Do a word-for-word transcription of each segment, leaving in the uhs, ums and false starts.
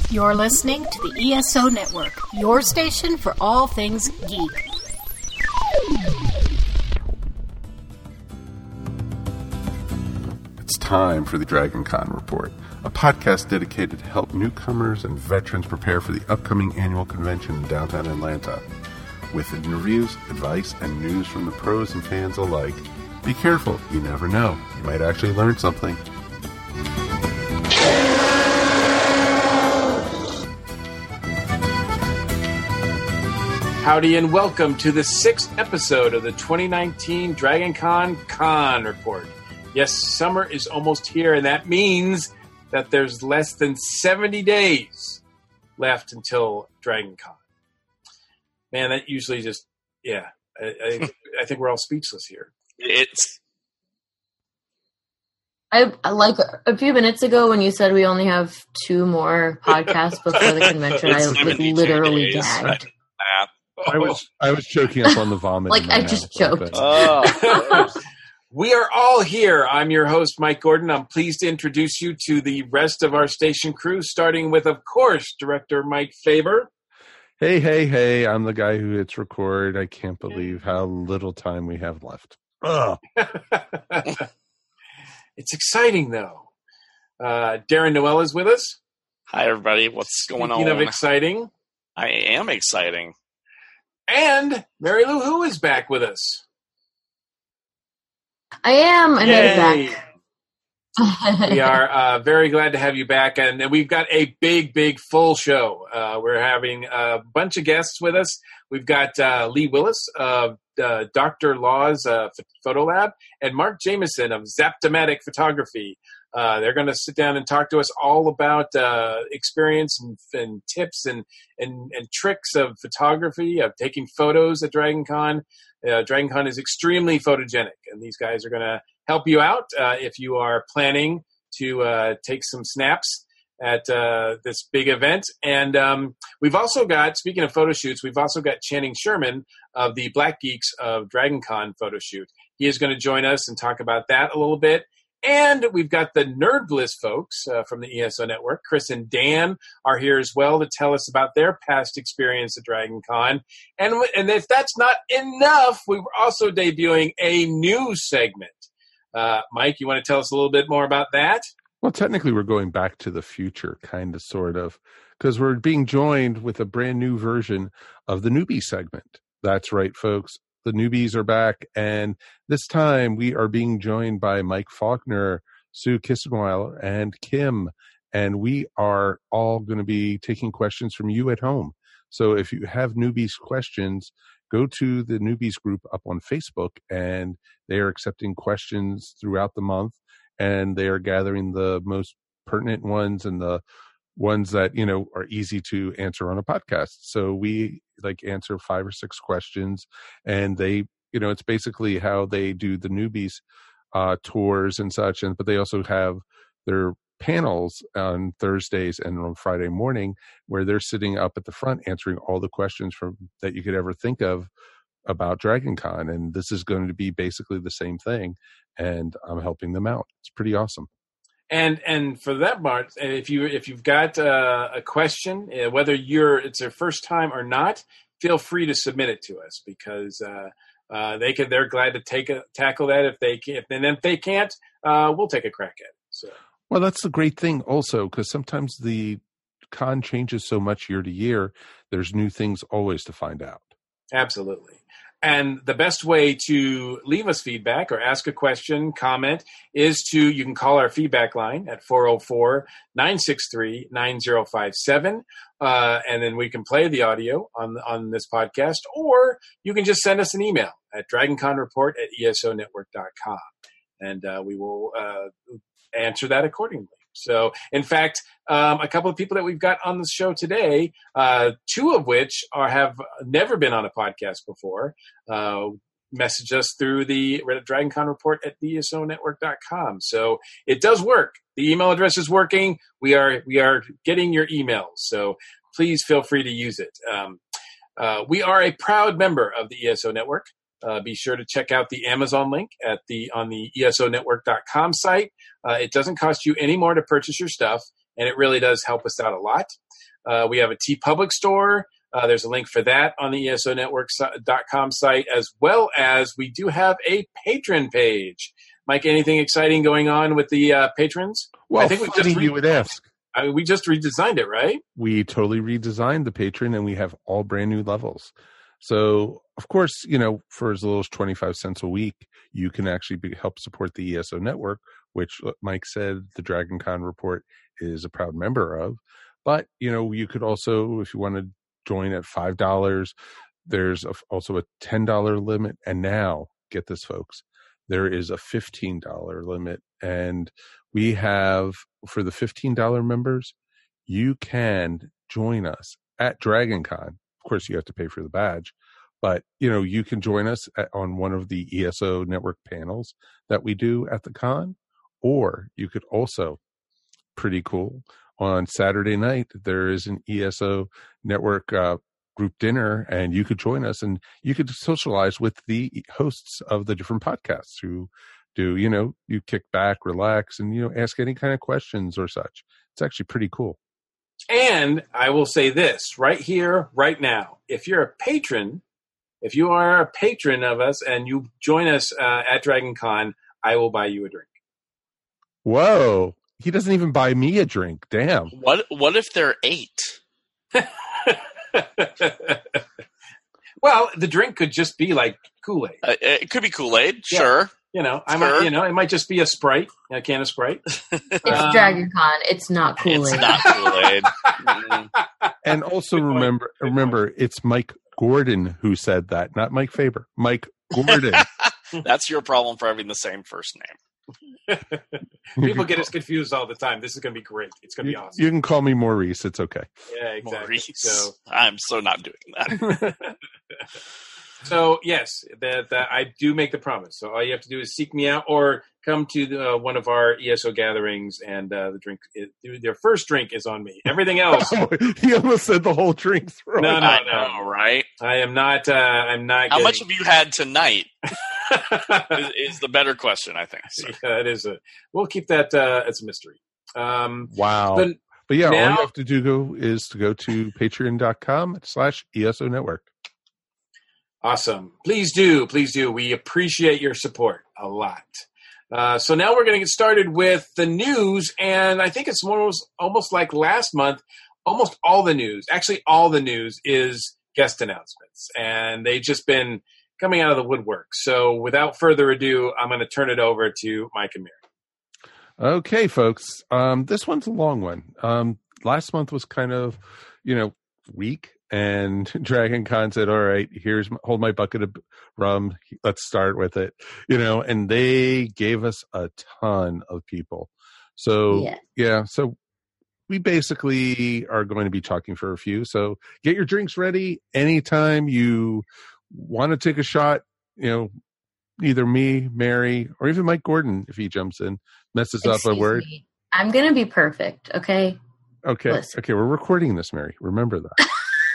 You're listening to the E S O Network, your station for all things geek. It's time for the Dragon Con Report, a podcast dedicated to help newcomers and veterans prepare for the upcoming annual convention in downtown Atlanta. With interviews, advice, and news from the pros and fans alike, be careful, you never know. You might actually learn something. Howdy and welcome to the sixth episode of the twenty nineteen Dragon Con Con Report. Yes, summer is almost here, and that means that there's less than seventy days left until Dragon Con. Man, that usually just, yeah, I, I, I think we're all speechless here. It's... I like a few minutes ago when you said we only have two more podcasts before the convention, I was literally days. gagged. I was I was choking up on the vomit. Like, I just choked. Oh. We are all here. I'm your host, Mike Gordon. I'm pleased to introduce you to the rest of our station crew, starting with, of course, Director Mike Faber. Hey, hey, hey, I'm the guy who hits record. I can't believe how little time we have left. Ugh. It's exciting, though. Uh, Darren Noel is with us. Hi, everybody. What's going Speaking on? of exciting. I am exciting. And Mary Lou Who is back with us. I am. I made Yay. it back. We are uh, very glad to have you back. And, and we've got a big, big full show. Uh, we're having a bunch of guests with us. We've got uh, Lee Willis of uh, Doctor Law's uh, Photo Lab and Mark Jameson of Zaptomatic Photography. Uh, they're going to sit down and talk to us all about uh, experience and, and tips and, and, and tricks of photography, of taking photos at Dragon Con. Uh, Dragon Con is extremely photogenic, and these guys are going to help you out uh, if you are planning to uh, take some snaps at uh, this big event. And um, we've also got, speaking of photo shoots, we've also got Channing Sherman of the Black Geeks of Dragon Con photo shoot. He is going to join us and talk about that a little bit. And we've got the Nerd Bliss folks uh, from the E S O Network. Chris and Dan are here as well to tell us about their past experience at Dragon Con. And, and if that's not enough, we were also debuting a new segment. Uh, Mike, you want to tell us a little bit more about that? Well, technically, we're going back to the future, kind of, sort of, because we're being joined with a brand new version of the newbie segment. That's right, folks. The newbies are back, and this time we are being joined by Mike Faulkner, Sue Kissenweiler, and Kim, and we are all going to be taking questions from you at home. So if you have newbies questions, go to the newbies group up on Facebook, and they are accepting questions throughout the month, and they are gathering the most pertinent ones and the ones that, you know, are easy to answer on a podcast. So we like answer five or six questions, and they, you know, it's basically how they do the newbies uh, tours and such. And, but they also have their panels on Thursdays and on Friday morning where they're sitting up at the front answering all the questions from that you could ever think of about Dragon Con. And this is going to be basically the same thing. And I'm helping them out. It's pretty awesome. And and for that part, if you if you've got uh, a question, uh, whether you're it's their first time or not, feel free to submit it to us because uh, uh, they can they're glad to take a, tackle that if they can. And if they can't, uh, we'll take a crack at it. So well, that's the great thing also because sometimes the con changes so much year to year. There's new things always to find out. Absolutely. And the best way to leave us feedback or ask a question, comment, is to, you can call our feedback line at four oh four, nine six three, nine oh five seven. Uh, and then we can play the audio on, on this podcast, or you can just send us an email at dragonconreport at E S O network dot com. And uh, we will uh, answer that accordingly. So, in fact, um, a couple of people that we've got on the show today, uh, two of which are have never been on a podcast before, uh, message us through the Dragon Con Report at E S O network dot com. So it does work. The email address is working. We are we are getting your emails. So please feel free to use it. Um, uh, we are a proud member of the E S O Network. Uh, be sure to check out the Amazon link at the on the E S O network dot com site. Uh, it doesn't cost you any more to purchase your stuff. and it really does help us out a lot. Uh, we have a TeePublic store. Uh, there's a link for that on the E S O network dot com site, as well as we do have a patron page. Mike, anything exciting going on with the uh, patrons? Well, I think we funny just re- you would ask. I mean, we just redesigned it, right? We totally redesigned the patron, and we have all brand new levels. So, of course, you know, for as little as twenty-five cents a week, you can actually be, help support the E S O network, which Mike said the Dragon Con Report is a proud member of. But, you know, you could also, if you want to join at five dollars, there's a, also a ten dollars limit. And now, get this, folks, there is a fifteen dollars limit. And we have, for the fifteen dollars members, you can join us at Dragon Con. Of course, you have to pay for the badge, but, you know, you can join us at, on one of the E S O network panels that we do at the con, or you could also, pretty cool, on Saturday night, there is an E S O network uh, group dinner, and you could join us, and you could socialize with the hosts of the different podcasts who do, you know, you kick back, relax, and, you know, ask any kind of questions or such. It's actually pretty cool. And I will say this right here, right now. If you're a patron, if you are a patron of us and you join us uh, at Dragon Con, I will buy you a drink. Whoa. He doesn't even buy me a drink. Damn. What What if they're eight? Well, the drink could just be like Kool-Aid. Uh, it could be Kool-Aid, Yeah. sure. You know, I Sure. might, you know, it might just be a Sprite, a can of Sprite. It's Um, Dragon Con. It's not Kool-Aid. It's not Kool-Aid. Mm. And also Good point. remember, Good remember, it's Mike Gordon who said that, not Mike Faber. Mike Gordon. That's your problem for having the same first name. People get us confused all the time. This is going to be great. It's going to be You, awesome. you can call me Maurice. It's okay. Yeah, exactly. Maurice. So, I'm so not doing that. so yes, that, that I do make the promise. So all you have to do is seek me out or come to the, uh, one of our E S O gatherings, and uh, the drink, it, their first drink is on me. Everything else, He almost said the whole drink throw. No, no. I know, right? I am not. Uh, I'm not. How getting... much have you had tonight is, is the better question, I think. So. Yeah, it is a. We'll keep that uh, as a mystery. Um, Wow. but But yeah, all now- you have to do go is to go to patreon.com slash ESO network. Awesome. Please do. Please do. We appreciate your support a lot. Uh, so now we're going to get started with the news. And I think it's almost, almost like last month, almost all the news, actually all the news is guest announcements. And they've just been coming out of the woodwork. So without further ado, I'm going to turn it over to Mike and Mary. Okay, folks. Um, this one's a long one. Um, last month was kind of, you know, weak. And Dragon Con said, all right, here's hold my bucket of rum. Let's start with it. You know, and they gave us a ton of people. So, Yeah. yeah. So we basically are going to be talking for a few. So get your drinks ready. Anytime you want to take a shot, you know, either me, Mary, or even Mike Gordon, if he jumps in, messes up a Excuse word. me. I'm going to be perfect, okay? Okay. Listen. Okay. We're recording this, Mary. Remember that.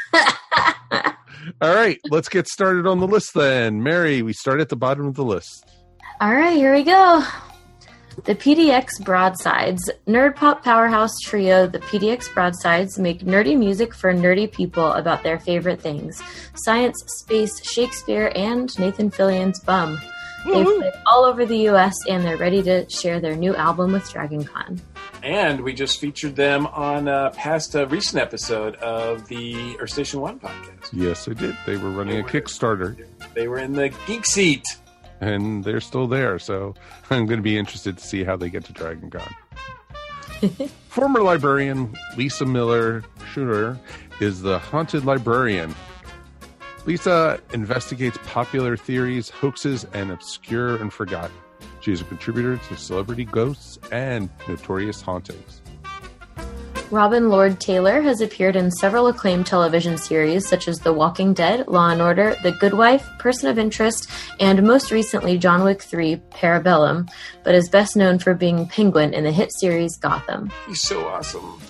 All right, let's get started on the list then. Mary, we start at the bottom of the list. All right, here we go. The P D X Broadsides. Nerd pop powerhouse trio, the P D X Broadsides, make nerdy music for nerdy people about their favorite things. Science, space, Shakespeare, and Nathan Fillion's bum. They've played all over the U S, and they're ready to share their new album with Dragon Con. And we just featured them on a past uh, recent episode of the Earth Station One podcast. Yes, I did. They were running a Kickstarter, They were in the Geek Seat. and they're still there. So I'm going to be interested to see how they get to Dragon Con. Former librarian Lisa Miller Schooner is the haunted librarian. Lisa investigates popular theories, hoaxes, and obscure and forgotten. She is a contributor to Celebrity Ghosts and Notorious Hauntings. Robin Lord Taylor has appeared in several acclaimed television series such as The Walking Dead, Law and Order, The Good Wife, Person of Interest, and most recently John Wick three, Parabellum, but is best known for being Penguin in the hit series Gotham. He's so awesome.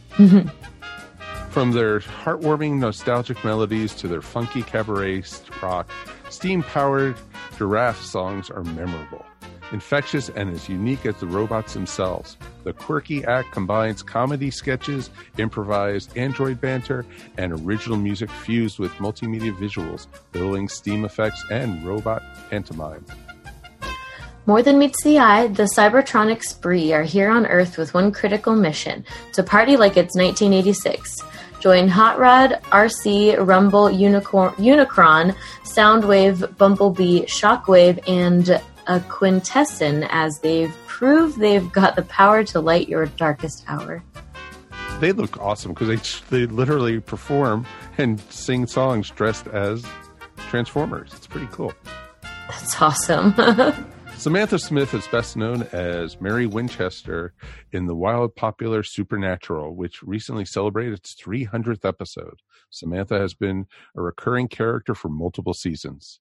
From their heartwarming, nostalgic melodies to their funky cabaret rock, steam-powered giraffe songs are memorable, infectious, and as unique as the robots themselves. The quirky act combines comedy sketches, improvised android banter, and original music fused with multimedia visuals, billowing steam effects, and robot pantomime. More than meets the eye, the Cybertronic Spree are here on Earth with one critical mission: to party like it's nineteen eighty-six. Join Hot Rod, R C, Rumble, Unicorn, Unicron, Soundwave, Bumblebee, Shockwave, and a Quintesson as they've proved they've got the power to light your darkest hour. They look awesome because they they literally perform and sing songs dressed as Transformers. It's pretty cool. That's awesome. Samantha Smith is best known as Mary Winchester in the wild popular Supernatural, which recently celebrated its three hundredth episode. Samantha has been a recurring character for multiple seasons.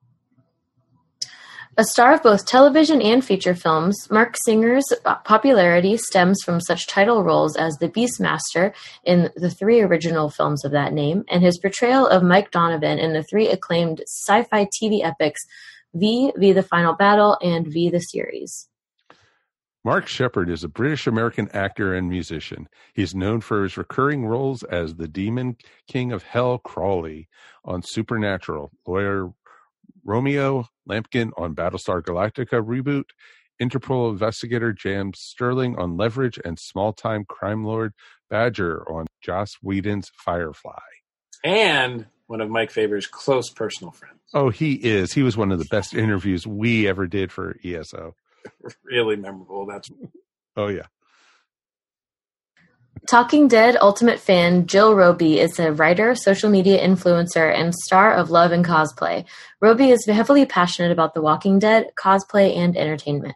A star of both television and feature films, Mark Singer's popularity stems from such title roles as the Beastmaster in the three original films of that name, and his portrayal of Mike Donovan in the three acclaimed sci-fi T V epics V, V the Final Battle, and V the Series. Mark Sheppard is a British-American actor and musician. He's known for his recurring roles as the Demon King of Hell, Crawley, on Supernatural, lawyer Romeo Lampkin on Battlestar Galactica reboot, Interpol investigator James Sterling on Leverage, and small-time crime lord Badger on Joss Whedon's Firefly. And one of Mike Faber's close personal friends. Oh, he is. He was one of the best interviews we ever did for E S O. Really memorable. That's. Oh, yeah. Talking Dead Ultimate fan Jill Roby is a writer, social media influencer, and star of Love and Cosplay. Roby is heavily passionate about The Walking Dead, cosplay, and entertainment.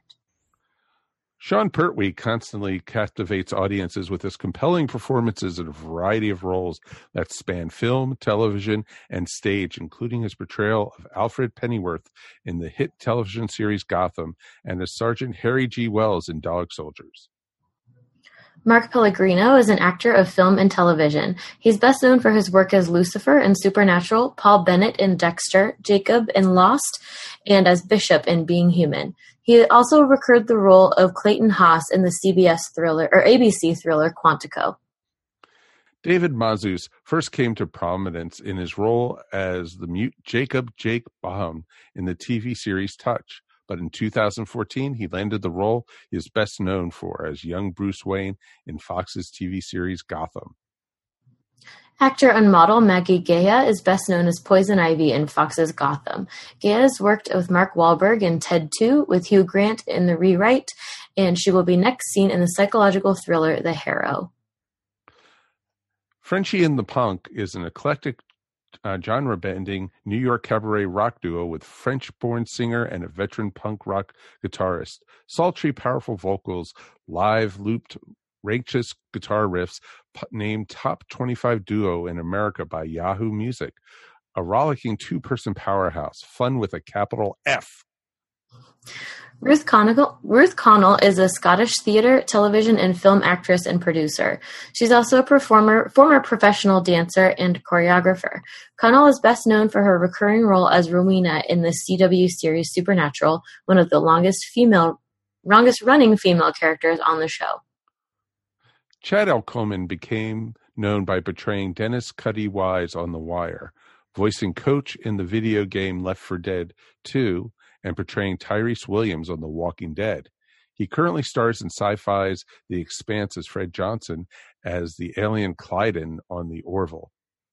Sean Pertwee constantly captivates audiences with his compelling performances in a variety of roles that span film, television, and stage, including his portrayal of Alfred Pennyworth in the hit television series Gotham and as Sergeant Harry G. Wells in Dog Soldiers. Mark Pellegrino is an actor of film and television. He's best known for his work as Lucifer in Supernatural, Paul Bennett in Dexter, Jacob in Lost, and as Bishop in Being Human. He also recurred the role of Clayton Haas in the C B S thriller or A B C thriller Quantico. David Mazouz first came to prominence in his role as the mute Jacob Jake Baum in the T V series Touch. But in two thousand fourteen, he landed the role he is best known for as young Bruce Wayne in Fox's T V series Gotham. Actor and model Maggie Gaya is best known as Poison Ivy in Fox's Gotham. Gaya has worked with Mark Wahlberg in Ted two, with Hugh Grant in The Rewrite, and she will be next seen in the psychological thriller The Harrow. Frenchie and the Punk is an eclectic Uh, genre-bending New York cabaret rock duo with French-born singer and a veteran punk rock guitarist. Sultry, powerful vocals, live, looped, righteous guitar riffs, p- named Top twenty-five Duo in America by Yahoo Music. A rollicking two-person powerhouse, fun with a capital F. Ruth Connell, Ruth Connell is a Scottish theatre, television, and film actress and producer. She's also a performer, former professional dancer, and choreographer. Connell is best known for her recurring role as Rowena in the C W series Supernatural, one of the longest female, longest running female characters on the show. Chad L. Coleman became known by portraying Dennis Cuddy Wise on The Wire, voicing Coach in the video game Left four Dead two, and portraying Tyrese Williams on The Walking Dead. He currently stars in Sci-Fi's The Expanse as Fred Johnson as the alien Clyden on The Orville.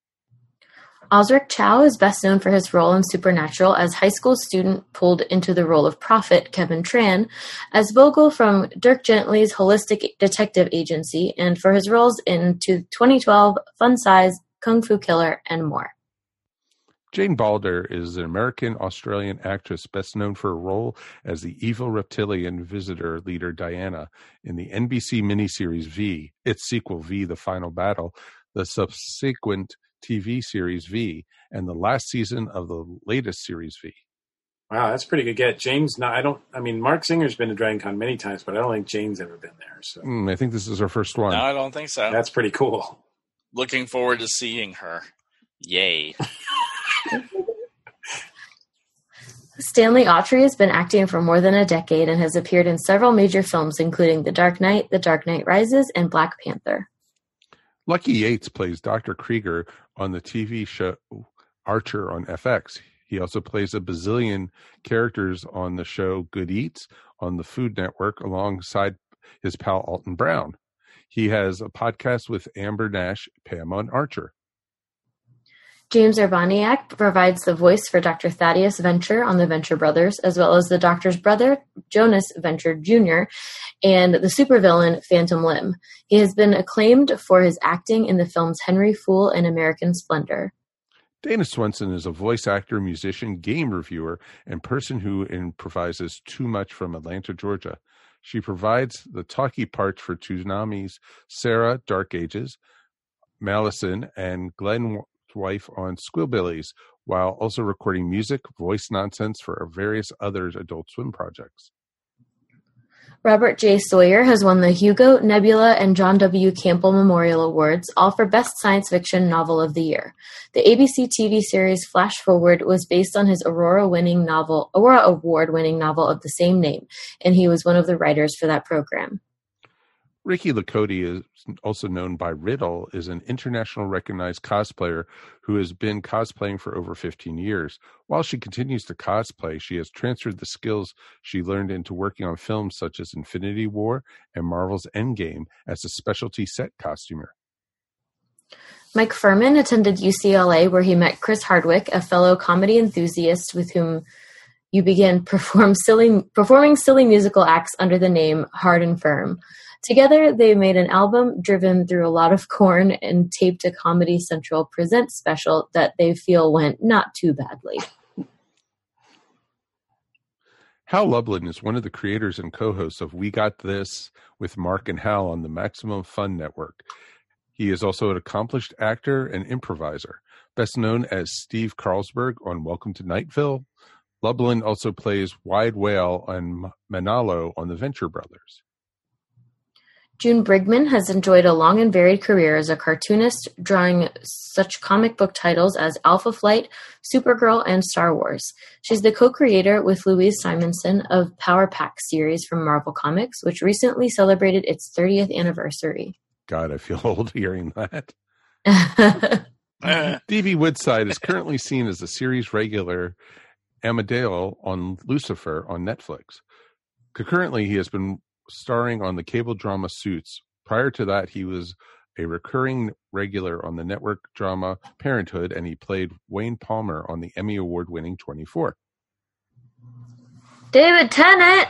Osric Chow is best known for his role in Supernatural as high school student pulled into the role of Prophet Kevin Tran, as Vogel from Dirk Gently's Holistic Detective Agency, and for his roles in twenty twelve Fun Size, Kung Fu Killer, and more. Jane Balder is an American-Australian actress best known for her role as the evil reptilian visitor leader Diana in the N B C miniseries V, its sequel V, The Final Battle, the subsequent T V series V, and the last season of the latest series V. Wow, that's a pretty good get. Jane's not, I don't, I mean, Mark Singer's been to Dragon Con many times, but I don't think Jane's ever been there. So Mm, I think this is her first one. No, I don't think so. that's pretty cool. Looking forward to seeing her. Yay. Stanley Autry has been acting for more than a decade and has appeared in several major films, including The Dark Knight, The Dark Knight Rises, and Black Panther. Lucky Yates plays Doctor Krieger on the T V show Archer on F X. He also plays a bazillion characters on the show Good Eats on the Food Network alongside his pal Alton Brown. He has a podcast with Amber Nash, Pam on Archer. James Urbaniak provides the voice for Doctor Thaddeus Venture on the Venture Brothers, as well as the Doctor's brother, Jonas Venture Junior, and the supervillain Phantom Limb. He has been acclaimed for his acting in the films Henry Fool and American Splendor. Dana Swenson is a voice actor, musician, game reviewer, and person who improvises too much from Atlanta, Georgia. She provides the talkie parts for Toonami's Sarah, Dark Ages, Malison, and Glenn wife on Squillbillies, while also recording music, voice nonsense for various other Adult Swim projects. Robert J. Sawyer has won the Hugo, Nebula, and John W. Campbell Memorial Awards, all for Best Science Fiction Novel of the Year. The A B C T V series Flash Forward was based on his Aurora-winning novel, Aurora Award-winning novel of the same name, and he was one of the writers for that program. Ricky Lakoti, is also known by Riddle, is an international recognized cosplayer who has been cosplaying for over fifteen years. While she continues to cosplay, she has transferred the skills she learned into working on films such as Infinity War and Marvel's Endgame as a specialty set costumer. Mike Furman attended U C L A, where he met Chris Hardwick, a fellow comedy enthusiast with whom you began perform silly, performing silly musical acts under the name Hard and Firm. Together, they made an album driven through a lot of corn and taped a Comedy Central Presents special that they feel went not too badly. Hal Lublin is one of the creators and co-hosts of We Got This with Mark and Hal on the Maximum Fun Network. He is also an accomplished actor and improviser, best known as Steve Carlsberg on Welcome to Nightville. Lublin also plays Wide Whale and Manalo on The Venture Brothers. June Brigman has enjoyed a long and varied career as a cartoonist, drawing such comic book titles as Alpha Flight, Supergirl, and Star Wars. She's the co-creator with Louise Simonson of Power Pack series from Marvel Comics, which recently celebrated its thirtieth anniversary. God, I feel old hearing that. D B Woodside is currently seen as a series regular Amadale on Lucifer on Netflix. Concurrently, he has been starring on the cable drama Suits. Prior to that, he was a recurring regular on the network drama Parenthood, and he played Wayne Palmer on the Emmy Award-winning twenty-four. David Tennant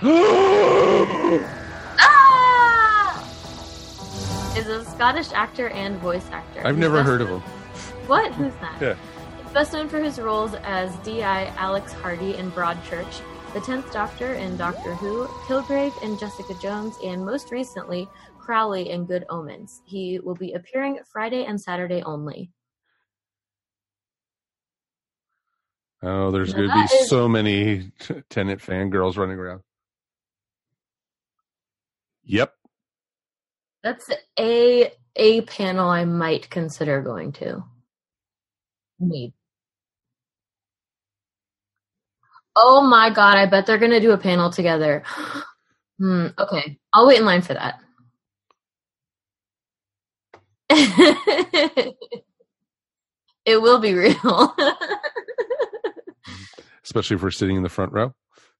ah! is a Scottish actor and voice actor. I've He's never best heard of known... him. What? Who's that? Yeah. He's best known for his roles as D I Alex Hardy in Broadchurch, the tenth Doctor in Doctor Who, Kilgrave in Jessica Jones, and most recently, Crowley in Good Omens. He will be appearing Friday and Saturday only. Oh, there's Now going to be is... so many Tennant fangirls running around. Yep. That's a a panel I might consider going to. Maybe. Oh my god, I bet they're going to do a panel together. hmm, okay, I'll wait in line for that. It will be real. Especially if we're sitting in the front row.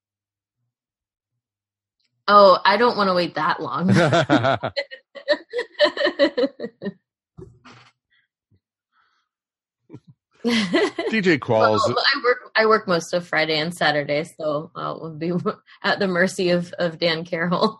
Oh, I don't want to wait that long. D J Qualls. Well, I work. I work most of Friday and Saturday, so I'll be at the mercy of, of Dan Carroll.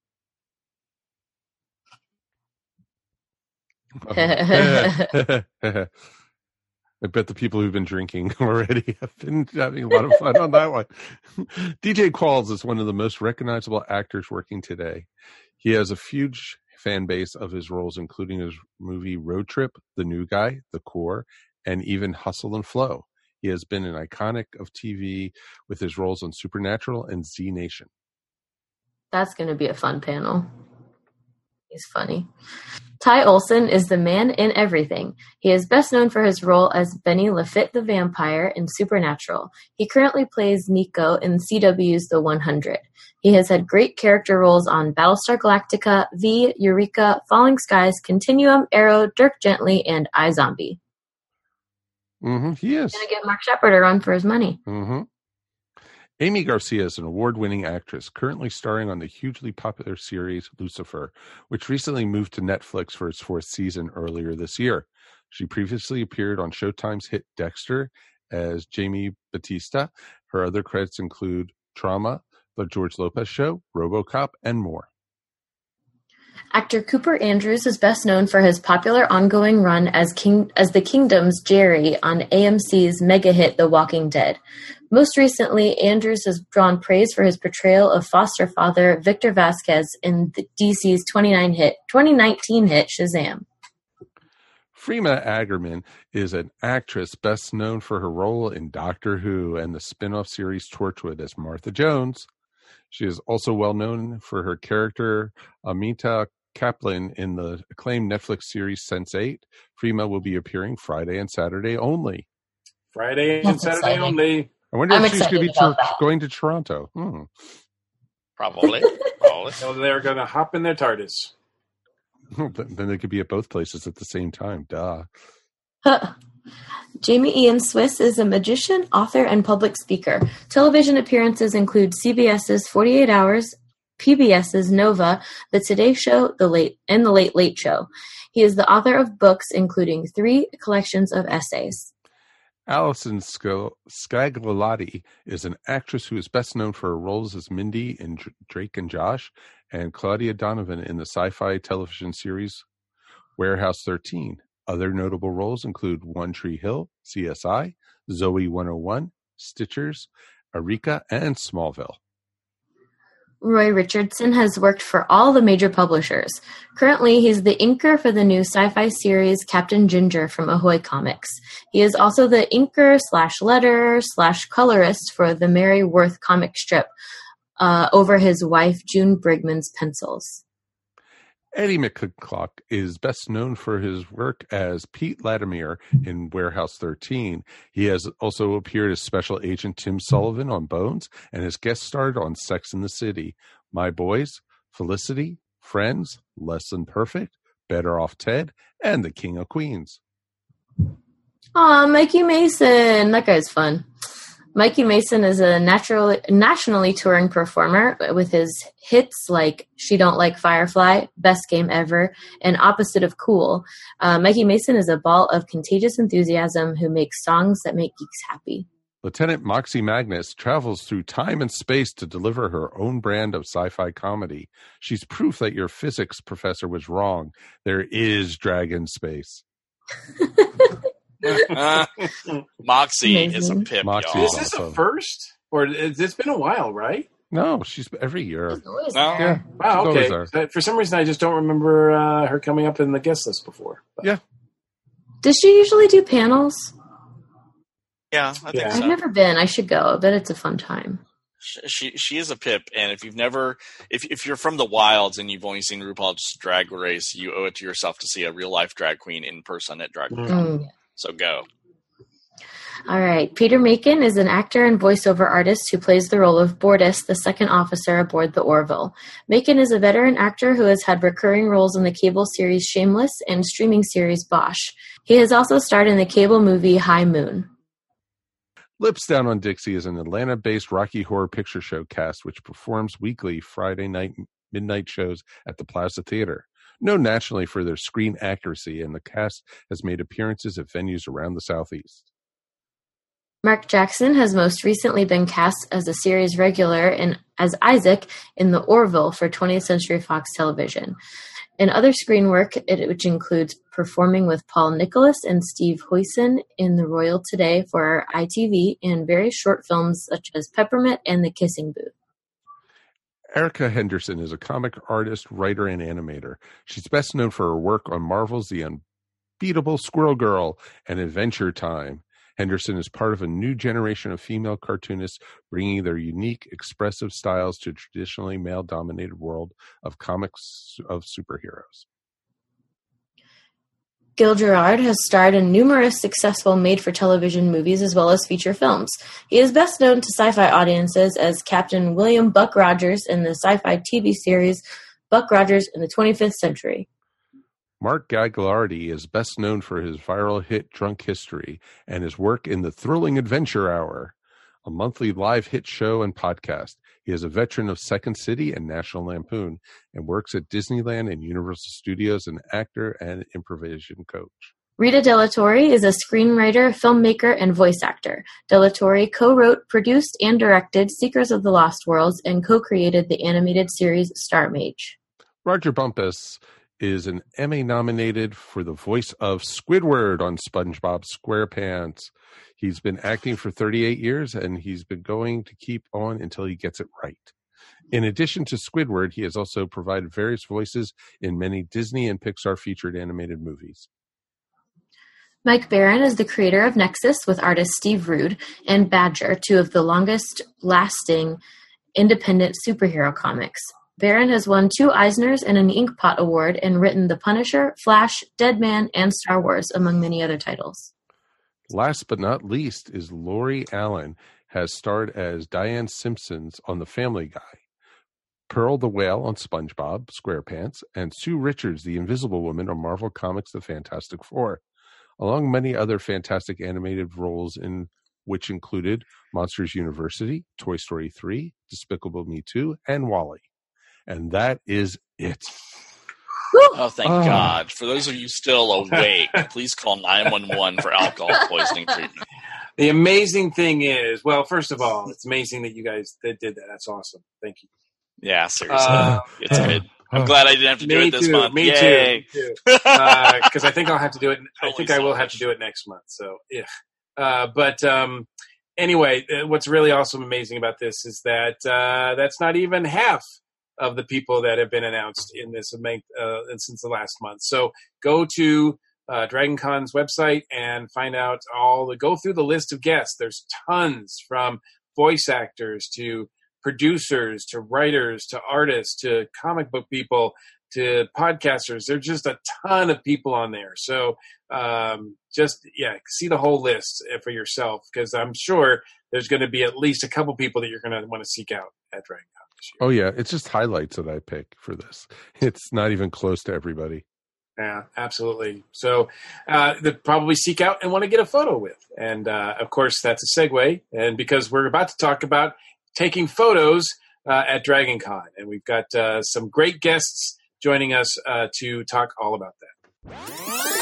I bet the people who've been drinking already have been having a lot of fun on that one. D J Qualls is one of the most recognizable actors working today. He has a huge fan base of his roles, including his movie Road Trip, The New Guy, The Core, and even Hustle and Flow. He has been an iconic of T V with his roles on Supernatural and Z Nation. That's going to be a fun panel. He's funny. Ty Olsson is the man in everything. He is best known for his role as Benny Lafitte the Vampire in Supernatural. He currently plays Nico in C W's The one hundred. He has had great character roles on Battlestar Galactica, V, Eureka, Falling Skies, Continuum, Arrow, Dirk Gently, and iZombie. Mm-hmm. He is. He's going to get Mark Shepard a run for his money. Mm-hmm. Amy Garcia is an award-winning actress currently starring on the hugely popular series Lucifer, which recently moved to Netflix for its fourth season earlier this year. She previously appeared on Showtime's hit Dexter as Jamie Batista. Her other credits include Trauma, The George Lopez Show, RoboCop, and more. Actor Cooper Andrews is best known for his popular ongoing run as King as the Kingdom's Jerry on A M C's mega hit The Walking Dead. Most recently, Andrews has drawn praise for his portrayal of foster father Victor Vasquez in the D C's twenty nineteen hit Shazam. Freema Aggerman is an actress best known for her role in Doctor Who and the spin-off series Torchwood as Martha Jones. She is also well known for her character Amita Kaplan in the acclaimed Netflix series sense eight. Freema will be appearing Friday and Saturday only. Friday and That's Saturday exciting. only. I wonder I'm if she's going to be excited about to- that. going to Toronto. Hmm. Probably. Probably. So they're going to hop in their TARDIS. Then they could be at both places at the same time. Duh. Huh. Jamie Ian Swiss is a magician, author, and public speaker. Television appearances include CBS's forty-eight hours, PBS's Nova, The Today Show, The Late, and The Late Late Show. He is the author of books including three collections of essays. Alison Sc- Scagliotti is an actress who is best known for her roles as Mindy in Dr- Drake and Josh and Claudia Donovan in the sci-fi television series Warehouse thirteen. Other notable roles include One Tree Hill, C S I, Zoe one oh one, Stitchers, Eureka, and Smallville. Roy Richardson has worked for all the major publishers. Currently, he's the inker for the new sci-fi series Captain Ginger from Ahoy Comics. He is also the inker slash letterer slash colorist for the Mary Worth comic strip uh, over his wife June Brigman's pencils. Eddie McClintock is best known for his work as Pete Latimer in Warehouse thirteen. He has also appeared as Special Agent Tim Sullivan on Bones and has guest starred on Sex and the City, My Boys, Felicity, Friends, Less Than Perfect, Better Off Ted, and The King of Queens. Aw, Mikey Mason. That guy's fun. Mikey Mason is a natural, nationally touring performer with his hits like She Don't Like Firefly, Best Game Ever, and Opposite of Cool. Uh, Mikey Mason is a ball of contagious enthusiasm who makes songs that make geeks happy. Lieutenant Moxie Magnus travels through time and space to deliver her own brand of sci-fi comedy. She's proof that your physics professor was wrong. There is dragon space. Uh, Moxie Amazing. is a pip, Moxie y'all. Is this a awesome. first? Or is, it's been a while, right? No, she's every year. No? Yeah. Wow, She's okay. always there. Uh, For some reason, I just don't remember uh, her coming up in the guest list before. But- Yeah. Does she usually do panels? Yeah, I think Yeah. I've so. never been. I should go. I bet it's a fun time. She she is a pip, and if you've never, if if you're from the wilds and you've only seen RuPaul's Drag Race, you owe it to yourself to see a real life drag queen in person at Drag Con. Mm. So go. All right. Peter Macon is an actor and voiceover artist who plays the role of Bordis, the second officer aboard the Orville. Macon is a veteran actor who has had recurring roles in the cable series Shameless and streaming series Bosch. He has also starred in the cable movie High Moon. Lips Down on Dixie is an Atlanta-based Rocky Horror Picture Show cast which performs weekly Friday night midnight shows at the Plaza Theater. Known nationally for their screen accuracy, and the cast has made appearances at venues around the Southeast. Mark Jackson has most recently been cast as a series regular in, as Isaac in The Orville for twentieth Century Fox Television. In other screen work, it, which includes performing with Paul Nicholas and Steve Hoyson in The Royal Today for I T V and various short films such as Peppermint and The Kissing Booth. Erica Henderson is a comic artist, writer, and animator. She's best known for her work on Marvel's The Unbeatable Squirrel Girl and Adventure Time. Henderson is part of a new generation of female cartoonists bringing their unique, expressive styles to a traditionally male-dominated world of comics of superheroes. Gil Gerard has starred in numerous successful made-for-television movies as well as feature films. He is best known to sci-fi audiences as Captain William Buck Rogers in the sci-fi T V series Buck Rogers in the twenty-fifth Century. Mark Gagliardi is best known for his viral hit Drunk History and his work in the Thrilling Adventure Hour, a monthly live hit show and podcast. He is a veteran of Second City and National Lampoon and works at Disneyland and Universal Studios, an actor and improvisation coach. Rita Della Torre is a screenwriter, filmmaker, and voice actor. Della Torre co-wrote, produced, and directed Seekers of the Lost Worlds and co-created the animated series Star Mage. Roger Bumpus is an Emmy nominated for the voice of Squidward on SpongeBob SquarePants. He's been acting for thirty-eight years, and he's been going to keep on until he gets it right. In addition to Squidward, he has also provided various voices in many Disney and Pixar featured animated movies. Mike Baron is the creator of Nexus with artist Steve Rude and Badger, two of the longest-lasting independent superhero comics. Baron has won two Eisners and an Inkpot Award and written The Punisher, Flash, Deadman, and Star Wars, among many other titles. Last but not least is Lori Allen, has starred as Diane Simpsons on The Family Guy, Pearl the Whale on SpongeBob SquarePants, and Sue Richards, the Invisible Woman on Marvel Comics' The Fantastic Four, along many other fantastic animated roles in which included Monsters University, Toy Story three, Despicable Me two, and WALL-E. And that is it. Oh, thank oh. God. For those of you still awake, please call nine one one for alcohol poisoning treatment. The amazing thing is, well, first of all, it's amazing that you guys that did that. That's awesome. Thank you. Yeah, seriously. Uh, it's good. I'm glad I didn't have to do it this too, month. Me Yay. too. Because uh, I think I'll have to do it. I think so I will much. have to do it next month. So, yeah. Uh, but um, anyway, what's really also amazing about this is that uh, that's not even half of the people that have been announced in this uh, since the last month. So go to uh, DragonCon's website and find out all the, go through the list of guests. There's tons, from voice actors to producers to writers to artists to comic book people to podcasters. There's just a ton of people on there. So um, just, yeah, see the whole list for yourself, because I'm sure there's going to be at least a couple people that you're going to want to seek out at DragonCon. Oh, yeah. It's just highlights that I pick for this. It's not even close to everybody. Yeah, absolutely. So uh, that probably seek out and want to get a photo with. And, uh, of course, that's a segue. And because we're about to talk about taking photos uh, at DragonCon. And we've got uh, some great guests joining us uh, to talk all about that.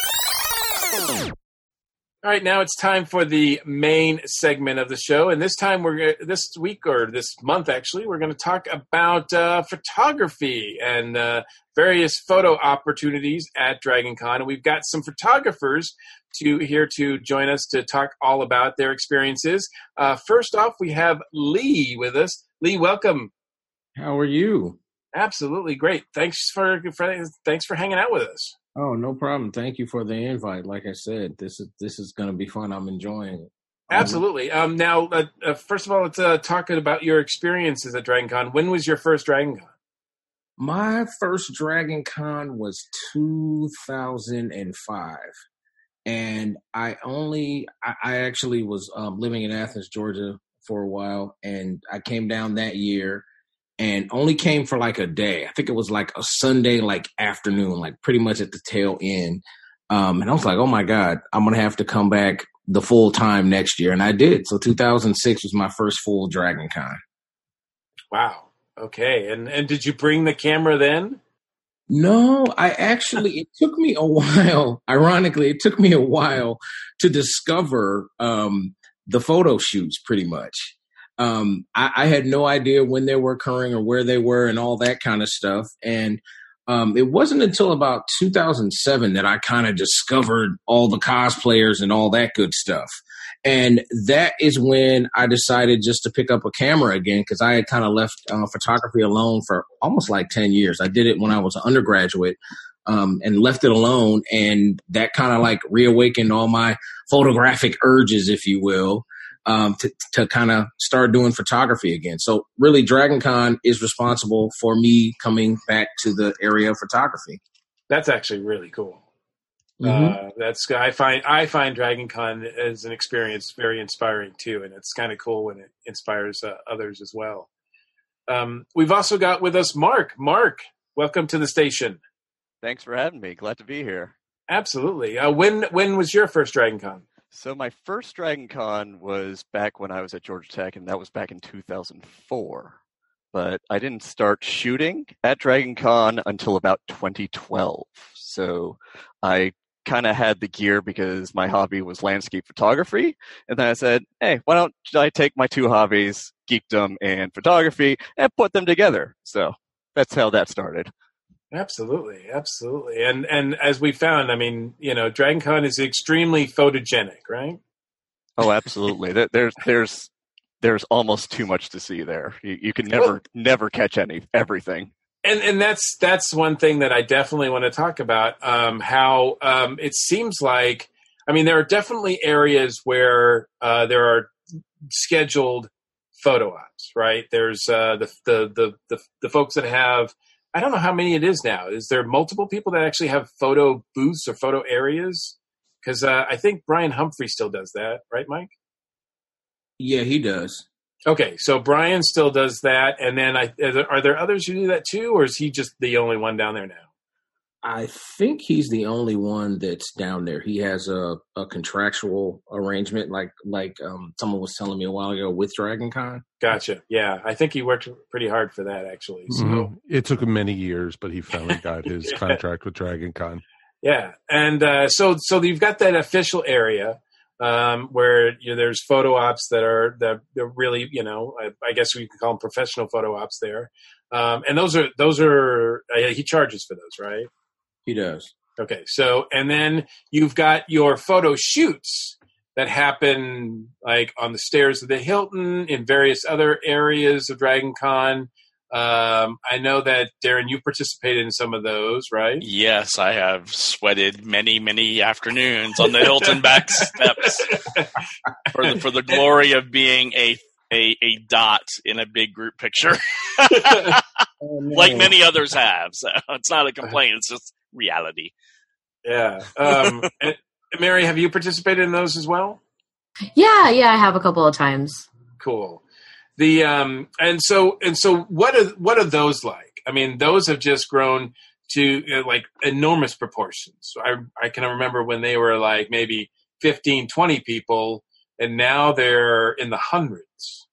All right, now it's time for the main segment of the show, and this time we're this week or this month actually we're going to talk about uh, photography and uh, various photo opportunities at DragonCon, and we've got some photographers to here to join us to talk all about their experiences. Uh, first off, we have Lee with us. Lee, welcome. How are you? Absolutely great. Thanks for, for thanks for hanging out with us. Oh, no problem. Thank you for the invite. Like I said, this is this is going to be fun. I'm enjoying it. Absolutely. Um, now, uh, uh, first of all, let's uh, talk about your experiences at DragonCon. When was your first DragonCon? My first DragonCon was two thousand five, and I only I, I actually was um, living in Athens, Georgia, for a while, and I came down that year. And only came for like a day. I think it was like a Sunday, like afternoon, like pretty much at the tail end. Um, and I was like, oh my God, I'm going to have to come back the full time next year. And I did. So two thousand six was my first full DragonCon. Wow. Okay. And, and did you bring the camera then? No, I actually, it took me a while. Ironically, it took me a while to discover um, the photo shoots pretty much. Um, I, I had no idea when they were occurring or where they were and all that kind of stuff. And um, it wasn't until about two thousand seven that I kind of discovered all the cosplayers and all that good stuff. And that is when I decided just to pick up a camera again, because I had kind of left uh, photography alone for almost like ten years. I did it when I was an undergraduate um, and left it alone. And that kind of like reawakened all my photographic urges, if you will. Um, to, to kind of start doing photography again. So really, DragonCon is responsible for me coming back to the area of photography. That's actually really cool. Mm-hmm. Uh, that's I find I find Dragon Con as an experience very inspiring too, and it's kind of cool when it inspires uh, others as well. Um, we've also got with us Mark. Mark, welcome to the station. Thanks for having me. Glad to be here. Absolutely. Uh, when when was your first Dragon Con? So my first Dragon Con was back when I was at Georgia Tech, and that was back in two thousand four. But I didn't start shooting at Dragon Con until about twenty twelve. So I kind of had the gear because my hobby was landscape photography. And then I said, hey, why don't I take my two hobbies, geekdom and photography, and put them together? So that's how that started. Absolutely, absolutely. And and as we found, I mean, you know, Dragon Con is extremely photogenic, right? Oh, absolutely. there's there's there's almost too much to see there. You, you can never well, never catch any everything. And and that's that's one thing that I definitely want to talk about. Um, how um, it seems like, I mean, there are definitely areas where uh, there are scheduled photo ops, right? There's uh, the, the the the the folks that have, I don't know how many it is now. Is there multiple people that actually have photo booths or photo areas? Because uh, I think Brian Humphrey still does that, right, Mike? Yeah, he does. Okay, so Brian still does that, and then I, are, there, are there others who do that too, or is he just the only one down there now? I think he's the only one that's down there. He has a, a contractual arrangement, like like um, someone was telling me a while ago with Dragon Con. Gotcha. Yeah, I think he worked pretty hard for that, actually. So mm-hmm. It took him many years, but he finally got his yeah. contract with Dragon Con. Yeah, and uh, so so you've got that official area. Um, where you know, there's photo ops that are that they're really, you know, I, I guess we can call them professional photo ops there, um, and those are those are uh, he charges for those, right? He does. Okay, so and then you've got your photo shoots that happen like on the stairs of the Hilton, in various other areas of Dragon Con. Um, I know that, Darren, you participated in some of those, right? Yes, I have sweated many, many afternoons on the Hilton back steps for the for the glory of being a a, a dot in a big group picture, oh, no. like many others have. So it's not a complaint; it's just reality. Yeah. Um, and, Mary, have you participated in those as well? Yeah, yeah, I have a couple of times. Cool. The um and so and so what are what are those like? I mean, those have just grown to you know, like enormous proportions. I I can remember when they were like maybe fifteen, twenty people, and now they're in the hundreds.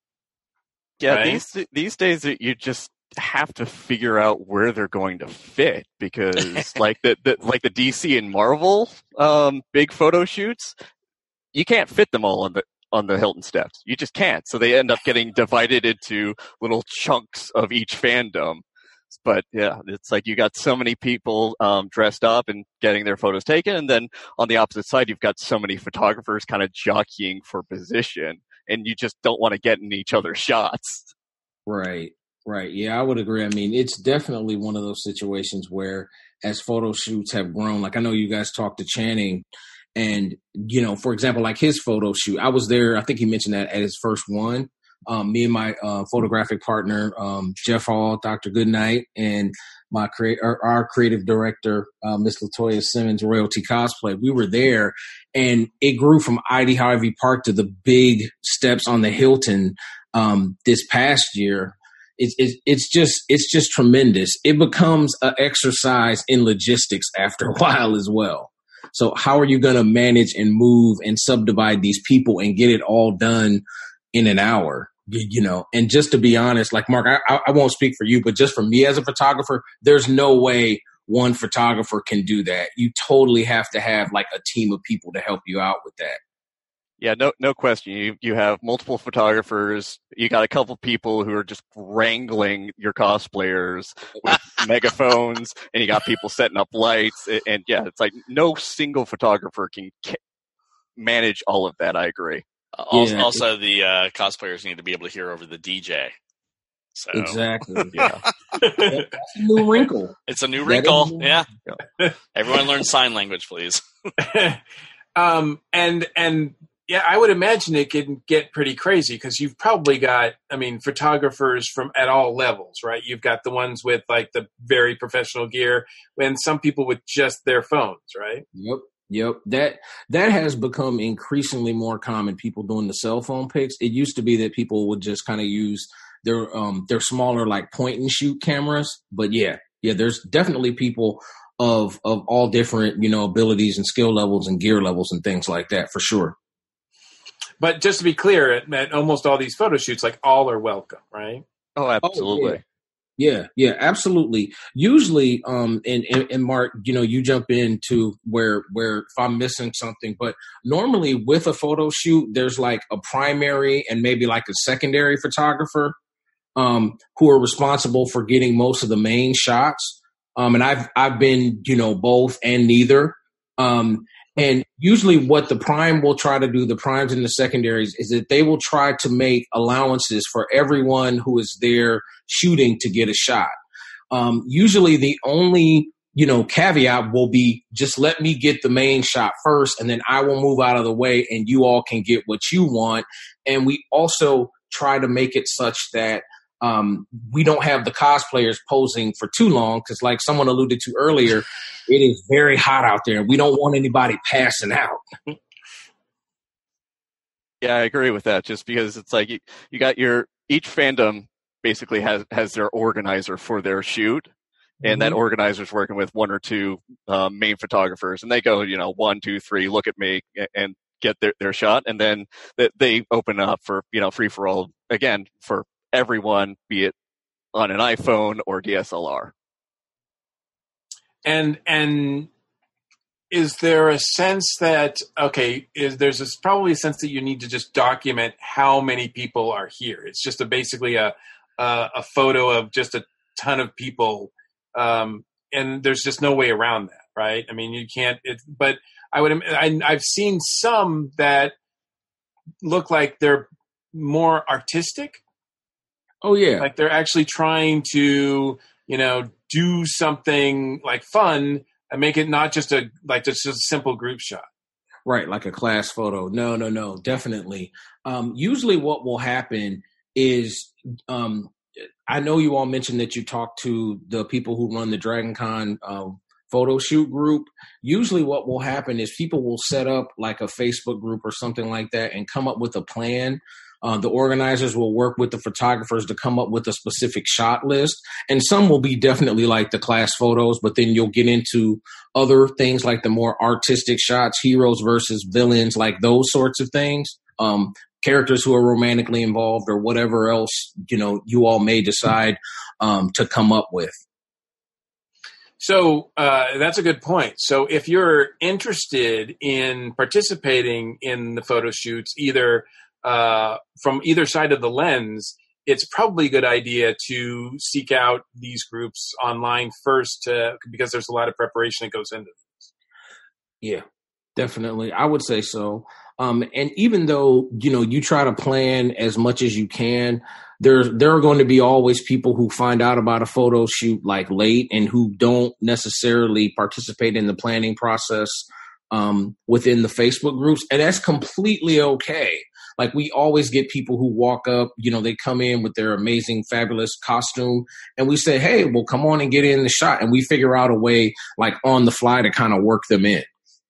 Yeah, right? these these days you just have to figure out where they're going to fit because like the, the like the D C and Marvel um big photo shoots, you can't fit them all on the on the Hilton steps. You just can't. So they end up getting divided into little chunks of each fandom. But yeah, it's like you got so many people um, dressed up and getting their photos taken. And then on the opposite side, you've got so many photographers kind of jockeying for position. And you just don't want to get in each other's shots. Right, right. Yeah, I would agree. I mean, it's definitely one of those situations where as photo shoots have grown, like I know you guys talked to Channing, and, you know, for example, like his photo shoot, I was there, I think he mentioned that at his first one. Um, me and my uh, photographic partner, um, Jeff Hall, Doctor Goodnight, and my crea- our, our creative director, uh, Miss Latoya Simmons, Royalty Cosplay, we were there, and it grew from I D Harvey Park to the big steps on the Hilton um, this past year. It's, it's it's just it's just tremendous. It becomes an exercise in logistics after a while as well. So how are you going to manage and move and subdivide these people and get it all done in an hour? You know, and just to be honest, like Mark, I, I won't speak for you, but just for me as a photographer, there's no way one photographer can do that. You totally have to have like a team of people to help you out with that. Yeah, no, no question. You you have multiple photographers. You got a couple people who are just wrangling your cosplayers with megaphones, and you got people setting up lights. And, and yeah, it's like no single photographer can ca- manage all of that. I agree. Uh, also, yeah. also, the uh, cosplayers need to be able to hear over the D J. So, exactly. Yeah, that's a new wrinkle. It's a new wrinkle. New yeah. Wrinkle. Everyone learn sign language, please. um, and and. Yeah, I would imagine it can get pretty crazy because you've probably got, I mean, photographers from at all levels, right? You've got the ones with like the very professional gear and some people with just their phones, right? Yep. Yep, that that has become increasingly more common. People doing the cell phone pics. It used to be that people would just kind of use their um their smaller like point and shoot cameras. But yeah, yeah, there's definitely people of of all different, you know, abilities and skill levels and gear levels and things like that for sure. But just to be clear, at, at almost all these photo shoots, like all are welcome, right? Oh, absolutely. Oh, yeah. Yeah, yeah, absolutely. Usually, um, and, and, and Mark, you know, you jump into where where if I'm missing something, but normally with a photo shoot, there's like a primary and maybe like a secondary photographer, um, who are responsible for getting most of the main shots. Um, and I've I've been, you know, both and neither. Um, and usually, what the prime will try to do, the primes and the secondaries, is that they will try to make allowances for everyone who is there shooting to get a shot. Um, usually the only, you know, caveat will be just let me get the main shot first and then I will move out of the way and you all can get what you want. And we also try to make it such that um, we don't have the cosplayers posing for too long because like someone alluded to earlier, it is very hot out there and we don't want anybody passing out. Yeah, I agree with that just because it's like you, you got your each fandom basically has has their organizer for their shoot, and mm-hmm. that organizer's working with one or two um, main photographers, and they go, you know, one, two, three, look at me, and get their, their shot, and then they, they open up for, you know, free for all again for everyone, be it on an iPhone or D S L R. And and is there a sense that okay, is there's this probably a sense that you need to just document how many people are here? It's just a basically a Uh, a photo of just a ton of people, um, and there's just no way around that, right? I mean, you can't. It, but I would. I, I've seen some that look like they're more artistic. Oh yeah, like they're actually trying to, you know, do something like fun and make it not just a like just a simple group shot. Right, like a class photo. No, no, no, definitely. Um, usually, what will happen is um, I know you all mentioned that you talked to the people who run the DragonCon uh, photo shoot group. Usually what will happen is people will set up like a Facebook group or something like that and come up with a plan. Uh, the organizers will work with the photographers to come up with a specific shot list. And some will be definitely like the class photos, but then you'll get into other things like the more artistic shots, heroes versus villains, like those sorts of things. Um, characters who are romantically involved or whatever else, you know, you all may decide um, to come up with. So uh, that's a good point. So if you're interested in participating in the photo shoots, either uh, from either side of the lens, it's probably a good idea to seek out these groups online first to, because there's a lot of preparation that goes into this. Yeah, definitely. I would say so. Um, and even though, you know, you try to plan as much as you can, there, there are going to be always people who find out about a photo shoot like late and who don't necessarily participate in the planning process um, within the Facebook groups. And that's completely okay. Like we always get people who walk up, you know, they come in with their amazing, fabulous costume and we say, hey, well, come on and get in the shot. And we figure out a way like on the fly to kind of work them in.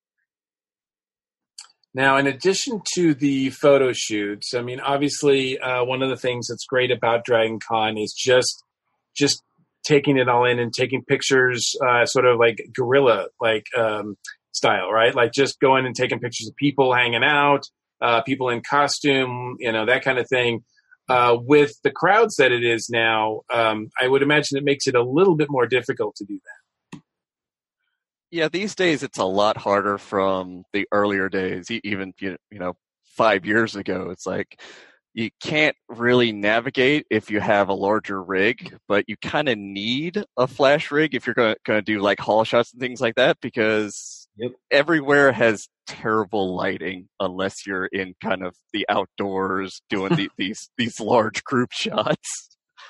Now, in addition to the photo shoots, I mean, obviously, uh, one of the things that's great about DragonCon is just just taking it all in and taking pictures, uh, sort of like guerrilla like um, style, right? Like just going and taking pictures of people hanging out, uh, people in costume, you know, that kind of thing. Uh, with the crowds that it is now, um, I would imagine it makes it a little bit more difficult to do that. Yeah, these days it's a lot harder from the earlier days, even, you know, five years ago. It's like you can't really navigate if you have a larger rig, but you kind of need a flash rig if you're going to do like haul shots and things like that, because yep. everywhere has terrible lighting unless you're in kind of the outdoors doing the, these these large group shots.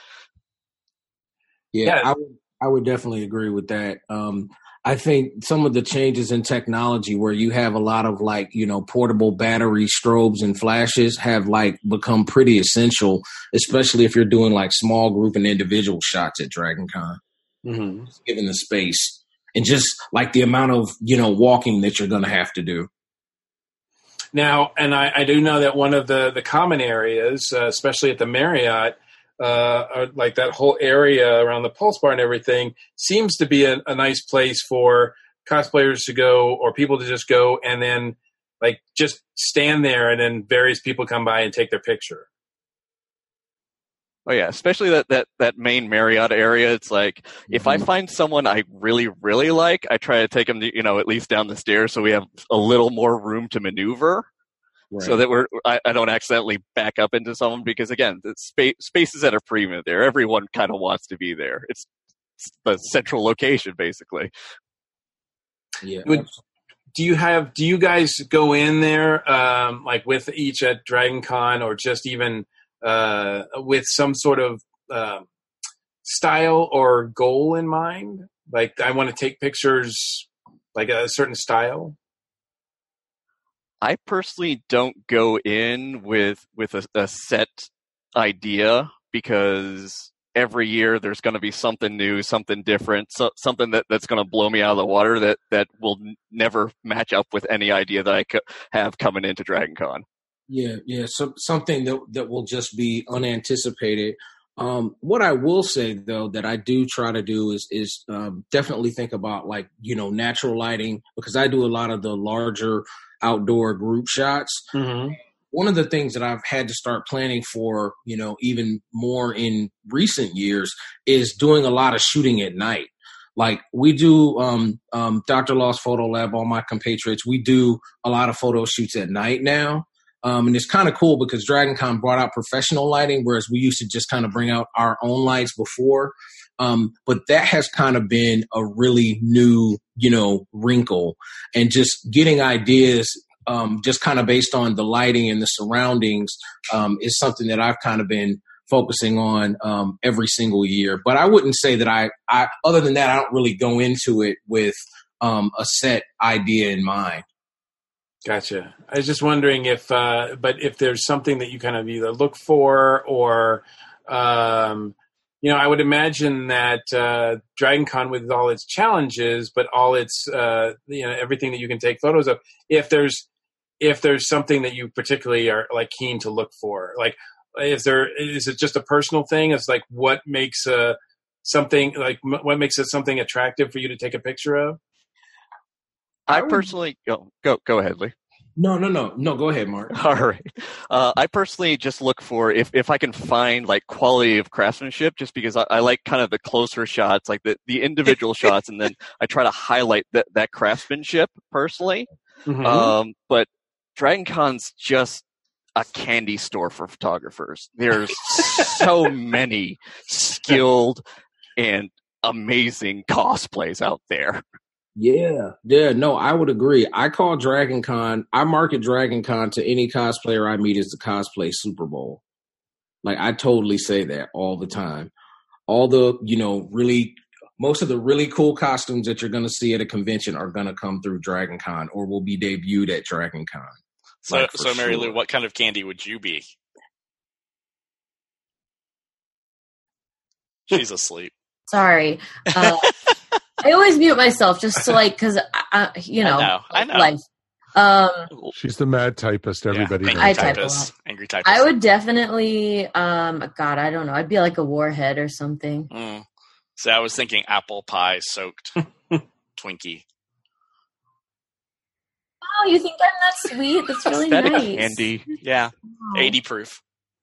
Yeah, yeah. I would I would definitely agree with that. Um, I think some of the changes in technology where you have a lot of like, you know, portable battery strobes and flashes have like become pretty essential, especially if you're doing like small group and individual shots at DragonCon. Mm-hmm. Given the space. and just like the amount of, you know, walking that you're going to have to do. Now, and I, I do know that one of the, the common areas, uh, especially at the Marriott, uh, are like that whole area around the Pulse Bar and everything seems to be a, a nice place for cosplayers to go or people to just go and then like just stand there and then various people come by and take their picture. Oh yeah, especially that, that, that main Marriott area. It's like, mm-hmm. if I find someone I really, really like, I try to take them to, you know, at least down the stairs so we have a little more room to maneuver. Right. So that we're, I, I don't accidentally back up into someone because again, the space, spaces that are premium there, everyone kind of wants to be there. It's, it's the central location basically. Yeah. Would, do you have, do you guys go in there, um, like with each at Dragon Con or just even, uh, with some sort of, uh, style or goal in mind? Like I want to take pictures like a certain style. I personally don't go in with, with a, a set idea because every year there's going to be something new, something different, so, something that, that's going to blow me out of the water that, that will n- never match up with any idea that I could have coming into Dragon Con. Yeah, yeah, so, something that that will just be unanticipated. Um, what I will say, though, that I do try to do is is um, definitely think about, like, you know, natural lighting, because I do a lot of the larger outdoor group shots. Mm-hmm. One of the things that I've had to start planning for, you know, even more in recent years is doing a lot of shooting at night. Like we do um, um, Doctor Law's Photo Lab, all my compatriots, we do a lot of photo shoots at night now. Um, and it's kind of cool because Dragon Con brought out professional lighting, whereas we used to just kind of bring out our own lights before. Um, but that has kind of been a really new, you know, wrinkle, and just getting ideas um, just kind of based on the lighting and the surroundings um, is something that I've kind of been focusing on um, every single year. But I wouldn't say that I, I, other than that, I don't really go into it with um, a set idea in mind. Gotcha. I was just wondering if, uh, but if there's something that you kind of either look for or, um, you know, I would imagine that uh, Dragon Con, with all its challenges, but all its, uh, you know, everything that you can take photos of, if there's, if there's something that you particularly are like keen to look for, like, is there, is it just a personal thing? It's like, what makes a something like, what makes it something attractive for you to take a picture of? I personally go go go ahead, Lee. No, no, no, no. Go ahead, Mark. All right. Uh, I personally just look for if, if I can find like quality of craftsmanship, just because I, I like kind of the closer shots, like the, the individual shots, and then I try to highlight that that craftsmanship personally. Mm-hmm. Um, but Dragon Con's just a candy store for photographers. There's so many skilled and amazing cosplays out there. Yeah, yeah, no, I would agree. I call Dragon Con, I market Dragon Con to any cosplayer I meet as the cosplay Super Bowl. Like, I totally say that all the time. All the, you know, really, most of the really cool costumes that you're going to see at a convention are going to come through Dragon Con or will be debuted at Dragon Con. So, like, so Mary sure. Lou, what kind of candy would you be? She's asleep. Sorry. Uh, I always mute myself just to like, because, uh, you know, I know. I know. life. Um, She's the mad typist. Everybody yeah, knows. I that. type a typist. lot. Angry typist. I would definitely, um, God, I don't know. I'd be like a warhead or something. Mm. So I was thinking apple pie soaked Twinkie. Oh, you think I'm that sweet? That's really That nice. is handy. Yeah, Oh. eighty proof.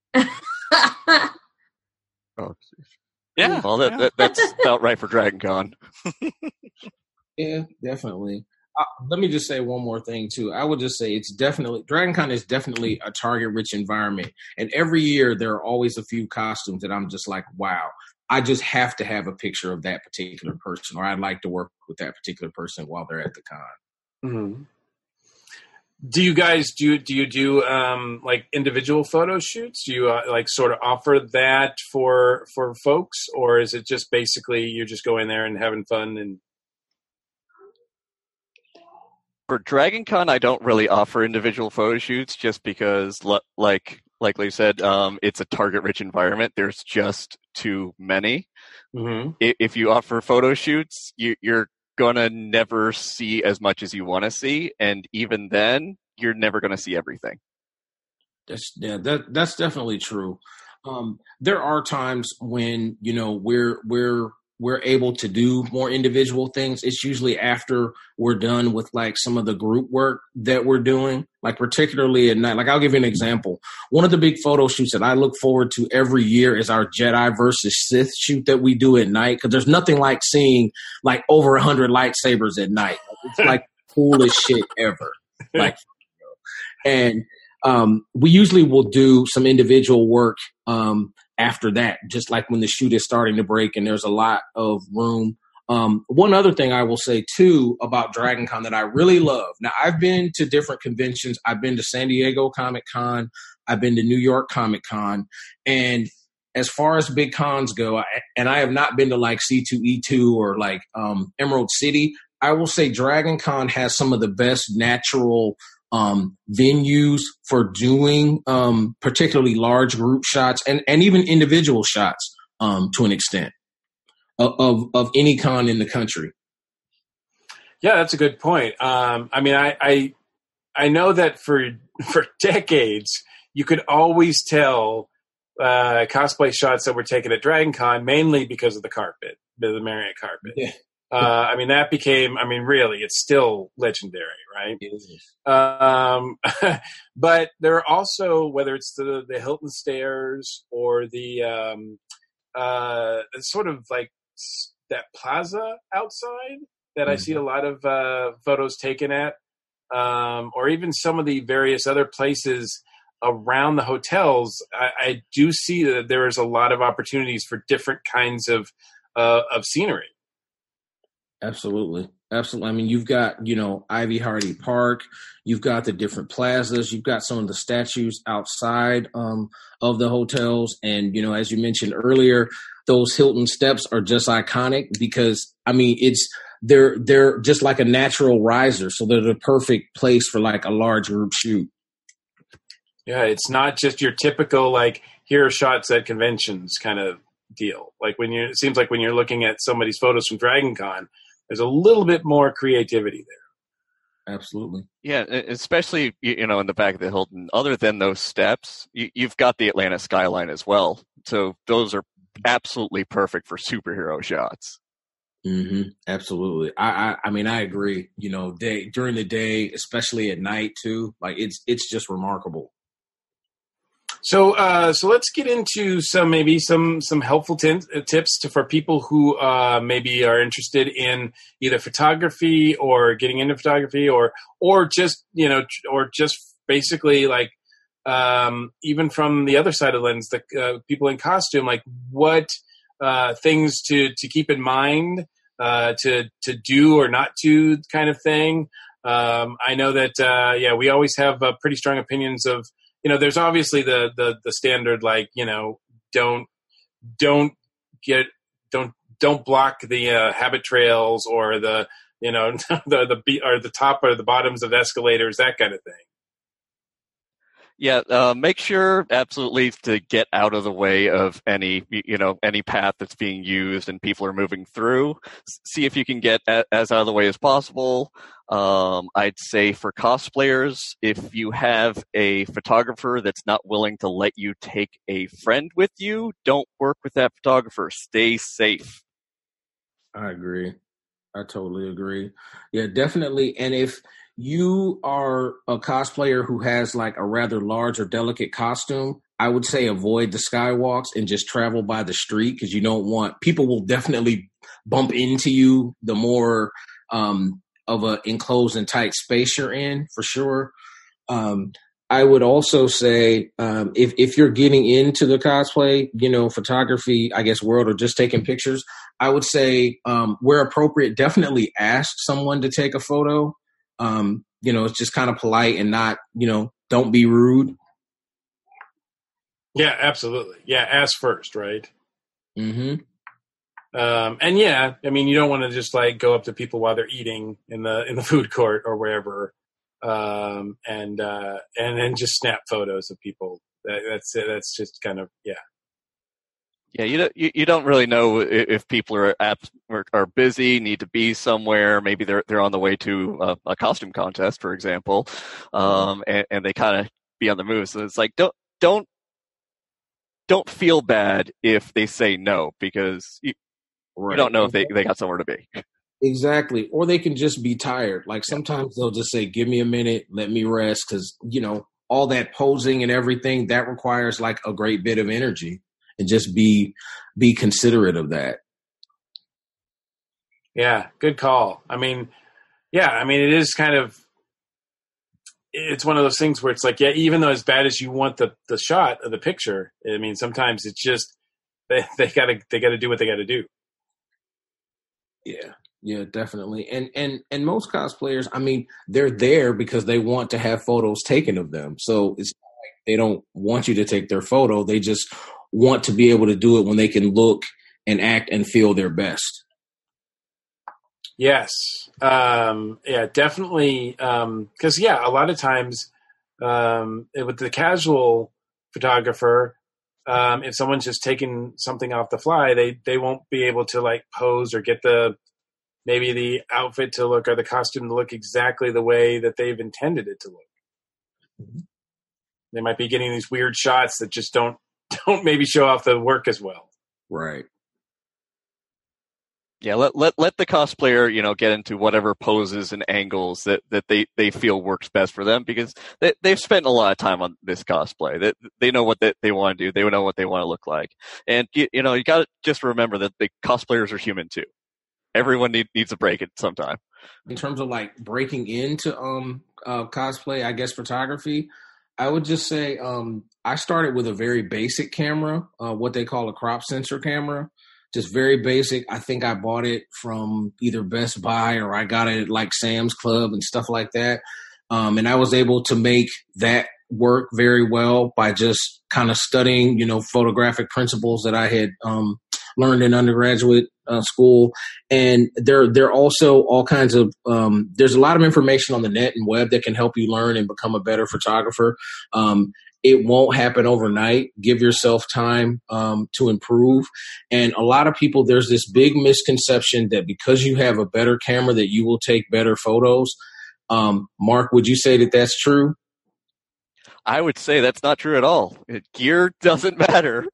Oh, Yeah. Well, that, yeah. that that's about right for Dragon Con. Yeah, definitely. Uh, let me just say one more thing, too. I would just say it's definitely, Dragon Con is definitely a target-rich environment. And every year there are always a few costumes that I'm just like, wow, I just have to have a picture of that particular person, or I'd like to work with that particular person while they're at the con. Mm-hmm. Do you guys do do you do um, like individual photo shoots? Do you uh, like sort of offer that for for folks, or is it just basically you're just going there and having fun? And For Dragon Con, I don't really offer individual photo shoots just because, like like Lee said, um, it's a target-rich environment. There's just too many. mm-hmm. If you offer photo shoots, you, you're gonna never see as much as you want to see, and even then, you're never gonna see everything. That's yeah, that that's definitely true. Um, there are times when you know we're we're we're able to do more individual things. It's usually after we're done with like some of the group work that we're doing, like particularly at night. Like I'll give you an example. One of the big photo shoots that I look forward to every year is our Jedi versus Sith shoot that we do at night. Cause there's nothing like seeing like over a hundred lightsabers at night. It's like the coolest shit ever. Like, and um, we usually will do some individual work, um, after that, just like when the shoot is starting to break and there's a lot of room. Um, one other thing I will say, too, about DragonCon that I really love. Now, I've been to different conventions. I've been to San Diego Comic-Con. I've been to New York Comic-Con. And as far as big cons go, I, and I have not been to like C two E two or like um, Emerald City, I will say DragonCon has some of the best natural Um, venues for doing um, particularly large group shots and, and even individual shots um, to an extent of, of, of any con in the country. Yeah, that's a good point. Um, I mean, I, I I know that for for decades you could always tell uh, cosplay shots that were taken at DragonCon mainly because of the carpet, the Marriott carpet. Yeah. Uh, I mean, that became, I mean, really, it's still legendary, right? Um, but there are also, whether it's the, the Hilton stairs or the um, uh, sort of like that plaza outside that mm-hmm. I see a lot of uh, photos taken at, um, or even some of the various other places around the hotels, I, I do see that there is a lot of opportunities for different kinds of uh, of scenery. Absolutely. Absolutely. I mean, you've got, you know, Ivy Hardy Park, you've got the different plazas, you've got some of the statues outside um, of the hotels. And, you know, as you mentioned earlier, those Hilton steps are just iconic because, I mean, it's, they're, they're just like a natural riser. So they're the perfect place for like a large group shoot. Yeah. It's not just your typical, like, here are shots at conventions kind of deal. Like when you, it seems like when you're looking at somebody's photos from DragonCon, there's a little bit more creativity there. Absolutely. Yeah, especially, you know, in the back of the Hilton, other than those steps, you, you've got the Atlanta skyline as well. So those are absolutely perfect for superhero shots. Mm-hmm. Absolutely. I, I, I mean, I agree. You know, day during the day, especially at night too, like it's, it's just remarkable. So, uh, so let's get into some maybe some some helpful t- tips to, for people who uh, maybe are interested in either photography or getting into photography, or or just you know, or just basically like um, even from the other side of the lens, the uh, people in costume, like what uh, things to to keep in mind, uh, to to do or not do, kind of thing. Um, I know that uh, yeah, we always have uh, pretty strong opinions of. You know, there's obviously the, the, the standard, like, you know, don't, don't get, don't, don't block the uh, habit trails or the, you know, the, the, or the top or the bottoms of escalators, that kind of thing. Yeah, uh, make sure absolutely to get out of the way of any, you know, any path that's being used and people are moving through. See if you can get a, as out of the way as possible. Um, I'd say for cosplayers, if you have a photographer that's not willing to let you take a friend with you, don't work with that photographer. Stay safe. I agree. I totally agree. Yeah, definitely. And if you are a cosplayer who has like a rather large or delicate costume, I would say avoid the skywalks and just travel by the street because you don't want, people will definitely bump into you the more um, of a enclosed and tight space you're in, for sure. Um, I would also say um, if, if you're getting into the cosplay, you know, photography, I guess, world, or just taking pictures, I would say um, where appropriate, definitely ask someone to take a photo. Um, you know, it's just kind of polite and not, you know, don't be rude. Yeah, absolutely. Yeah, ask first, right? Mm-hmm. Um, and yeah, I mean, you don't want to just like go up to people while they're eating in the in the food court or wherever, um, and uh, and then just snap photos of people. That, that's it. That's just kind of yeah. Yeah, you don't you, you don't really know if, if people are at, are busy, need to be somewhere. Maybe they're they're on the way to a, a costume contest, for example, um, and, and they kind of be on the move. So it's like don't don't don't feel bad if they say no, because you, Right. you don't know if they, they got somewhere to be. Exactly. Or they can just be tired. Like sometimes they'll just say, give me a minute, let me rest. Cause you know, all that posing and everything that requires like a great bit of energy, and just be, be considerate of that. Yeah. Good call. I mean, yeah, I mean, it is kind of, it's one of those things where it's like, yeah, even though as bad as you want the, the shot of the picture, I mean, sometimes it's just, they, they gotta, they gotta do what they gotta do. Yeah. Yeah, definitely. And and and most cosplayers, I mean, they're there because they want to have photos taken of them. So it's not like they don't want you to take their photo. They just want to be able to do it when they can look and act and feel their best. Yes. Um, yeah, definitely. Um, 'cause yeah, a lot of times, um, with the casual photographer, um, if someone's just taking something off the fly, they, they won't be able to like pose or get the, maybe the outfit to look or the costume to look exactly the way that they've intended it to look. Mm-hmm. They might be getting these weird shots that just don't, don't maybe show off the work as well. Right. Yeah, let let let the cosplayer, you know, get into whatever poses and angles that, that they, they feel works best for them, because they they've spent a lot of time on this cosplay. They they know what they, they want to do. They know what they want to look like. And you, you know, you got to just remember that the cosplayers are human too. Everyone need, needs a break at some time. In terms of like breaking into um uh, cosplay, I guess photography, I would just say um I started with a very basic camera, uh, what they call a crop sensor camera. Just very basic. I think I bought it from either Best Buy or I got it at like Sam's Club and stuff like that. Um, and I was able to make that work very well by just kind of studying, you know, photographic principles that I had um, learned in undergraduate uh, school. And there, there are also all kinds of, um, there's a lot of information on the net and web that can help you learn and become a better photographer. Um, It won't happen overnight. Give yourself time um, to improve. And a lot of people, there's this big misconception that because you have a better camera that you will take better photos. Um, Mark, would you say that that's true? I would say that's not true at all. It, gear doesn't matter.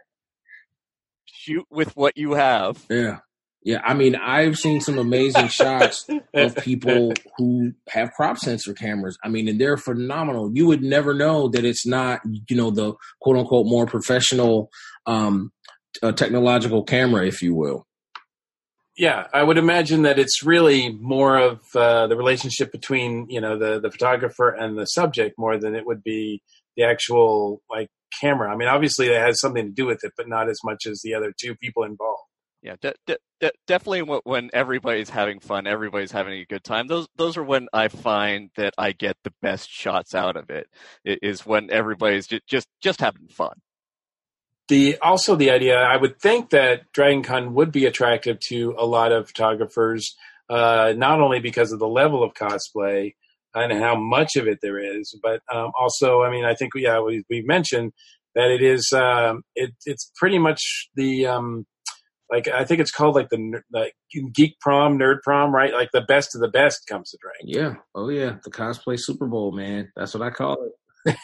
Shoot with what you have. Yeah. Yeah, I mean, I've seen some amazing shots of people who have crop sensor cameras. I mean, and they're phenomenal. You would never know that it's not, you know, the quote unquote more professional um, uh, technological camera, if you will. Yeah, I would imagine that it's really more of uh, the relationship between, you know, the, the photographer and the subject more than it would be the actual like camera. I mean, obviously it has something to do with it, but not as much as the other two people involved. Yeah, de- de- de- definitely when everybody's having fun, everybody's having a good time. Those those are when I find that I get the best shots out of it, it is when everybody's just, just, just having fun. The also the idea, I would think that DragonCon would be attractive to a lot of photographers, uh, not only because of the level of cosplay and how much of it there is, but um, also, I mean, I think, yeah, we, we mentioned that it is, um, it, it's pretty much the, um, like, I think it's called like the like Geek Prom, Nerd Prom, right? Like the best of the best comes to Dragon. Yeah. Oh, yeah. The cosplay Super Bowl, man. That's what I call it.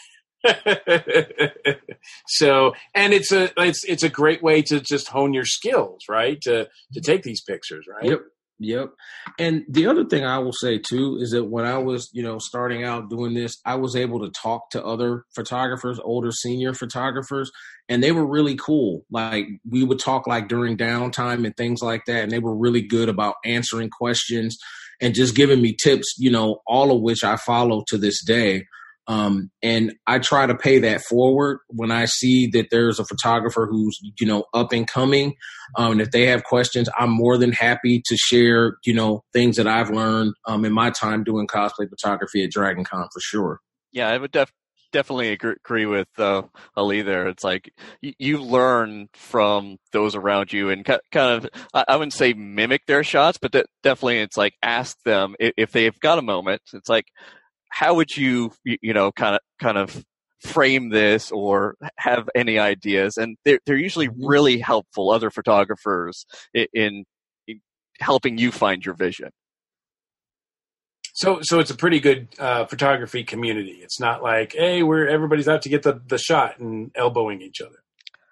So, and it's a it's it's a great way to just hone your skills, right? To to take these pictures, right? Yep. Yep. And the other thing I will say too is that when I was, you know, starting out doing this, I was able to talk to other photographers, older senior photographers, and they were really cool. Like we would talk like during downtime and things like that. And they were really good about answering questions and just giving me tips, you know, all of which I follow to this day. Um, and I try to pay that forward when I see that there's a photographer who's, you know, up and coming. Um, and if they have questions, I'm more than happy to share, you know, things that I've learned um, in my time doing cosplay photography at DragonCon for sure. Yeah, I would def- definitely agree, agree with uh, Ali there. It's like y- you learn from those around you and ca- kind of, I-, I wouldn't say mimic their shots, but de- definitely it's like ask them if-, if they've got a moment. It's like, how would you, you know, kind of, kind of frame this or have any ideas. And they're, they're usually Mm-hmm. really helpful, other photographers, in, in, in helping you find your vision. So, so it's a pretty good uh, photography community. It's not like, hey, we're everybody's out to get the, the shot and elbowing each other.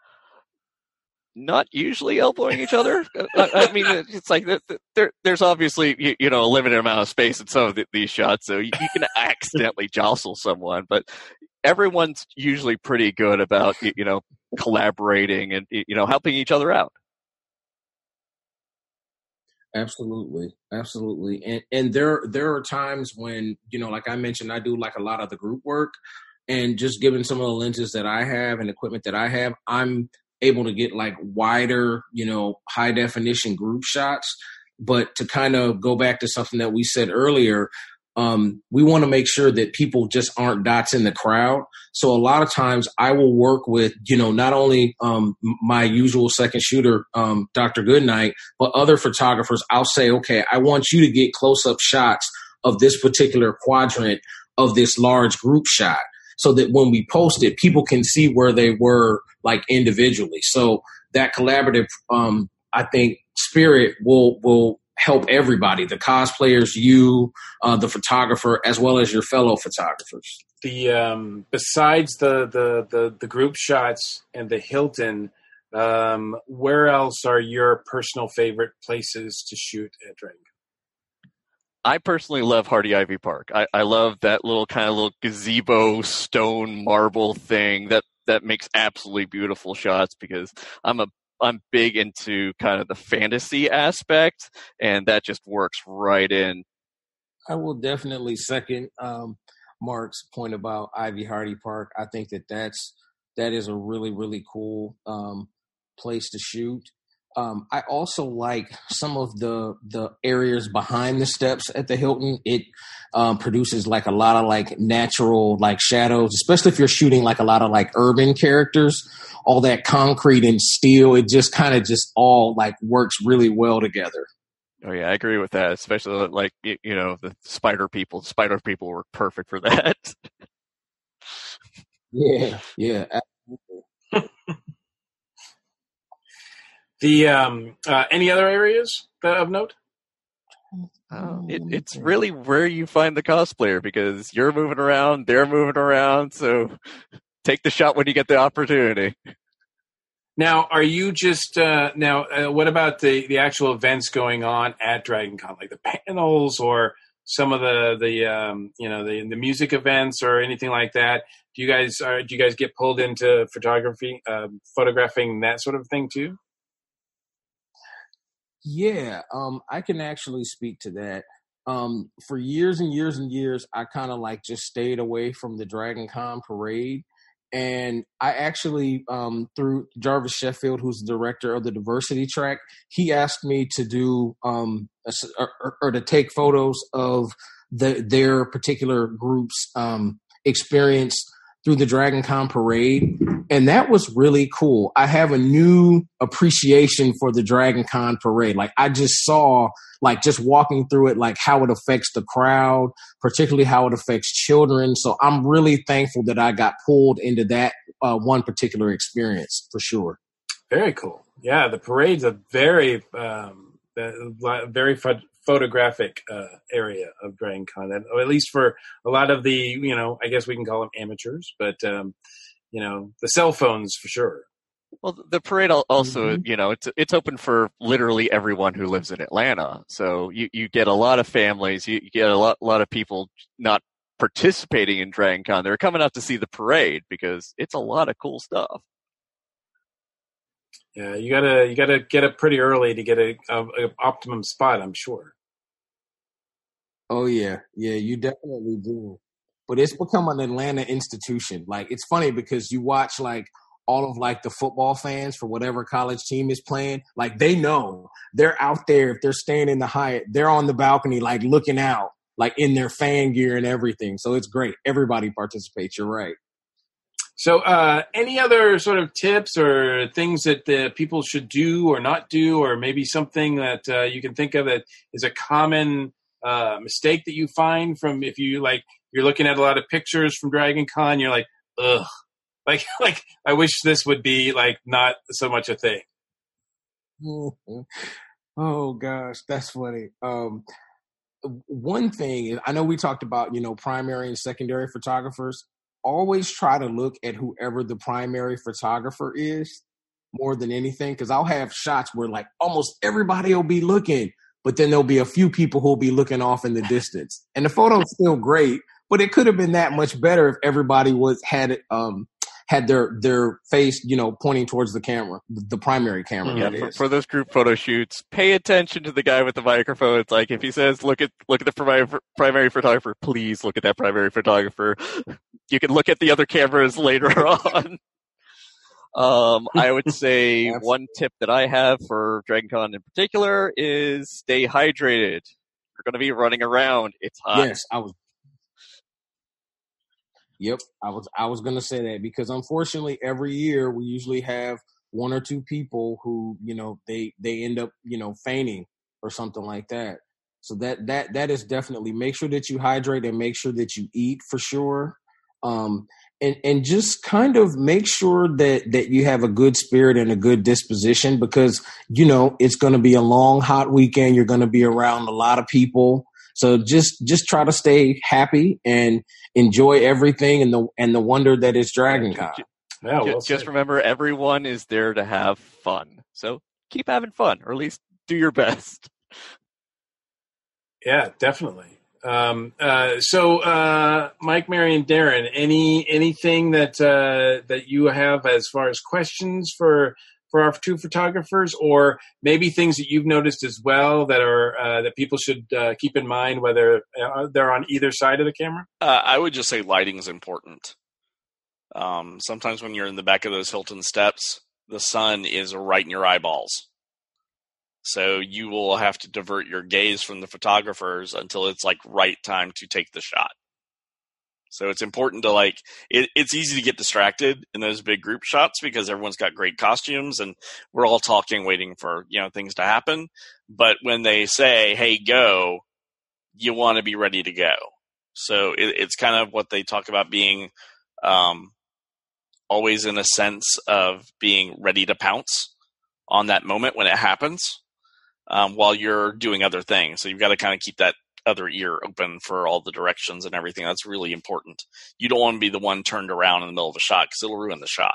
Not usually elbowing each other. I, I mean, it's like there, there's obviously you, you know a limited amount of space in some of the, these shots, so you, you can accidentally jostle someone. But everyone's usually pretty good about you know collaborating and you know helping each other out. Absolutely, absolutely, and and there there are times when you know, like I mentioned, I do like a lot of the group work, and just given some of the lenses that I have and equipment that I have, I'm able to get like wider, you know, high definition group shots. But to kind of go back to something that we said earlier, um, we want to make sure that people just aren't dots in the crowd. So a lot of times I will work with, you know, not only um, my usual second shooter, um, Doctor Goodnight, but other photographers. I'll say, okay, I want you to get close up shots of this particular quadrant of this large group shot, so that when we post it, people can see where they were like individually. So that collaborative, um, I think, spirit will will help everybody, the cosplayers, you, uh, the photographer, as well as your fellow photographers. The um, besides the, the, the, the group shots and the Hilton, um, where else are your personal favorite places to shoot at Dragon? I personally love Hardy Ivy Park. I, I love that little kind of little gazebo stone marble thing that, that makes absolutely beautiful shots, because I'm a I'm big into kind of the fantasy aspect, and that just works right in. I will definitely second um, Mark's point about Ivy Hardy Park. I think that that's that is a really really cool um, place to shoot. Um, I also like some of the the areas behind the steps at the Hilton. It um, produces like a lot of like natural like shadows, especially if you're shooting like a lot of like urban characters. All that concrete and steel, it just kind of just all like works really well together. Oh yeah, I agree with that. Especially like you, you know the spider people. Spider people work perfect for that. Yeah, yeah, absolutely. The um, uh, any other areas that of note? Uh, it, it's really where you find the cosplayer, because you're moving around, they're moving around, so take the shot when you get the opportunity. Now, are you just uh, now? Uh, what about the, the actual events going on at DragonCon, like the panels or some of the the um, you know the the music events or anything like that? Do you guys are do you guys get pulled into photography, uh, photographing that sort of thing too? Yeah, um, I can actually speak to that. Um, for years and years and years, I kind of like just stayed away from the DragonCon parade. And I actually, um, through Jarvis Sheffield, who's the director of the diversity track, he asked me to do um, a, or, or to take photos of the, their particular group's um, experience through the DragonCon parade. And that was really cool. I have a new appreciation for the DragonCon parade. Like I just saw, like just walking through it, like how it affects the crowd, particularly how it affects children. So I'm really thankful that I got pulled into that uh, one particular experience for sure. Very cool. Yeah, the parade's a very, um, very ph- photographic uh, area of DragonCon, and, or at least for a lot of the, you know, I guess we can call them amateurs, but um, you know, the cell phones for sure. Well, the parade also, Mm-hmm. you know, it's it's open for literally everyone who lives in Atlanta. So you, you get a lot of families, you, you get a lot, lot of people not participating in DragonCon. They're coming out to see the parade because it's a lot of cool stuff. Yeah, you gotta you gotta get up pretty early to get a, a, a optimum spot, I'm sure. Oh yeah, yeah, you definitely do. But it's become an Atlanta institution. Like it's funny because you watch like all of like the football fans for whatever college team is playing, like they know they're out there. If they're staying in the Hyatt, they're on the balcony, like looking out, like in their fan gear and everything. So it's great. Everybody participates. You're right. So uh, any other sort of tips or things that the people should do or not do, or maybe something that uh, you can think of that is a common uh, mistake that you find from if you like, you're looking at a lot of pictures from DragonCon, you're like, ugh. Like, like I wish this would be like not so much a thing. Oh gosh, that's funny. Um, one thing is, I know we talked about, you know, primary and secondary photographers. Always try to look at whoever the primary photographer is more than anything, because I'll have shots where like almost everybody will be looking, but then there'll be a few people who'll be looking off in the distance, and the photo's still great, but it could have been that much better if everybody was had it. Um, had their their face, you know, pointing towards the camera, the primary camera. Yeah, that for, is. for those group photo shoots, pay attention to the guy with the microphone. It's like if he says, "Look at look at the primary primary photographer," please look at that primary photographer. You can look at the other cameras later on. Um, I would say one tip that I have for DragonCon in particular is stay hydrated. You're going to be running around. It's hot. Yes, I was. Yep, I was I was gonna say that, because unfortunately every year we usually have one or two people who, you know, they they end up, you know, fainting or something like that. So that that that is definitely, make sure that you hydrate and make sure that you eat for sure. Um and and just kind of make sure that that you have a good spirit and a good disposition, because, you know, it's going to be a long hot weekend. You're going to be around a lot of people. So just just try to stay happy and enjoy everything and the and the wonder that is DragonCon. Yeah, well just, just said. remember, everyone is there to have fun. So keep having fun, or at least do your best. Yeah, definitely. Um, uh, so, uh, Mike, Mary, and Darren, any anything that uh, that you have as far as questions for for our two photographers, or maybe things that you've noticed as well that are uh, that people should uh, keep in mind, whether uh, they're on either side of the camera? Uh, I would just say lighting is important. Um, sometimes when you're in the back of those Hilton steps, the sun is right in your eyeballs. So you will have to divert your gaze from the photographers until it's like right time to take the shot. So it's important to like, it, it's easy to get distracted in those big group shots because everyone's got great costumes and we're all talking, waiting for, you know, things to happen. But when they say, hey, go, you want to be ready to go. So it, it's kind of what they talk about being um, always in a sense of being ready to pounce on that moment when it happens um, while you're doing other things. So you've got to kind of keep that other ear open for all the directions and everything. That's really important. You don't want to be the one turned around in the middle of a shot because it'll ruin the shot.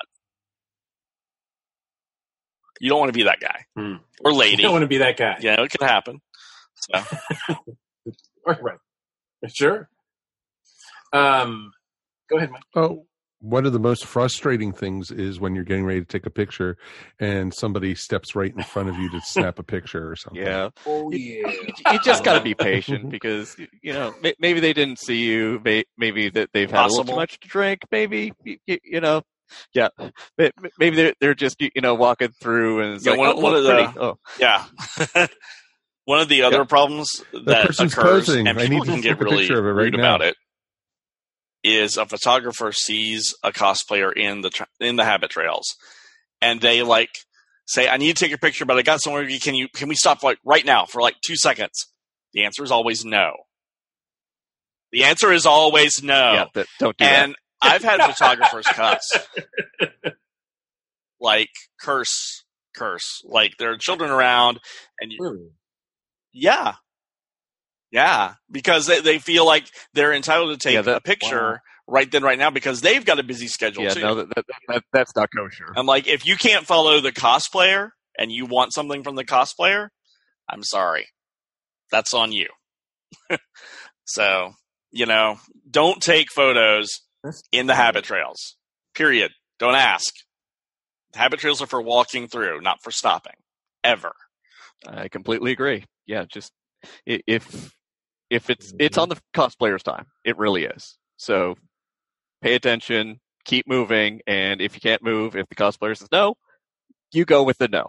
You don't want to be that guy hmm. or lady. You don't want to be that guy. Yeah, it can happen. So. Right. Sure. Um, go ahead, Mike. Oh, one of the most frustrating things is when you're getting ready to take a picture and somebody steps right in front of you to snap a picture or something. Yeah. Oh, yeah. You, you just got to be patient because, you know, maybe they didn't see you. Maybe that they've had Possible. a little too much to drink. Maybe, you, you know, yeah. Maybe they're, they're just, you know, walking through and it's yeah, like, one, oh, one of pretty. the, oh. yeah. One of the other yeah. problems that occurs, posing. and people can get really rude right about it, is a photographer sees a cosplayer in the tra- in the habit trails, and they like say, "I need to take a picture, but I got somewhere. Can you? Can we stop like right now for like two seconds?" The answer is always no. The answer is always no. Yeah, but don't do and that. I've had photographers cuss, like curse, curse, like there are children around, and you, really? yeah. Yeah, because they, they feel like they're entitled to take yeah, that, a picture wow. right then, right now, because they've got a busy schedule, yeah, too. no, that, that, that, that's not kosher. I'm like, if you can't follow the cosplayer and you want something from the cosplayer, I'm sorry. That's on you. So, you know, don't take photos in the habit trails, period. Don't ask. The habit trails are for walking through, not for stopping, ever. I completely agree. Yeah, just if... If it's it's on the cosplayer's time, it really is. So pay attention, keep moving, and if you can't move, if the cosplayer says no, you go with the no.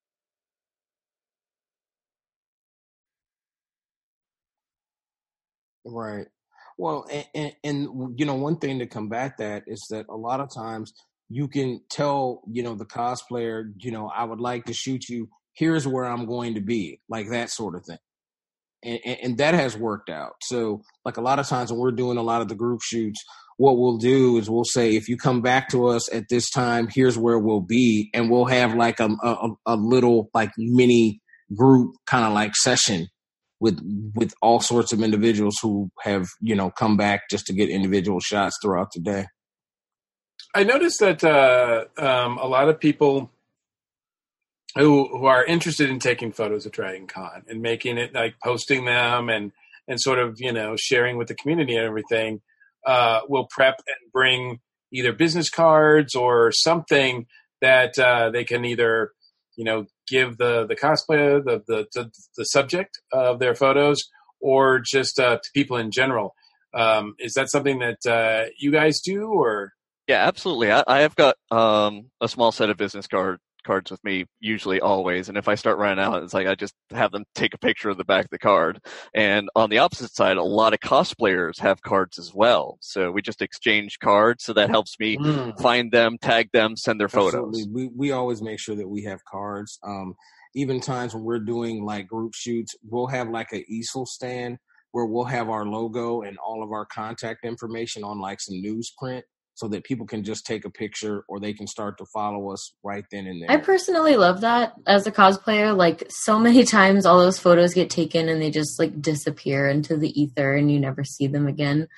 Right. Well, and, and, and you know, one thing to combat that is that a lot of times you can tell, you know, the cosplayer, you know, I would like to shoot you. Here's where I'm going to be, like that sort of thing. And, and, and that has worked out. So like a lot of times when we're doing a lot of the group shoots, what we'll do is we'll say, if you come back to us at this time, here's where we'll be. And we'll have like a, a, a little like mini group kind of like session with with all sorts of individuals who have, you know, come back just to get individual shots throughout the day. I noticed that uh, um, a lot of people who who are interested in taking photos of Dragon Con and making it, like posting them and, and sort of, you know, sharing with the community and everything, uh, will prep and bring either business cards or something that uh, they can either, you know, give the, the cosplayer, the, the, the, the subject of their photos, or just uh, to people in general. Um, is that something that uh, you guys do, or? Yeah, absolutely. I, I have got um, a small set of business card, cards with me, usually always. And if I start running out, it's like I just have them take a picture of the back of the card. And on the opposite side, a lot of cosplayers have cards as well. So we just exchange cards. So that helps me mm. find them, tag them, send their photos. Absolutely. We, we always make sure that we have cards. Um, even times when we're doing like group shoots, we'll have like an easel stand where we'll have our logo and all of our contact information on like some newsprint, so that people can just take a picture or they can start to follow us right then and there. I personally love that as a cosplayer. Like, so many times all those photos get taken and they just like disappear into the ether and you never see them again.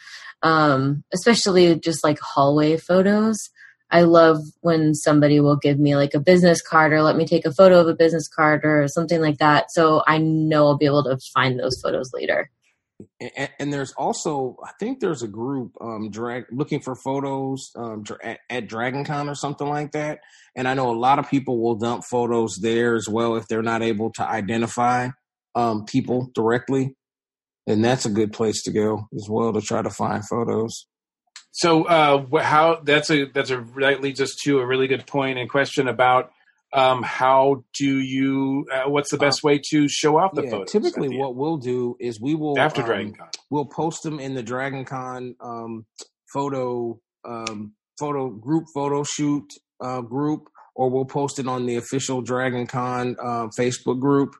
Um, especially just like hallway photos. I love when somebody will give me like a business card or let me take a photo of a business card or something like that. So I know I'll be able to find those photos later. And, and there's also, I think there's a group um, drag, looking for photos um, at, at Dragon Con or something like that. And I know a lot of people will dump photos there as well if they're not able to identify um, people directly. And that's a good place to go as well to try to find photos. So uh, how that's a that's a that leads us to a really good point and question about Um, how do you? Uh, what's the best way to show off the yeah, photos? Typically, what we'll do is we will after um, Dragon Con, we'll post them in the Dragon Con um, photo um, photo group photo shoot uh, group, or we'll post it on the official Dragon Con uh, Facebook group,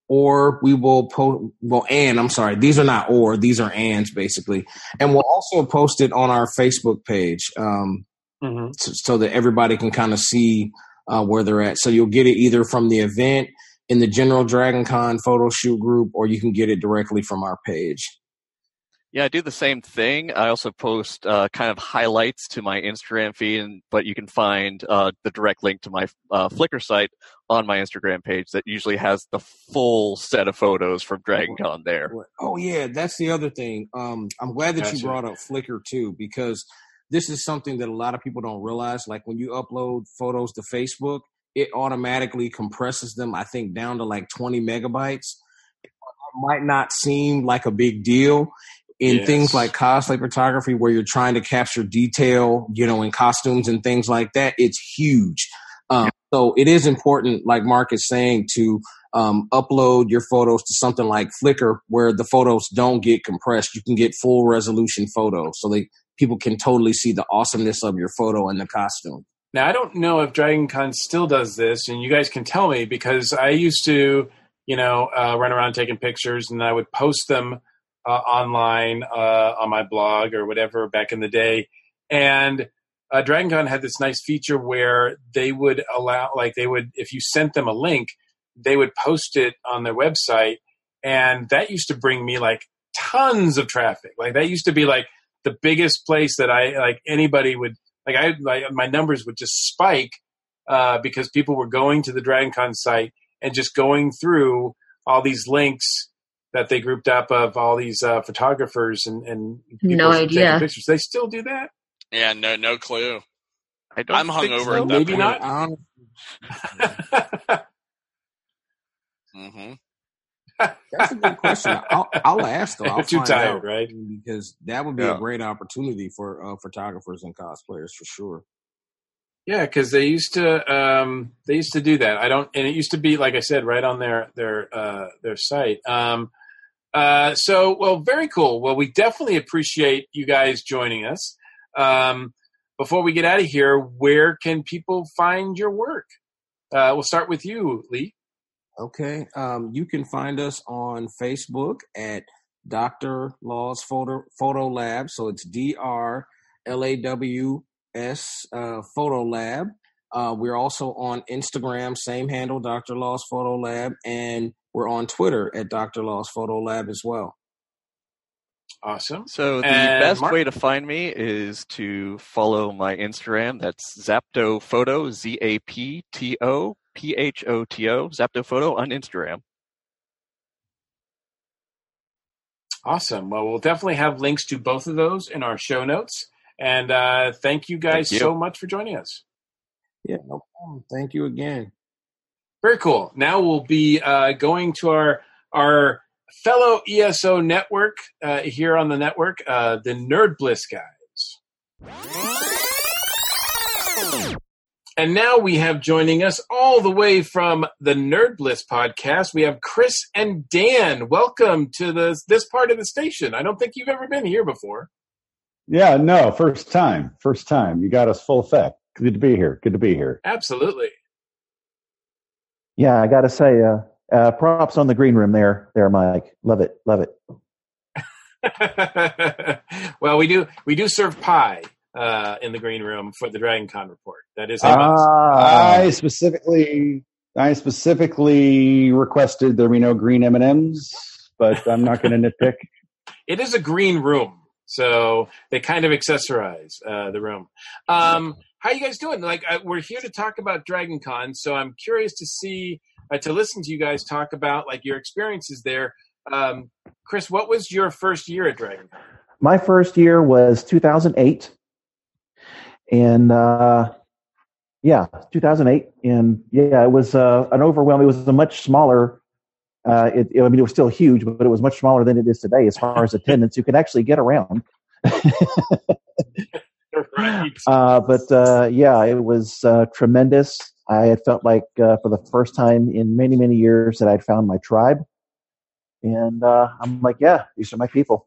or we will post. Well, and I'm sorry, these are not or; these are ands basically, and we'll also post it on our Facebook page um, mm-hmm. so, so that everybody can kind of see Uh, where they're at. So you'll get it either from the event in the general Dragon Con photo shoot group, or you can get it directly from our page. Yeah, I do the same thing. I also post uh, kind of highlights to my Instagram feed, and, but you can find uh, the direct link to my uh, Flickr site on my Instagram page that usually has the full set of photos from Dragon Con there. Oh, yeah, that's the other thing. Um, I'm glad that gotcha. you brought up Flickr, too, because this is something that a lot of people don't realize. Like when you upload photos to Facebook, it automatically compresses them, I think, down to like twenty megabytes. It might not seem like a big deal in yes. things like cosplay photography where you're trying to capture detail, you know, in costumes and things like that. It's huge. Um, so it is important, like Mark is saying, to um, upload your photos to something like Flickr where the photos don't get compressed. You can get full resolution photos. So they people can totally see the awesomeness of your photo and the costume. Now, I don't know if Dragon Con still does this, and you guys can tell me, because I used to, you know, uh, run around taking pictures, and I would post them uh, online uh, on my blog or whatever back in the day. And uh, Dragon Con had this nice feature where they would allow, like they would, if you sent them a link, they would post it on their website. And that used to bring me like tons of traffic. Like that used to be like the biggest place that I like anybody would like. I like my numbers would just spike uh, because people were going to the Dragon Con site and just going through all these links that they grouped up of all these uh, photographers and, and people no idea. Pictures. They still do that? Yeah, no, no clue. I don't I'm hungover so. at that Maybe point. not. mm-hmm. That's a good question. I'll, I'll ask though. I'll Too find tired, out, right? Because that would be yeah. a great opportunity for uh, photographers and cosplayers for sure. Yeah, because they used to um, they used to do that. I don't, and it used to be like I said, right on their their uh, their site. Um, uh, so, well, very cool. Well, we definitely appreciate you guys joining us. Um, before we get out of here, where can people find your work? Uh, we'll start with you, Lee. Okay. Um, you can find us on Facebook at Doctor Laws Photo, Photo Lab. So it's D R L A W S uh, Photo Lab. Uh, we're also on Instagram, same handle, Doctor Laws Photo Lab, and we're on Twitter at Doctor Laws Photo Lab as well. Awesome. So the And best Mark? way to find me is to follow my Instagram. That's Zapto Photo, Z A P T O P H O T O, Zapto Photo on Instagram. Awesome. Well, we'll definitely have links to both of those in our show notes. And uh, thank you guys Thank you. so much for joining us. Yeah, no problem. Thank you again. Very cool. Now we'll be uh, going to our our fellow E S O network uh, here on the network, uh, the Nerd Bliss guys. And now we have joining us all the way from the Nerd Bliss podcast, we have Chris and Dan. Welcome to the, this part of the station. I don't think you've ever been here before. Yeah, no, first time. First time. You got us full effect. Good to be here. Good to be here. Absolutely. Yeah, I got to say, uh, uh, props on the green room there, there, Mike. Love it, love it. Well, we do we do serve pie uh, in the green room for the Dragon Con report. That is a must. Uh, I specifically, I specifically requested there be no green M and M's, but I'm not going to nitpick. It is a green room, so they kind of accessorize uh, the room. Um, how you guys doing? Like, uh, we're here to talk about Dragon Con, so I'm curious to see, uh, to listen to you guys talk about like your experiences there. Um, Chris, what was your first year at Dragon Con? My first year was two thousand eight, and uh, yeah, two thousand eight, and yeah, it was uh, an overwhelming. It was a much smaller. Uh, it, it, I mean, it was still huge, but it was much smaller than it is today as far as attendance. You could actually get around. Right. Uh, but uh, yeah, it was uh, tremendous. I had felt like uh, for the first time in many, many years that I'd found my tribe. And uh, I'm like, yeah, these are my people.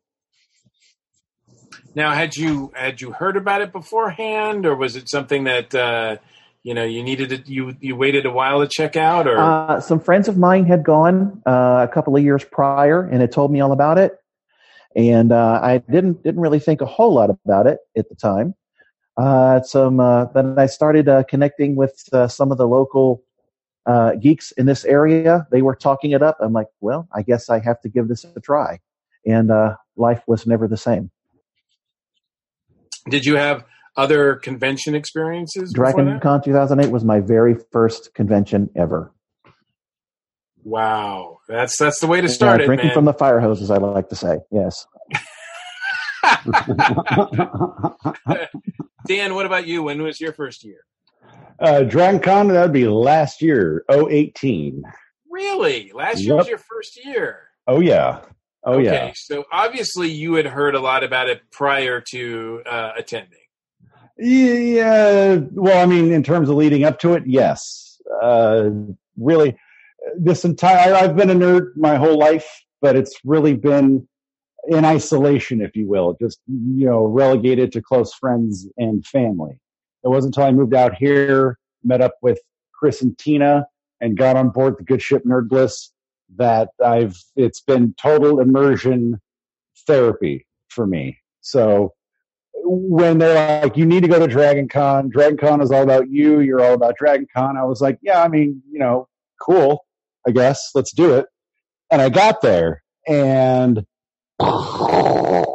Now, had you had you heard about it beforehand, or was it something that uh, you know you needed to, you you waited a while to check out? Or uh, some friends of mine had gone uh, a couple of years prior and had told me all about it, and uh, I didn't didn't really think a whole lot about it at the time. Uh, some uh, then I started uh, connecting with uh, some of the local uh, geeks in this area. They were talking it up. I'm like, well, I guess I have to give this a try, and uh, life was never the same. did you have other convention experiences? Dragon Con two thousand eight was my very first convention ever. Wow, that's that's the way to start yeah, it, drinking man. from the fire hose, as I like to say. Yes. Dan, what about you? When was your first year? Uh, Dragon Con, that would be last year, oh eighteen. Really? Last year Yep. was your first year? Oh, yeah. Oh, okay, yeah. so obviously you had heard a lot about it prior to uh, attending. Yeah, well, I mean, in terms of leading up to it, yes. Uh, really, this entire, I've been a nerd my whole life, but it's really been in isolation, if you will, just, you know, relegated to close friends and family. It wasn't until I moved out here, met up with Chris and Tina, and got on board the good ship Nerd Bliss that I've, it's been total immersion therapy for me. So when they're like, you need to go to Dragon Con, Dragon Con is all about you, you're all about Dragon Con, I was like, yeah, I mean, you know, cool, I guess, let's do it. And I got there, and it,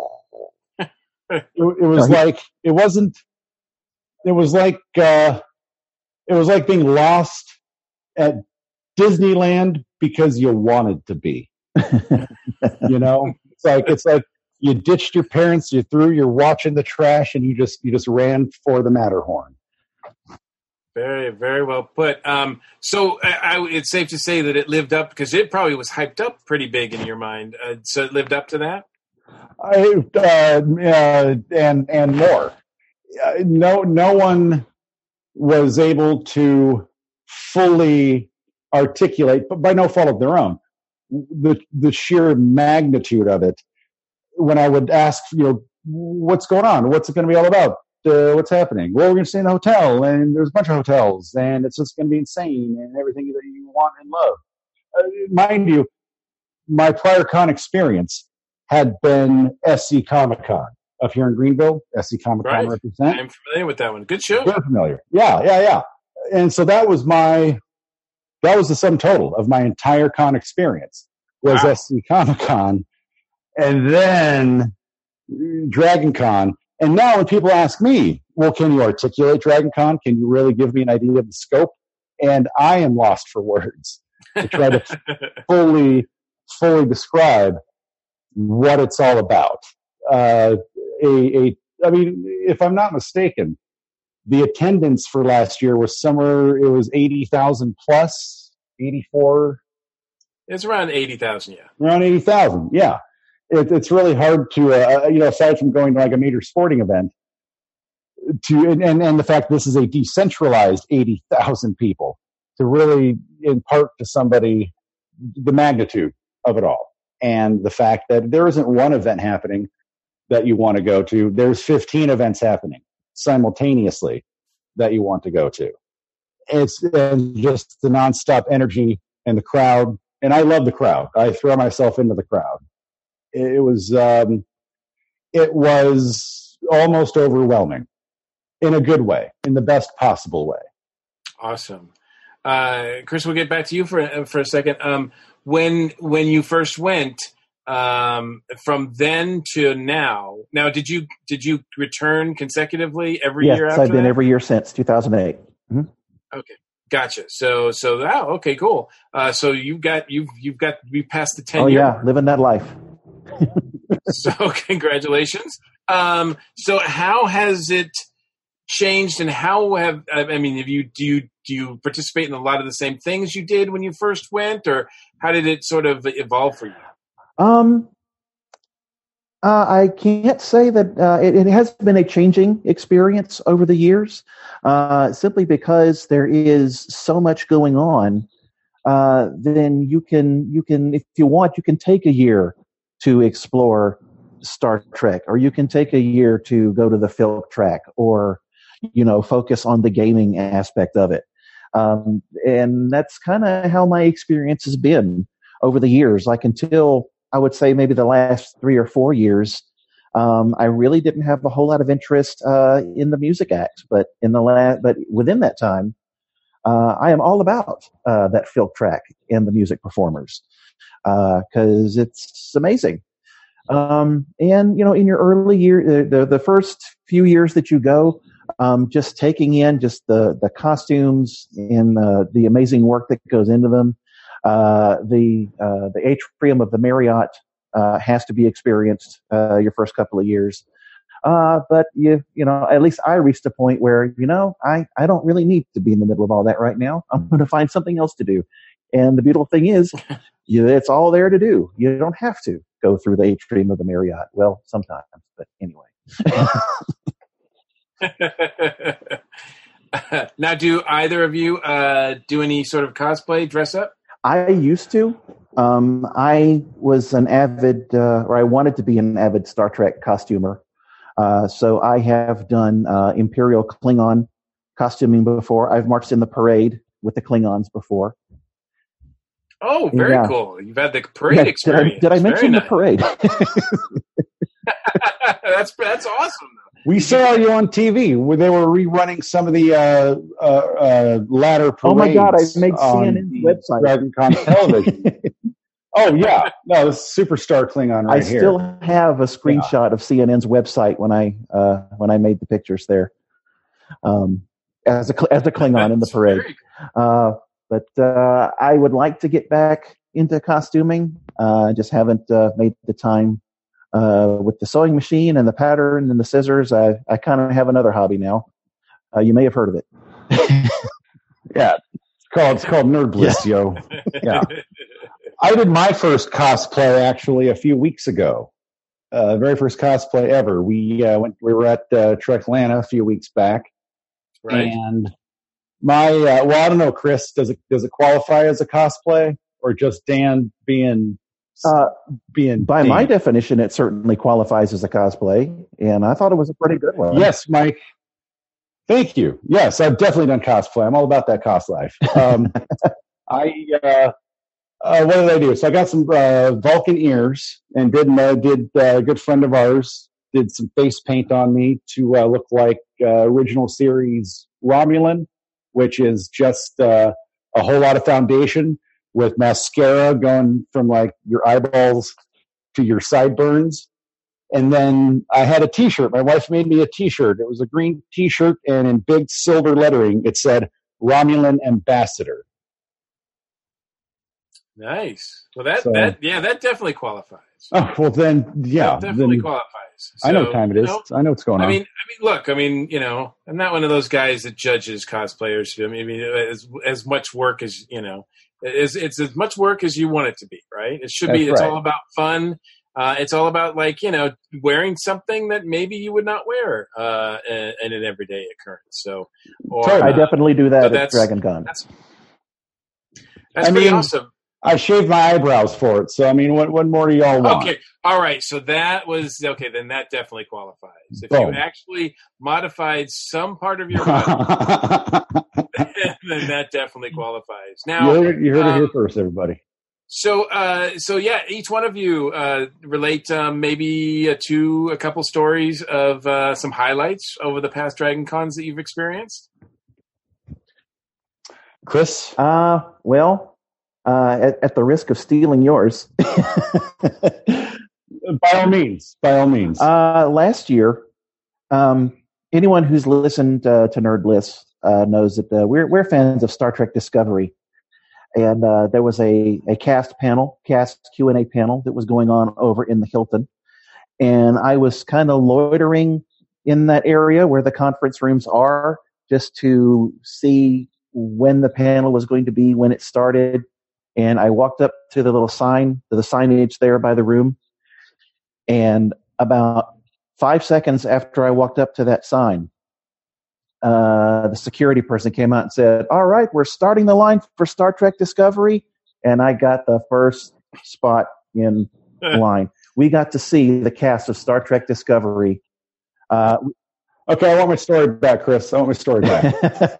it was like, it wasn't, it was like, uh, it was like being lost at Disneyland because you wanted to be. You know, it's like, it's like you ditched your parents, you threw your watch in the trash, and you just, you just ran for the Matterhorn. Very, very well put. Um, so I, I, it's safe to say that it lived up, because it probably was hyped up pretty big in your mind. Uh, so it lived up to that? I, uh, uh, and, and more. Uh, no, no one was able to fully articulate, but by no fault of their own, the, the sheer magnitude of it. When I would ask, you know, what's going on? What's it going to be all about? Uh, what's happening? Well, we're going to stay in the hotel, and there's a bunch of hotels, and it's just going to be insane, and everything that you want and love. Uh, mind you, my prior con experience had been S C Comic Con. up here in Greenville. S C Comic Con Right. represent. I'm familiar with that one. Good show. Very familiar. Yeah, yeah, yeah. And so that was my, that was the sum total of my entire con experience was Wow. S C Comic Con, and then Dragon Con. And now when people ask me, well, can you articulate Dragon Con? Can you really give me an idea of the scope? And I am lost for words to try to fully, fully describe what it's all about. Uh, a, a, I mean, if I'm not mistaken, the attendance for last year was somewhere, it was eighty thousand plus, eighty-four. It's around eighty thousand, yeah. Around eighty thousand, yeah. It, it's really hard to, uh, you know, aside from going to like a major sporting event, to and, and, and the fact this is a decentralized eighty thousand people, to really impart to somebody the magnitude of it all. And the fact that there isn't one event happening that you want to go to. There's fifteen events happening simultaneously that you want to go to. It's and just the nonstop energy and the crowd. And I love the crowd. I throw myself into the crowd. It was, um, it was almost overwhelming in a good way, in the best possible way. Awesome. Uh, Chris, we'll get back to you for, for a second. Um, when, when you first went, um, from then to now, now, did you, did you return consecutively every yes, year after I've been that? every year since two thousand eight. Mm-hmm. Okay. Gotcha. So, so that, okay, cool. Uh, so you've got, you've, you've got, we passed the ten Oh year yeah, mark. living that life. So congratulations. Um, so how has it changed, and how have, I mean, have you, do you, do you participate in a lot of the same things you did when you first went, or how did it sort of evolve for you? Um, uh, I can't say that uh, it, it has been a changing experience over the years, uh, simply because there is so much going on. Uh, then you can, you can, if you want, you can take a year to explore Star Trek, or you can take a year to go to the Filk track, or, you know, focus on the gaming aspect of it. Um, and that's kind of how my experience has been over the years. Like until I would say maybe the last three or four years, um, I really didn't have a whole lot of interest, uh, in the music act, but in the last, but within that time, uh, I am all about, uh, that Filk track and the music performers. Uh, cause it's amazing. Um, and you know, in your early year, the, the first few years that you go, um, just taking in just the, the costumes and the, the amazing work that goes into them. Uh, the, uh, the atrium of the Marriott, uh, has to be experienced, uh, your first couple of years. Uh, but you, you know, at least I reached a point where, you know, I, I don't really need to be in the middle of all that right now. I'm going to find something else to do. And the beautiful thing is, you, it's all there to do. You don't have to go through the atrium of the Marriott. Well, sometimes, but anyway. Now, do either of you uh, do any sort of cosplay, dress up? I used to. Um, I was an avid, uh, or I wanted to be an avid Star Trek costumer. Uh, so I have done uh, Imperial Klingon costuming before. I've marched in the parade with the Klingons before. Oh, very Yeah. cool. You've had the parade Yeah, did I, experience. did I mention Very the parade? nice. that's, that's awesome. We saw you on T V where they were rerunning some of the uh, uh, uh, latter parades. Oh my God, I made on C N N's the website. Dragon Con television. Oh yeah, no, this is Superstar Klingon right I here. still have a screenshot of C N N's website when I uh, when I made the pictures there, um, as a as a Klingon in the That's parade. very Uh, but uh, I would like to get back into costuming. Uh, I just haven't uh, made the time uh, with the sewing machine and the pattern and the scissors. I I kind of have another hobby now. Uh, you may have heard of it. Yeah, it's called it's called Nerd Bliss, yo. Yeah, I did my first cosplay actually a few weeks ago. Uh, very first cosplay ever. We uh, went. We were at uh, Treklana a few weeks back, Right. and my uh, well, I don't know, Chris. Does it does it qualify as a cosplay or just Dan being Uh, being By Dan? my definition, it certainly qualifies as a cosplay, and I thought it was a pretty good one. Yes, Mike. Thank you. Yes, I've definitely done cosplay. I'm all about that cos life. Um, I uh, uh, what did I do? So I got some uh, Vulcan ears and did uh, did uh, a good friend of ours did some face paint on me to uh, look like uh, original series Romulan, which is just uh, a whole lot of foundation with mascara going from like your eyeballs to your sideburns. And then I had a T-shirt. My wife made me a T-shirt. It was a green T-shirt, and in big silver lettering, it said Romulan Ambassador. Nice. Well, that, So- that yeah, that definitely qualifies. Oh, well then, yeah. That definitely then qualifies. I know So, what time it you is. know, I know what's going on. I mean, I mean, look. I mean, you know, I'm not one of those guys that judges cosplayers. I mean, I mean, as as much work as you know, it's it's as much work as you want it to be, right? It should be. That's It's right. all about fun. Uh, it's all about like you know wearing something that maybe you would not wear uh, in, in an everyday occurrence. So, or, Totally. I uh, definitely do so that at that's- Dragon Con. That's that's I pretty mean, awesome. I shaved my eyebrows for it. So, I mean, what, what more do y'all want? Okay, all right. So that was okay. Then that definitely qualifies. If Boom. you actually modified some part of your body, then that definitely qualifies. you Now, heard, it, you heard it here um, first, everybody. so uh, so yeah, each one of you uh, relate um, maybe uh, to a couple stories of uh, some highlights over the past Dragon Cons that you've experienced. Chris? Uh, well, uh, at, at the risk of stealing yours, By all means. By all means. uh, last year, um, anyone who's listened uh, to Nerd Bliss uh, knows that uh, we're we're fans of Star Trek Discovery, and uh, there was a, a cast panel, cast Q and A panel that was going on over in the Hilton, and I was kind of loitering in that area where the conference rooms are, just to see when the panel was going to be, when it started. And I walked up to the little sign, to the signage there by the room. And about five seconds after I walked up to that sign, uh, the security person came out and said, "All right, we're starting the line for Star Trek Discovery." And I got the first spot in line. We got to see the cast of Star Trek Discovery. Uh, okay, I want my story back, Chris. I want my story back.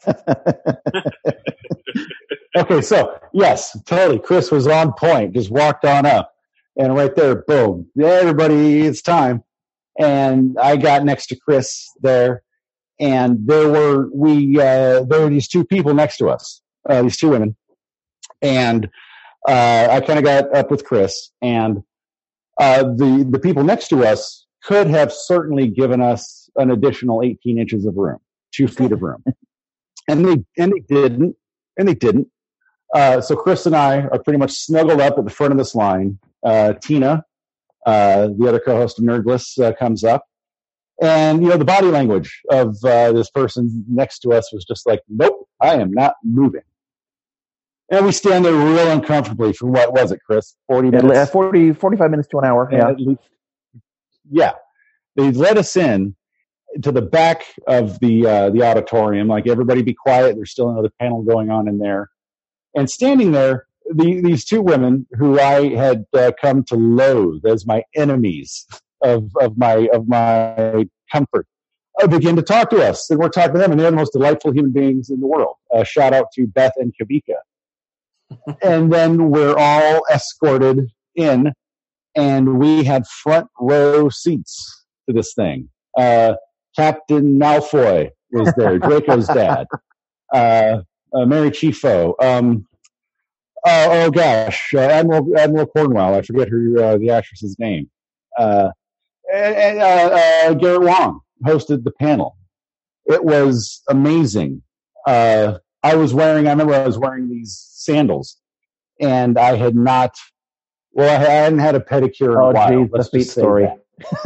Okay, so, yes, totally. Chris was on point. Just walked on up. And right there, boom. Yeah, everybody, it's time. And I got next to Chris there. And there were we uh, there were these two people next to us, uh, these two women. And uh, I kind of got up with Chris. And uh, the the people next to us could have certainly given us an additional eighteen inches of room, two feet of room. And they and they didn't. And they didn't. Uh, so Chris and I are pretty much snuggled up at the front of this line. Uh, Tina, uh, the other co-host of Nerdless, uh, comes up. And, you know, the body language of uh, this person next to us was just like, nope, I am not moving. And we stand there real uncomfortably for what was it, Chris? forty at minutes? forty, forty-five minutes to an hour. And Yeah. at least- yeah. They led us in to the back of the uh, the auditorium, like, everybody be quiet. There's still another panel going on in there. And standing there, the, these two women who I had uh, come to loathe as my enemies of, of my of my comfort uh, begin to talk to us. And we're talking to them, and they're the most delightful human beings in the world. Uh, shout out to Beth and Kavika. And then we're all escorted in, and we had front row seats to this thing. Uh, Captain Malfoy was there, Draco's dad. Uh, uh, Mary Chieffo. Um, oh, oh gosh, uh, Admiral Admiral Cornwell. I forget her uh, the actress's name. Uh, and, and, uh, uh, Garrett Wong hosted the panel. It was amazing. Uh, I was wearing. I remember I was wearing these sandals, and I had not. Well, I hadn't had a pedicure in Oh, a while. geez, the Let's feet just say story.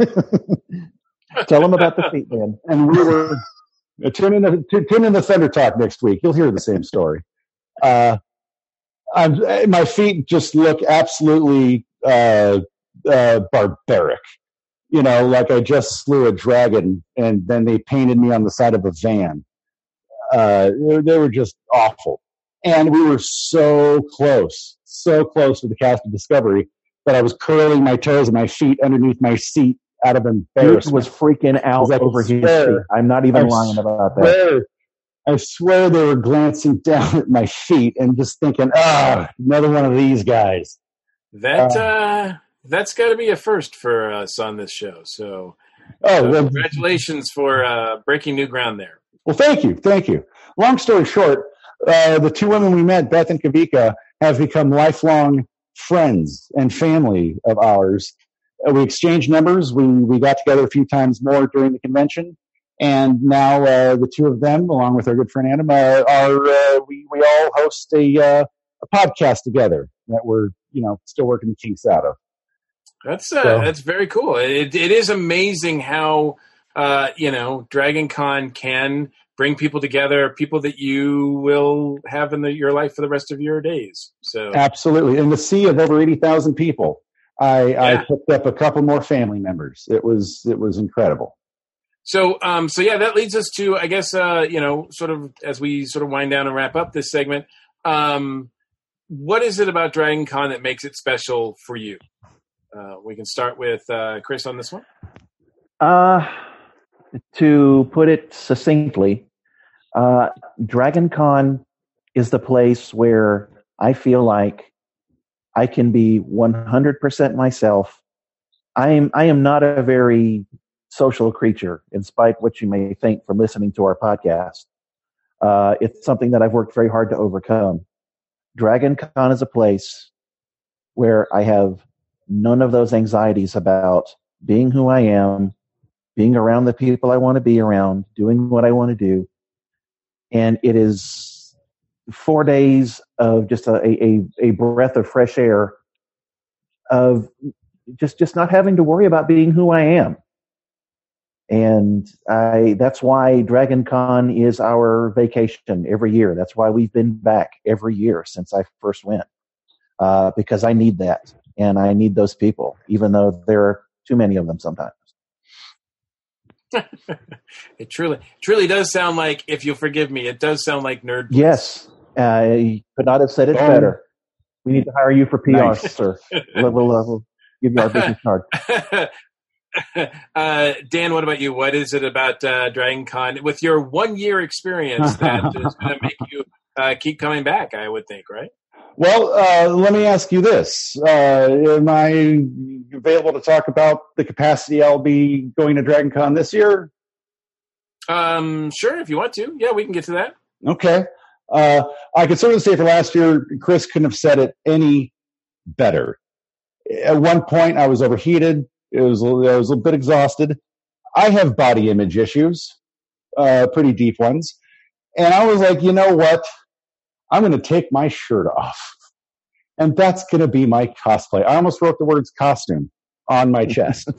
that. Tell them about the feet, man. And we were uh, tune in the t- tune in the Thunder Talk next week. You'll hear the same story. Uh, I'm, my feet just look absolutely uh, uh, barbaric. You know, like I just slew a dragon, and then they painted me on the side of a van. Uh, they, they were just awful, and we were so close, so close with the cast of Discovery that I was curling my toes and my feet underneath my seat out of Dude embarrassment. was freaking out I could over his swear- feet. I'm not even I lying about that. swear, I swear they were glancing down at my feet and just thinking, ah, another one of these guys. That uh, that's got to be a first for us on this show. So Oh, so well, congratulations for uh, breaking new ground there. well, thank you, thank you. Long story short, uh, the two women we met, Beth and Kavika, have become lifelong friends and family of ours. Uh, we exchanged numbers. We we got together a few times more during the convention, and now uh, the two of them, along with our good friend Adam, uh, are uh, we we all host a uh, a podcast together that we're you know still working the kinks out of. That's uh, So- that's very cool. It it is amazing how uh, you know Dragon Con can bring people together, people that you will have in the, your life for the rest of your days. So Absolutely. In the sea of over eighty thousand people, I, I Yeah. picked up a couple more family members. It was it was incredible. So, um, so yeah, that leads us to, I guess, uh, you know, sort of as we sort of wind down and wrap up this segment. Um, what is it about Dragon Con that makes it special for you? Uh, we can start with uh, Chris on this one. Uh, to put it succinctly, uh, Dragon Con is the place where I feel like I can be one hundred percent myself. I am, I am not a very social creature, in spite of what you may think from listening to our podcast. Uh, it's something that I've worked very hard to overcome. Dragon Con is a place where I have none of those anxieties about being who I am, being around the people I want to be around, doing what I want to do. And it is four days of just a, a, a breath of fresh air of just, just not having to worry about being who I am. And I, that's why Dragon Con is our vacation every year. That's why we've been back every year since I first went, uh, because I need that. And I need those people, even though there are too many of them sometimes. It truly, truly does sound like, if you'll forgive me, it does sound like Nerd Bliss. Yes. Uh, you could not have said it Oh. better. We need to hire you for P R, Nice. sir. We'll, we'll, uh, we'll give you our business card. uh, Dan, what about you? What is it about uh, Dragon Con with your one year experience that is going to make you uh, keep coming back? I would think, right? Well, uh, let me ask you this. Uh, am I available to talk about the capacity I'll be going to Dragon Con this year? Um, sure, if you want to. Yeah, we can get to that. Okay. Uh, I could certainly say for last year, Chris couldn't have said it any better. At one point, I was overheated. It was, I was a bit exhausted. I have body image issues, uh, pretty deep ones. And I was like, you know what? I'm going to take my shirt off. And that's going to be my cosplay. I almost wrote the words costume on my chest.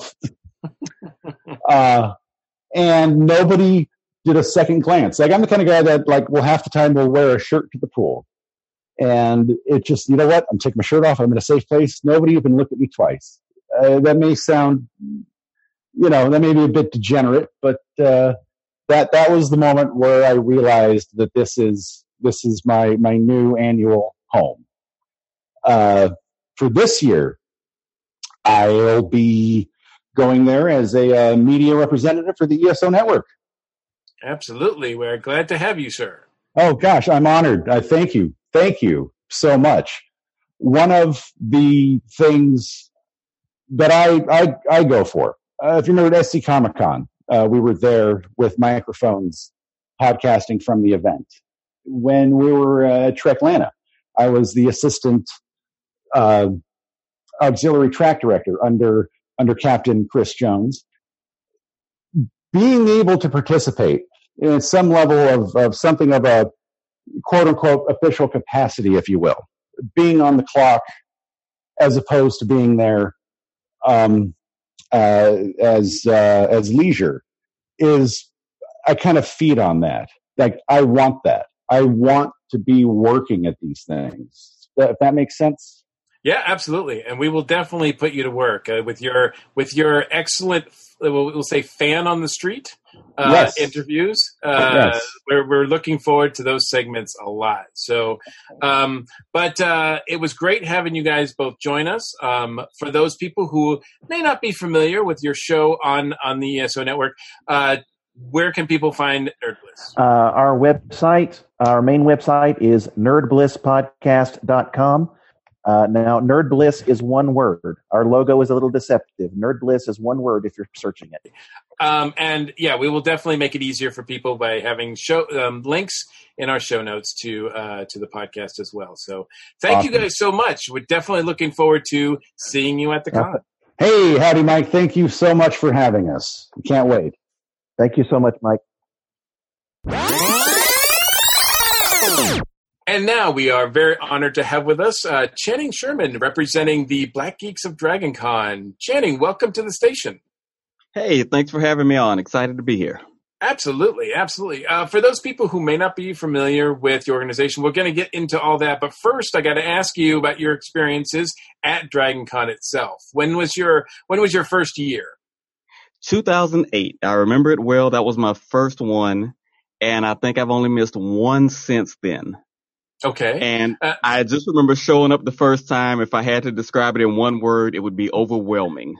uh, and nobody did a second glance. Like, I'm the kind of guy that, like, will half the time will wear a shirt to the pool. And it just, you know what? I'm taking my shirt off. I'm in a safe place. Nobody even looked at me twice. Uh, that may sound, you know, that may be a bit degenerate, but uh, that that was the moment where I realized that this is this is my my new annual home. Uh, for this year, I'll be going there as a uh, media representative for the E S O Network. Absolutely. We're glad to have you, sir. Oh, gosh, I'm honored. Uh, thank you. Thank you so much. One of the things that I I, I go for, uh, if you remember at S C Comic Con, uh, we were there with microphones podcasting from the event. When we were uh, at Treklana, I was the assistant uh, auxiliary track director under under Captain Chris Jones. Being able to participate in some level of, of something of a quote-unquote official capacity, if you will, being on the clock as opposed to being there um, uh, as uh, as leisure, is I kind of feed on that. Like, I want that. I want to be working at these things. If that makes sense. Yeah, absolutely, and we will definitely put you to work uh, with your with your excellent, we'll, we'll say, fan on the street uh, Yes. interviews. Uh, Yes. we're we're looking forward to those segments a lot. So, um, but uh, it was great having you guys both join us. Um, for those people who may not be familiar with your show on on the E S O Network, uh, where can people find Nerd Bliss? Uh, our website, our main website is nerd bliss podcast dot com. Uh, now, Nerd Bliss is one word. Our logo is a little deceptive. Nerd Bliss is one word if you're searching it. Um, and yeah, we will definitely make it easier for people by having show um, links in our show notes to uh, to the podcast as well. So thank Awesome. you guys so much. We're definitely looking forward to seeing you at the con. Hey, howdy, Mike. Thank you so much for having us. Can't wait. Thank you so much, Mike. And now we are very honored to have with us uh, Channing Sherman, representing the Black Geeks of Dragon Con. Channing, welcome to the station. Hey, thanks for having me on. Excited to be here. Absolutely, absolutely. Uh, for those people who may not be familiar with your organization, we're going to get into all that. But first, I got to ask you about your experiences at Dragon Con itself. When was your When was your first year? two thousand eight. I remember it well. That was my first one, and I think I've only missed one since then. Okay. And uh, I just remember showing up the first time. If I had to describe it in one word, it would be overwhelming.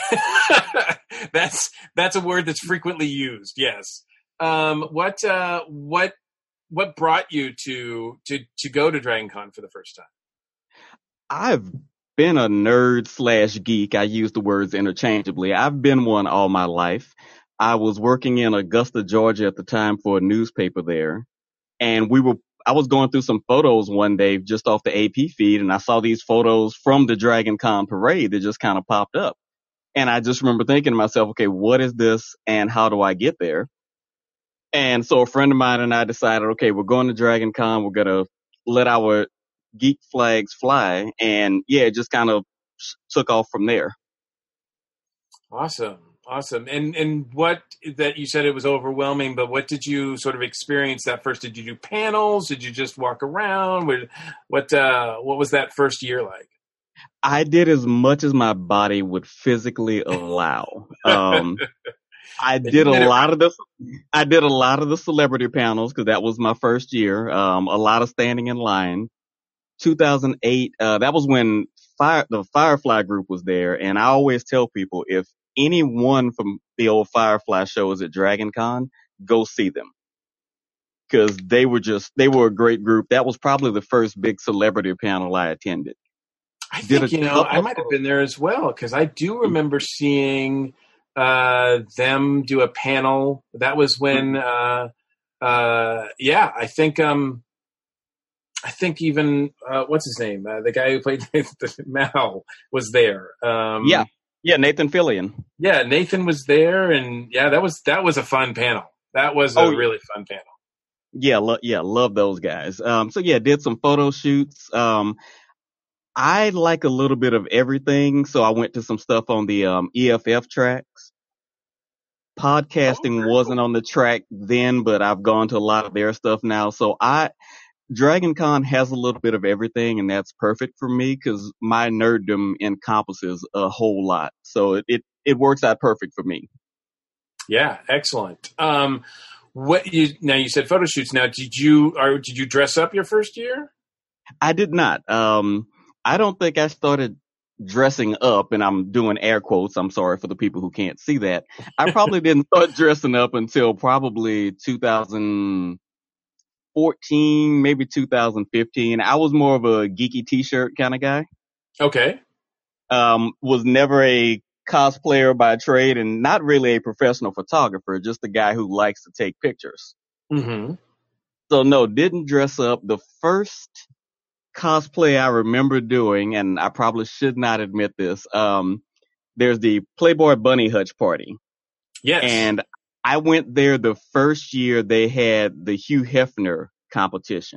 that's that's a word that's frequently used. Yes. Um, what uh, what what brought you to to to go to Dragon Con for the first time? I've been a nerd slash geek. I use the words interchangeably. I've been one all my life. I was working in Augusta, Georgia at the time for a newspaper there, and we were. I was going through some photos one day just off the A P feed, and I saw these photos from the Dragon Con parade that just kind of popped up. And I just remember thinking to myself, okay, what is this and how do I get there? And so a friend of mine and I decided, okay, we're going to Dragon Con. We're going to let our geek flags fly. And yeah, it just kind of took off from there. Awesome. Awesome. And and what that you said it was overwhelming, but what did you sort of experience that first? Did you do panels? Did you just walk around? What uh, what was that first year like? I did as much as my body would physically allow. Um, I did a lot of the I did a lot of the celebrity panels because that was my first year. Um, a lot of standing in line. two thousand eight, uh, that was when Fire, the Firefly group was there, and I always tell people if anyone from the old Firefly shows at Dragon Con, go see them. Because they were just, they were a great group. That was probably the first big celebrity panel I attended. I think, you know, I might have been there as well, because I do remember seeing uh, them do a panel. That was when, uh, uh, yeah, I think, um, I think even, uh, what's his name? Uh, the guy who played Mal was there. Um, yeah. Yeah, Nathan Fillion. Yeah, Nathan was there, and yeah, that was that was a fun panel. That was a oh, really fun panel. Yeah, lo- yeah, love those guys. Um, so yeah, did some photo shoots. Um, I like a little bit of everything, so I went to some stuff on the um, E F F tracks. Podcasting oh, wasn't cool. on the track then, but I've gone to a lot of their stuff now. So I. Dragon Con has a little bit of everything, and that's perfect for me because my nerddom encompasses a whole lot. So it, it, it works out perfect for me. Yeah, excellent. Um, what you now you said photo shoots. Now, did you or did you dress up your first year? I did not. Um, I don't think I started dressing up, and I'm doing air quotes. I'm sorry for the people who can't see that. I probably didn't start dressing up until probably two thousand fourteen, maybe two thousand fifteen. I was more of a geeky t-shirt kind of guy. Okay. Um, was never a cosplayer by trade and not really a professional photographer, just a guy who likes to take pictures. Mm-hmm. So no, didn't dress up. The first cosplay I remember doing, and I probably should not admit this, um, there's the Playboy Bunny Hutch party. Yes. And I went there the first year they had the Hugh Hefner competition.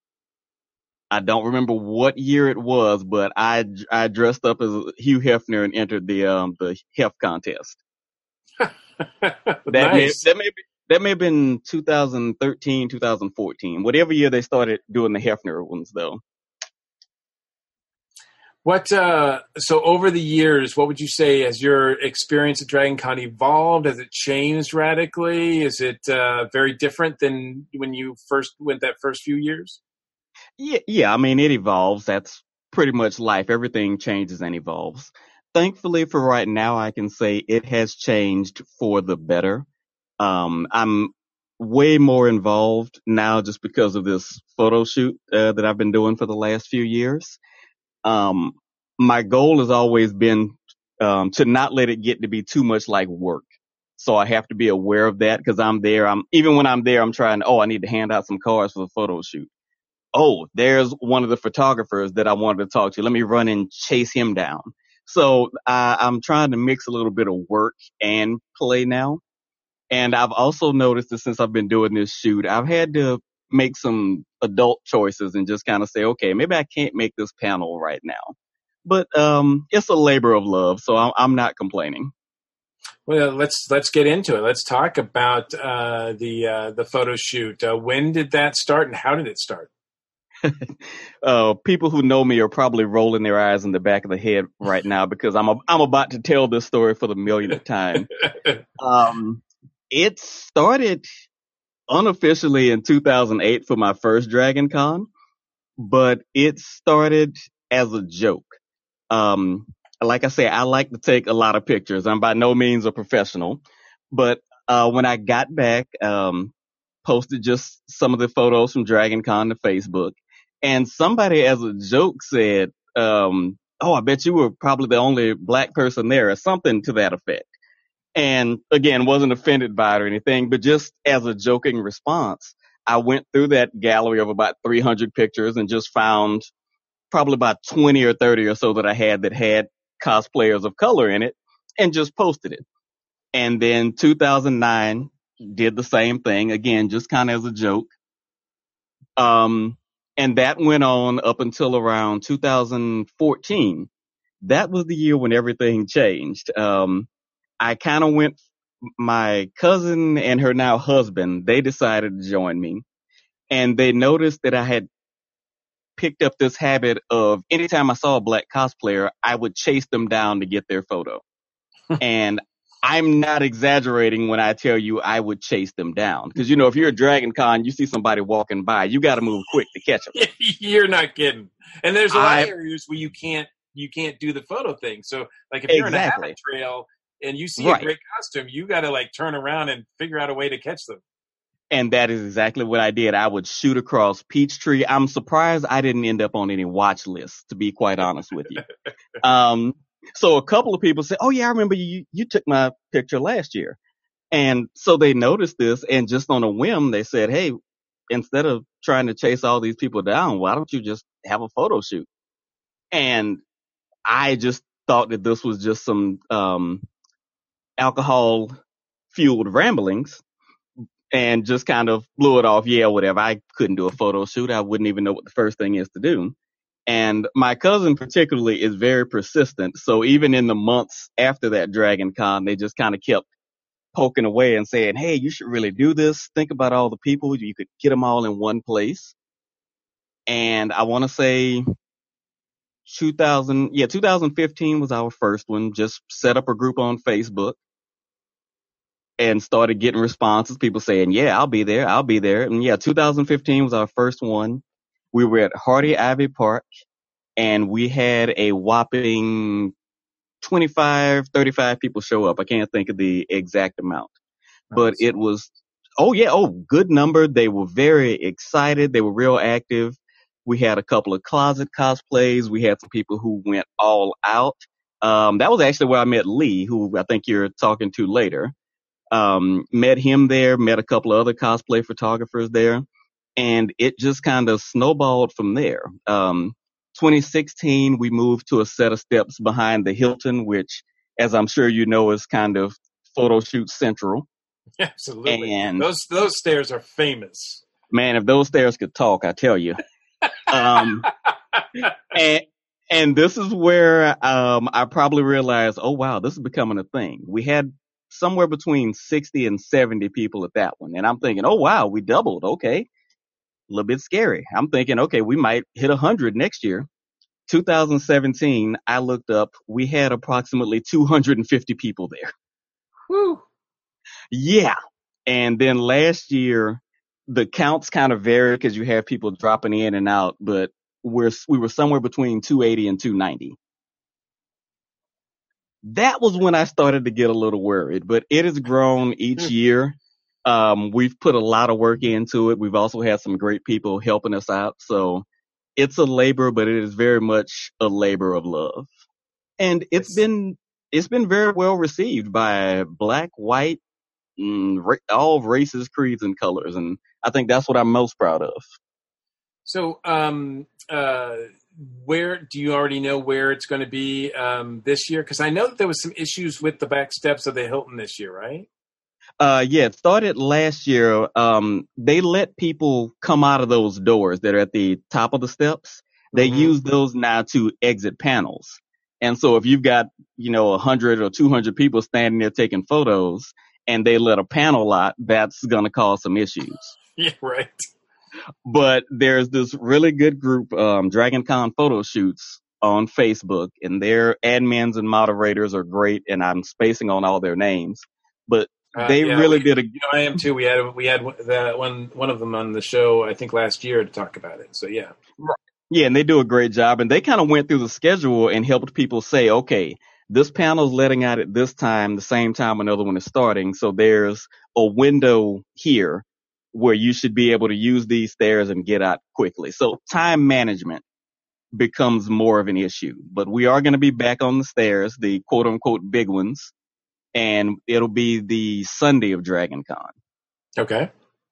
I don't remember what year it was, but I, I dressed up as Hugh Hefner and entered the um the Hef contest. that nice. may that may be, that may have been two thousand thirteen, two thousand fourteen, whatever year they started doing the Hefner ones, though. What uh, so over the years, what would you say has your experience at Dragon Con evolved? Has it changed radically? Is it uh, very different than when you first went that first few years? Yeah, yeah. I mean, it evolves. That's pretty much life. Everything changes and evolves. Thankfully, for right now, I can say it has changed for the better. Um, I'm way more involved now just because of this photo shoot uh, that I've been doing for the last few years. um, my goal has always been um, to not let it get to be too much like work. So I have to be aware of that because I'm there. I'm even when I'm there, I'm trying. Oh, I need to hand out some cards for the photo shoot. Oh, there's one of the photographers that I wanted to talk to. Let me run and chase him down. So I, I'm trying to mix a little bit of work and play now. And I've also noticed that since I've been doing this shoot, I've had to make some adult choices and just kind of say, okay, maybe I can't make this panel right now. But um, it's a labor of love, so I'm, I'm not complaining. Well, let's let's get into it. Let's talk about uh, the uh, the photo shoot. Uh, when did that start, and how did it start? uh, people who know me are probably rolling their eyes in the back of the head right now because I'm a, I'm about to tell this story for the millionth time. um, it started unofficially in two thousand eight for my first Dragon Con, but it started as a joke. Um, like I say, I like to take a lot of pictures. I'm by no means a professional, but uh, when I got back, um, posted just some of the photos from Dragon Con to Facebook. And somebody as a joke said, um, oh, I bet you were probably the only black person there or something to that effect. And again, wasn't offended by it or anything, but just as a joking response, I went through that gallery of about three hundred pictures and just found probably about twenty or thirty or so that I had that had cosplayers of color in it and just posted it. And then two thousand nine did the same thing, again, just kind of as a joke. Um, And that went on up until around two thousand fourteen. That was the year when everything changed. Um, I kind of went, my cousin and her now husband, they decided to join me. And they noticed that I had picked up this habit of anytime I saw a black cosplayer, I would chase them down to get their photo. And I'm not exaggerating when I tell you I would chase them down. Because, you know, if you're at Dragon Con, you see somebody walking by, you got to move quick to catch them. You're not kidding. And there's a lot I, of areas where you can't you can't do the photo thing. So, like, if exactly. you're in a habit trail and you see right. a great costume, you got to, like, turn around and figure out a way to catch them. And that is exactly what I did. I would shoot across Peachtree. I'm surprised I didn't end up on any watch lists, to be quite honest with you. Um, so a couple of people said, oh, yeah, I remember you, you took my picture last year. And so they noticed this, and just on a whim, they said, hey, instead of trying to chase all these people down, why don't you just have a photo shoot? And I just thought that this was just some um, alcohol-fueled ramblings. And just kind of blew it off. Yeah, whatever. I couldn't do a photo shoot. I wouldn't even know what the first thing is to do. And my cousin particularly is very persistent. So even in the months after that Dragon Con, they just kind of kept poking away and saying, hey, you should really do this. Think about all the people. You could get them all in one place. And I want to say two thousand, yeah, two thousand fifteen was our first one. Just set up a group on Facebook. And started getting responses, people saying, yeah, I'll be there, I'll be there. And yeah, two thousand fifteen was our first one. We were at Hardy Ivy Park, and we had a whopping twenty-five, thirty-five people show up. I can't think of the exact amount. But it was, oh yeah, oh, good number. They were very excited. They were real active. We had a couple of closet cosplays. We had some people who went all out. Um, that was actually where I met Lee, who I think you're talking to later. Um, met him there, met a couple of other cosplay photographers there, and it just kind of snowballed from there. Um, twenty sixteen, we moved to a set of steps behind the Hilton, which, as I'm sure you know, is kind of photo shoot central. Absolutely. And those those stairs are famous. Man, if those stairs could talk, I tell you. um, and, and this is where um, I probably realized, oh, wow, this is becoming a thing. We had somewhere between sixty and seventy people at that one. And I'm thinking, oh, wow, we doubled. Okay. A little bit scary. I'm thinking, okay, we might hit one hundred next year. two thousand seventeen, I looked up, we had approximately two hundred fifty people there. Whew. Yeah. And then last year, the counts kind of varied because you have people dropping in and out, but we're, we were somewhere between two eighty and two ninety. That was when I started to get a little worried, but it has grown each year. Um, we've put a lot of work into it. We've also had some great people helping us out. So it's a labor, but it is very much a labor of love. And it's been it's been very well received by black, white, mm, ra- all races, creeds, and colors. And I think that's what I'm most proud of. So, um, uh, where do you already know where it's going to be um, this year? Because I know that there was some issues with the back steps of the Hilton this year, right? Uh, yeah, it started last year. Um, they let people come out of those doors that are at the top of the steps. They Mhm. use those now to exit panels. And so if you've got, you know, one hundred or two hundred people standing there taking photos and they let a panel out, that's going to cause some issues. Yeah, right. But there's this really good group, um, Dragon Con photo shoots on Facebook, and their admins and moderators are great, and I'm spacing on all their names. But Uh, they yeah, really we- did a You know, I am too. We had we had the one one of them on the show, I think last year, to talk about it. So yeah. Yeah, and they do a great job. And they kind of went through the schedule and helped people say, okay, this panel's letting out at this time, the same time another one is starting. So there's a window here where you should be able to use these stairs and get out quickly. So time management becomes more of an issue. But we are going to be back on the stairs, the quote unquote big ones, and it'll be the Sunday of Dragon Con. Okay.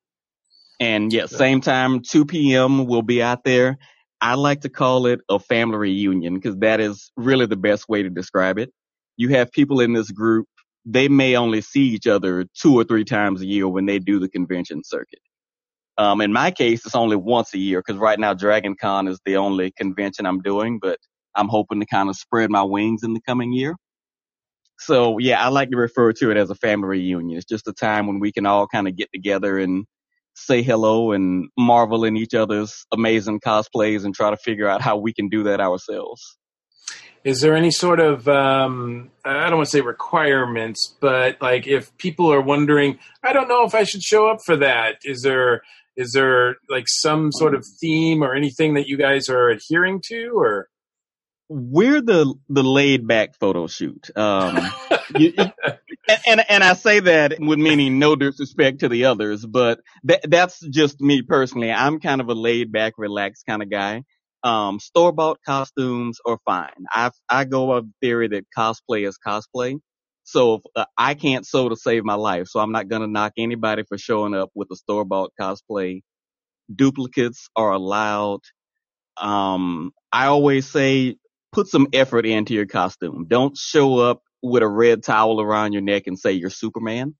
And yeah, same time, two p.m. we'll be out there. I like to call it a family reunion because that is really the best way to describe it. You have people in this group, they may only see each other two or three times a year when they do the convention circuit. Um, in my case, it's only once a year because right now Dragon Con is the only convention I'm doing, but I'm hoping to kind of spread my wings in the coming year. So yeah, I like to refer to it as a family reunion. It's just a time when we can all kind of get together and say hello and marvel in each other's amazing cosplays and try to figure out how we can do that ourselves. Is there any sort of, um, I don't want to say requirements, but like if people are wondering, I don't know if I should show up for that. Is there, is there like some sort of theme or anything that you guys are adhering to, or? We're the the laid back photo shoot. Um, you, you, and, and and I say that with meaning no disrespect to the others, but that that's just me personally. I'm kind of a laid back, relaxed kind of guy. Um, store bought costumes are fine. I I go on the theory that cosplay is cosplay. So if, uh, I can't sew to save my life, so I'm not gonna knock anybody for showing up with a store bought cosplay. Duplicates are allowed. Um, I always say, put some effort into your costume. Don't show up with a red towel around your neck and say you're Superman.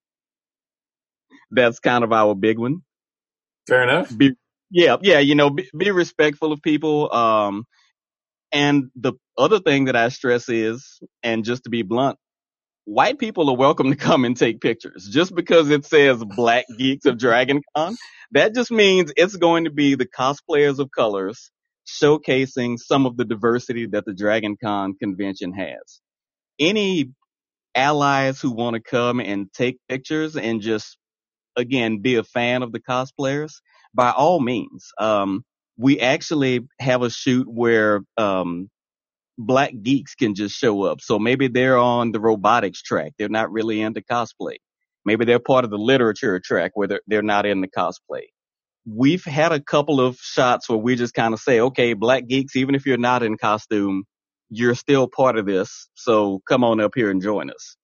That's kind of our big one. Fair enough. Be, yeah, yeah, you know, be, be respectful of people. Um, and the other thing that I stress is, and just to be blunt, white people are welcome to come and take pictures. Just because it says Black Geeks of Dragon Con, that just means it's going to be the cosplayers of colors showcasing some of the diversity that the Dragon Con convention has. Any allies who want to come and take pictures and just, again, be a fan of the cosplayers, by all means. Um, we actually have a shoot where um, Black geeks can just show up. So maybe they're on the robotics track. They're not really into cosplay. Maybe they're part of the literature track where they're, they're not into cosplay. We've had a couple of shots where we just kind of say, okay, Black geeks, even if you're not in costume, you're still part of this. So come on up here and join us.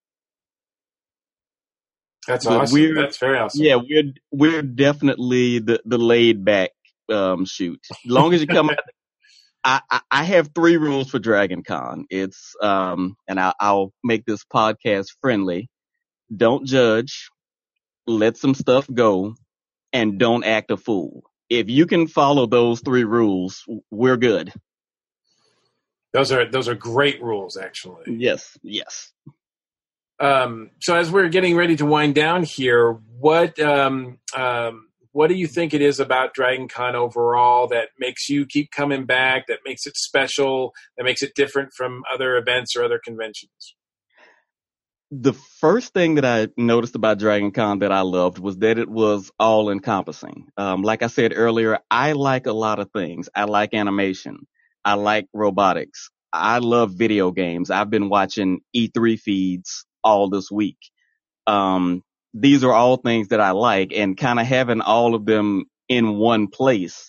That's But awesome. we're- That's very awesome. Yeah, we're we're definitely the, the laid back um, shoot. As long as you come out, I, I, I have three rules for Dragon Con. It's um, and I, I'll make this podcast friendly. Don't judge. Let some stuff go, and don't act a fool. If you can follow those three rules, we're good. Those are those are great rules, actually. Yes, yes. Um, so as we're getting ready to wind down here, what um, um, what do you think it is about Dragon Con overall that makes you keep coming back, that makes it special, that makes it different from other events or other conventions? The first thing that I noticed about Dragon Con that I loved was that it was all encompassing. Um, like I said earlier, I like a lot of things. I like animation. I like robotics. I love video games. I've been watching E three feeds all this week. Um, these are all things that I like, and kind of having all of them in one place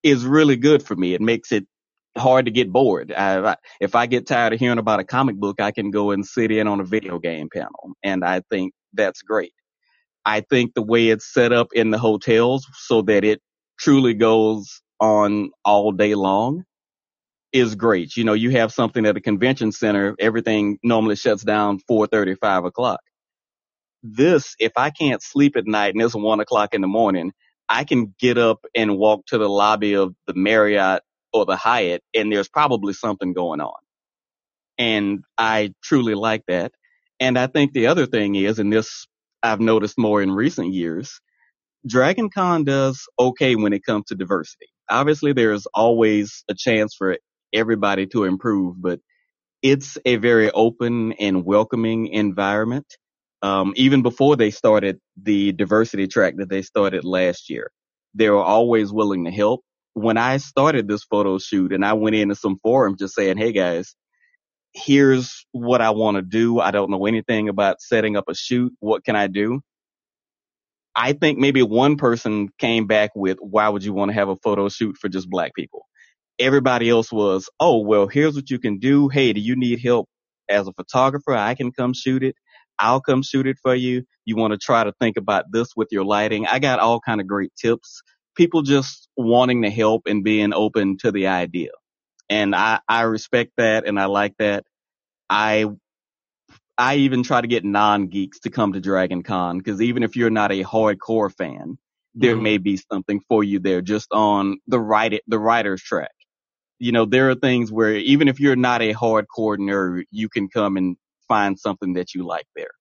is really good for me. It makes it hard to get bored. I, if I get tired of hearing about a comic book, I can go and sit in on a video game panel, and I think that's great. I think the way it's set up in the hotels so that it truly goes on all day long is great. You know, you have something at a convention center, everything normally shuts down four thirty, five o'clock. This, if I can't sleep at night and it's one o'clock in the morning, I can get up and walk to the lobby of the Marriott or the Hyatt, and there's probably something going on. And I truly like that. And I think the other thing is, and this I've noticed more in recent years, Dragon Con does okay when it comes to diversity. Obviously, there's always a chance for everybody to improve, but it's a very open and welcoming environment. Um, even before they started the diversity track that they started last year, they were always willing to help. When I started this photo shoot and I went into some forums just saying, hey guys, here's what I want to do. I don't know anything about setting up a shoot. What can I do? I think maybe one person came back with, why would you want to have a photo shoot for just black people? Everybody else was, oh, well, here's what you can do. Hey, do you need help as a photographer? I can come shoot it. I'll come shoot it for you. You want to try to think about this with your lighting? I got all kind of great tips. People just wanting to help and being open to the idea. And I, I respect that and I like that. I I even try to get non-geeks to come to Dragon Con, because even if you're not a hardcore fan, there mm-hmm. may be something for you there just on the write the writer's track. You know, there are things where even if you're not a hardcore nerd, you can come and find something that you like there.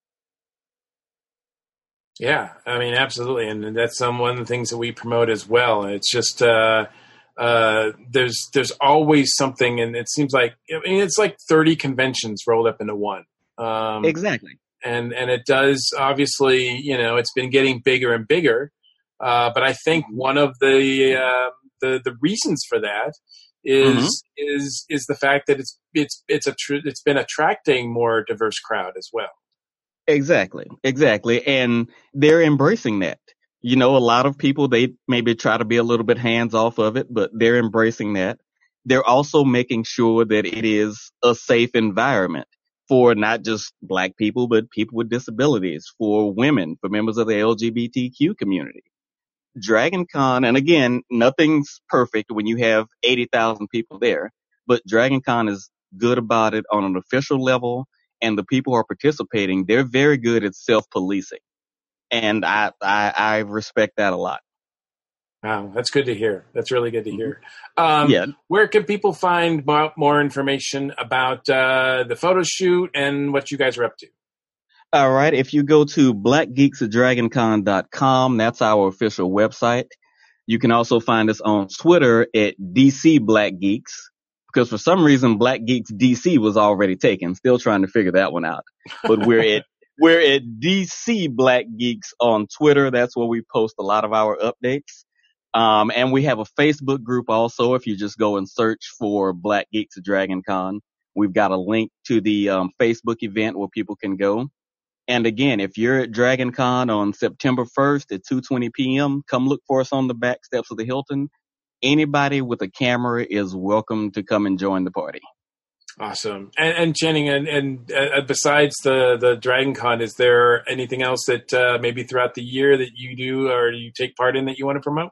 Yeah, I mean, absolutely. And that's some one of the things that we promote as well. It's just, uh, uh, there's, there's always something, and it seems like, I mean, it's like thirty conventions rolled up into one. Um, exactly. And, and it does, obviously, you know, it's been getting bigger and bigger. Uh, but I think one of the, uh, the, the reasons for that is, mm-hmm. is, is the fact that it's, it's, it's a, tr- it's been attracting more diverse crowd as well. Exactly. Exactly. And they're embracing that. You know, a lot of people, they maybe try to be a little bit hands off of it, but they're embracing that. They're also making sure that it is a safe environment for not just black people, but people with disabilities, for women, for members of the L G B T Q community. Dragon Con, and again, nothing's perfect when you have eighty thousand people there, but Dragon Con is good about it on an official level, and the people who are participating, they're very good at self-policing. And I, I, I respect that a lot. Wow, that's good to hear. That's really good to hear. Um, yeah. Where can people find more information about uh, the photo shoot and what you guys are up to? All right. If you go to black geeks at dragon con dot com, that's our official website. You can also find us on Twitter at D C Black Geeks, because for some reason Black Geeks D C was already taken. Still trying to figure that one out. But we're at we're at D C Black Geeks on Twitter. That's where we post a lot of our updates. Um, and we have a Facebook group also. If you just go and search for Black Geeks at Dragon Con, we've got a link to the um, Facebook event where people can go. And again, if you're at Dragon Con on September first at two twenty p.m., come look for us on the back steps of the Hilton. Anybody with a camera is welcome to come and join the party. Awesome. And, and Channing, and, and uh, besides the, the Dragon Con, is there anything else that uh, maybe throughout the year that you do or you take part in that you want to promote?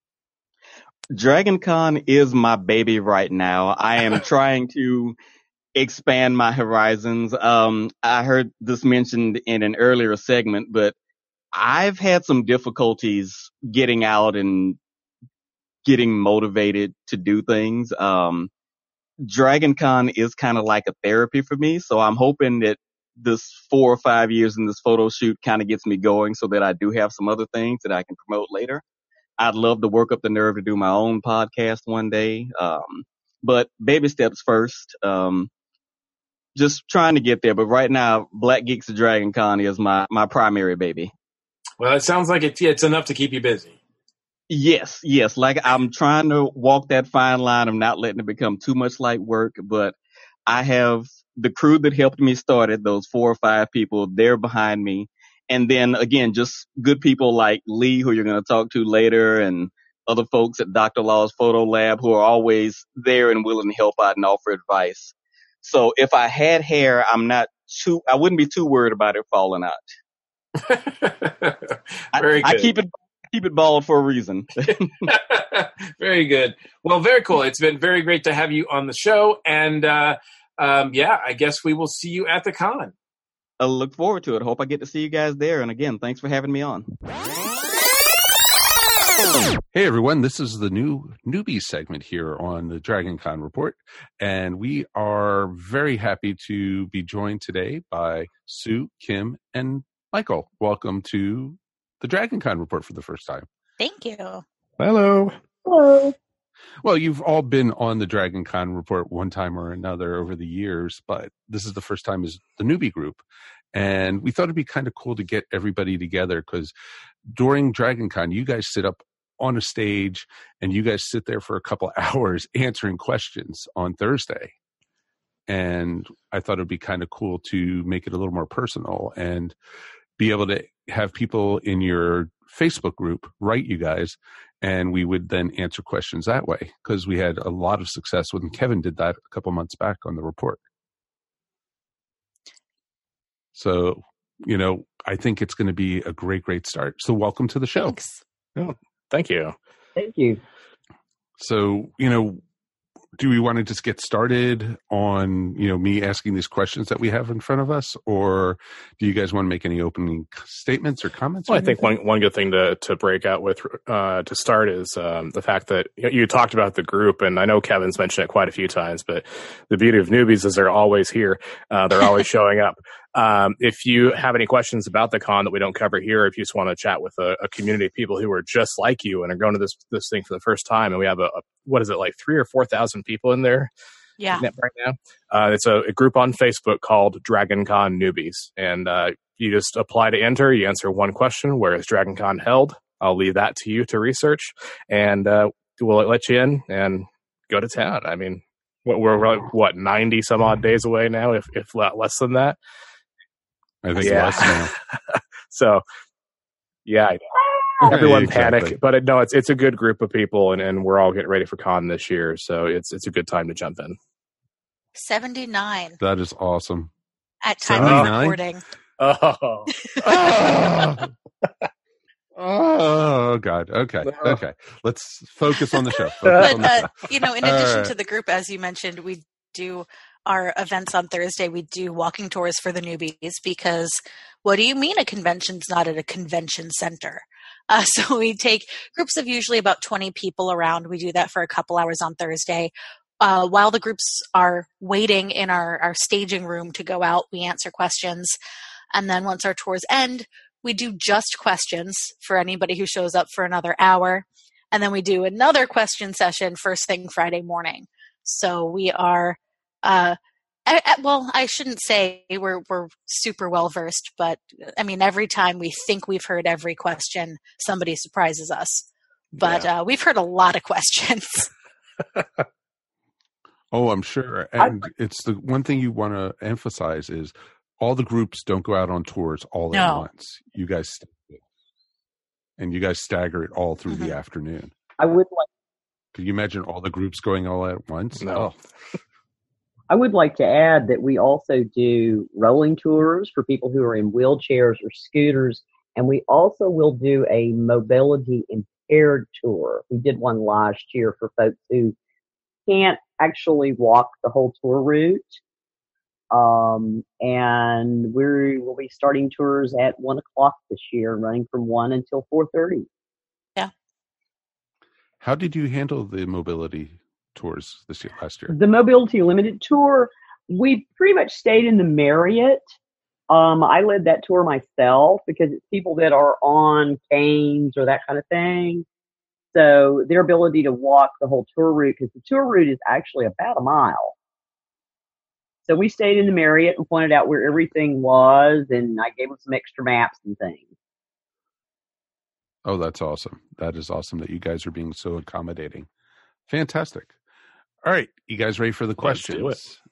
Dragon Con is my baby right now. I am trying to expand my horizons. Um, I heard this mentioned in an earlier segment, but I've had some difficulties getting out and getting motivated to do things. Um, Dragon Con is kind of like a therapy for me. So I'm hoping that this four or five years in this photo shoot kind of gets me going so that I do have some other things that I can promote later. I'd love to work up the nerve to do my own podcast one day. Um, but baby steps first. Um, just trying to get there. But right now, Black Geeks at Dragon Con is my, my primary baby. Well, it sounds like it, it's enough to keep you busy. Yes, yes. Like I'm trying to walk that fine line of not letting it become too much like work, but I have the crew that helped me start it, those four or five people, they're behind me. And then again, just good people like Lee, who you're going to talk to later, and other folks at Doctor Law's Photo Lab who are always there and willing to help out and offer advice. So if I had hair, I'm not too, I wouldn't be too worried about it falling out. Very I, good. I keep it, keep it bald for a reason. Very good. Well, very cool. It's been very great to have you on the show. And, uh, um, yeah, I guess we will see you at the con. I look forward to it. I hope I get to see you guys there. And again, thanks for having me on. Hey everyone, this is the new newbie segment here on the Dragon Con Report, and we are very happy to be joined today by Sue, Kim, and Michael. Welcome to the Dragon Con Report for the first time. Thank you. Hello. Hello. Well, you've all been on the Dragon Con Report one time or another over the years, but this is the first time as the newbie group. And we thought it'd be kind of cool to get everybody together because during Dragon Con, you guys sit up on a stage and you guys sit there for a couple hours answering questions on Thursday. And I thought it'd be kind of cool to make it a little more personal and be able to have people in your Facebook group write you guys, and we would then answer questions that way because we had a lot of success when Kevin did that a couple months back on the report. So, you know, I think it's going to be a great, great start. So welcome to the show. Thanks. Oh, thank you. Thank you. So, you know, do we want to just get started on, you know, me asking these questions that we have in front of us, or do you guys want to make any opening statements or comments? Well, or I think one one good thing to to break out with uh, to start is um, the fact that you, know, you talked about the group, and I know Kevin's mentioned it quite a few times, but the beauty of newbies is they're always here. Uh, they're always showing up. Um, if you have any questions about the con that we don't cover here, if you just want to chat with a, a community of people who are just like you and are going to this this thing for the first time, and we have a, a what is it, like three or four thousand people in there? Yeah. Right now, uh, it's a, a group on Facebook called Dragon Con Newbies, and uh, you just apply to enter. You answer one question: where is Dragon Con held? I'll leave that to you to research, and uh, we'll let you in and go to town. I mean, we're, we're like, what ninety some odd days away now, if if less than that. I think yeah. less now. So, yeah, everyone exactly. panic, but it, no, it's it's a good group of people, and, and we're all getting ready for con this year, so it's it's a good time to jump in. seventy-nine That is awesome. at time of seventy-nine? recording. Oh, oh. Oh God. Okay. Okay. Let's focus on the show. Focus But, on the uh, show. you know, in All addition right. to the group, as you mentioned, we do our events on Thursday. We do walking tours for the newbies because what do you mean a convention's not at a convention center? Uh, so we take groups of usually about twenty people around. We do that for a couple hours on Thursday. Uh, while the groups are waiting in our, our staging room to go out, we answer questions. And then once our tours end, we do just questions for anybody who shows up for another hour. And then we do another question session first thing Friday morning. So we are, uh, I, I, well, I shouldn't say we're, we're super well versed, but I mean, every time we think we've heard every question, somebody surprises us. But yeah. uh, we've heard a lot of questions. Oh, I'm sure. And it's the one thing you want to emphasize is all the groups don't go out on tours all No. at once. You guys, and you guys stagger it all through Mm-hmm. the afternoon. I would like Could you imagine all the groups going all at once? No. Oh. I would like to add that we also do rolling tours for people who are in wheelchairs or scooters, and we also will do a mobility impaired tour. We did one last year for folks who can't actually walk the whole tour route. Um, and we will be starting tours at one o'clock this year, running from one until four thirty. Yeah. How did you handle the mobility tours this year, last year? The Mobility Limited tour, we pretty much stayed in the Marriott. Um, I led that tour myself because it's people that are on canes or that kind of thing. So their ability to walk the whole tour route, because the tour route is actually about a mile. So we stayed in the Marriott and pointed out where everything was, and I gave them some extra maps and things. Oh, that's awesome. That is awesome that you guys are being so accommodating. Fantastic. All right. You guys ready for the questions? Let's do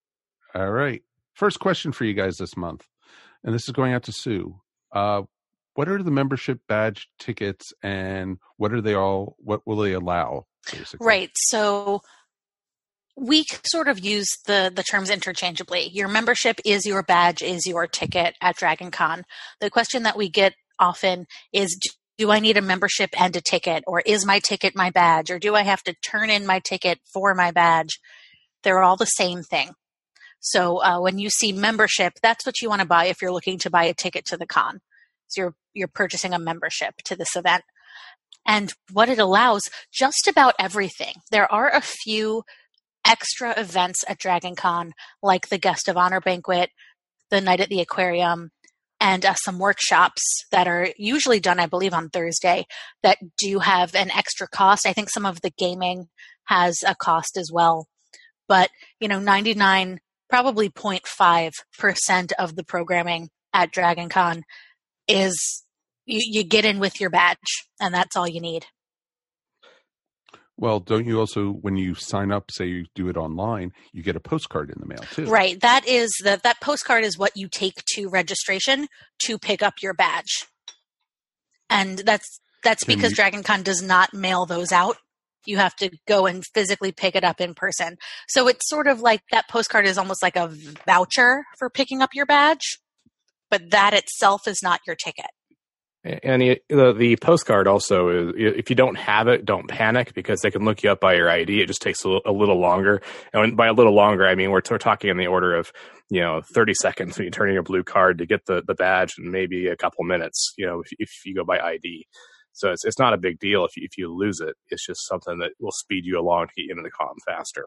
it. All right. First question for you guys this month, and this is going out to Sue. Uh, what are the membership badge tickets, and what are they all? What will they allow? Basically? Right. So we sort of use the, the terms interchangeably. Your membership is your badge, is your ticket at DragonCon. The question that we get often is, do I need a membership and a ticket? Or is my ticket my badge? Or do I have to turn in my ticket for my badge? They're all the same thing. So uh, when you see membership, that's what you want to buy if you're looking to buy a ticket to the con. So you're, you're purchasing a membership to this event. And what it allows, just about everything. There are a few extra events at DragonCon, like the Guest of Honor Banquet, the Night at the Aquarium, and uh, some workshops that are usually done, I believe, on Thursday that do have an extra cost. I think some of the gaming has a cost as well. But, you know, ninety-nine, probably zero point five percent of the programming at DragonCon is you, you get in with your badge, and that's all you need. Well, don't you also, when you sign up, say you do it online, you get a postcard in the mail too? Right. That is the, that postcard is what you take to registration to pick up your badge. And that's that's Can because you- DragonCon does not mail those out. You have to go and physically pick it up in person. So it's sort of like that postcard is almost like a voucher for picking up your badge, but that itself is not your ticket. And the, the the postcard also is, if you don't have it, don't panic, because they can look you up by your I D. It just takes a little, a little longer. And by a little longer, I mean, we're, we're talking in the order of, you know, thirty seconds when you turn in your blue card to get the, the badge, and maybe a couple minutes, you know, if, if you go by I D. So it's it's not a big deal if you, if you lose it. It's just something that will speed you along to get you into the con faster.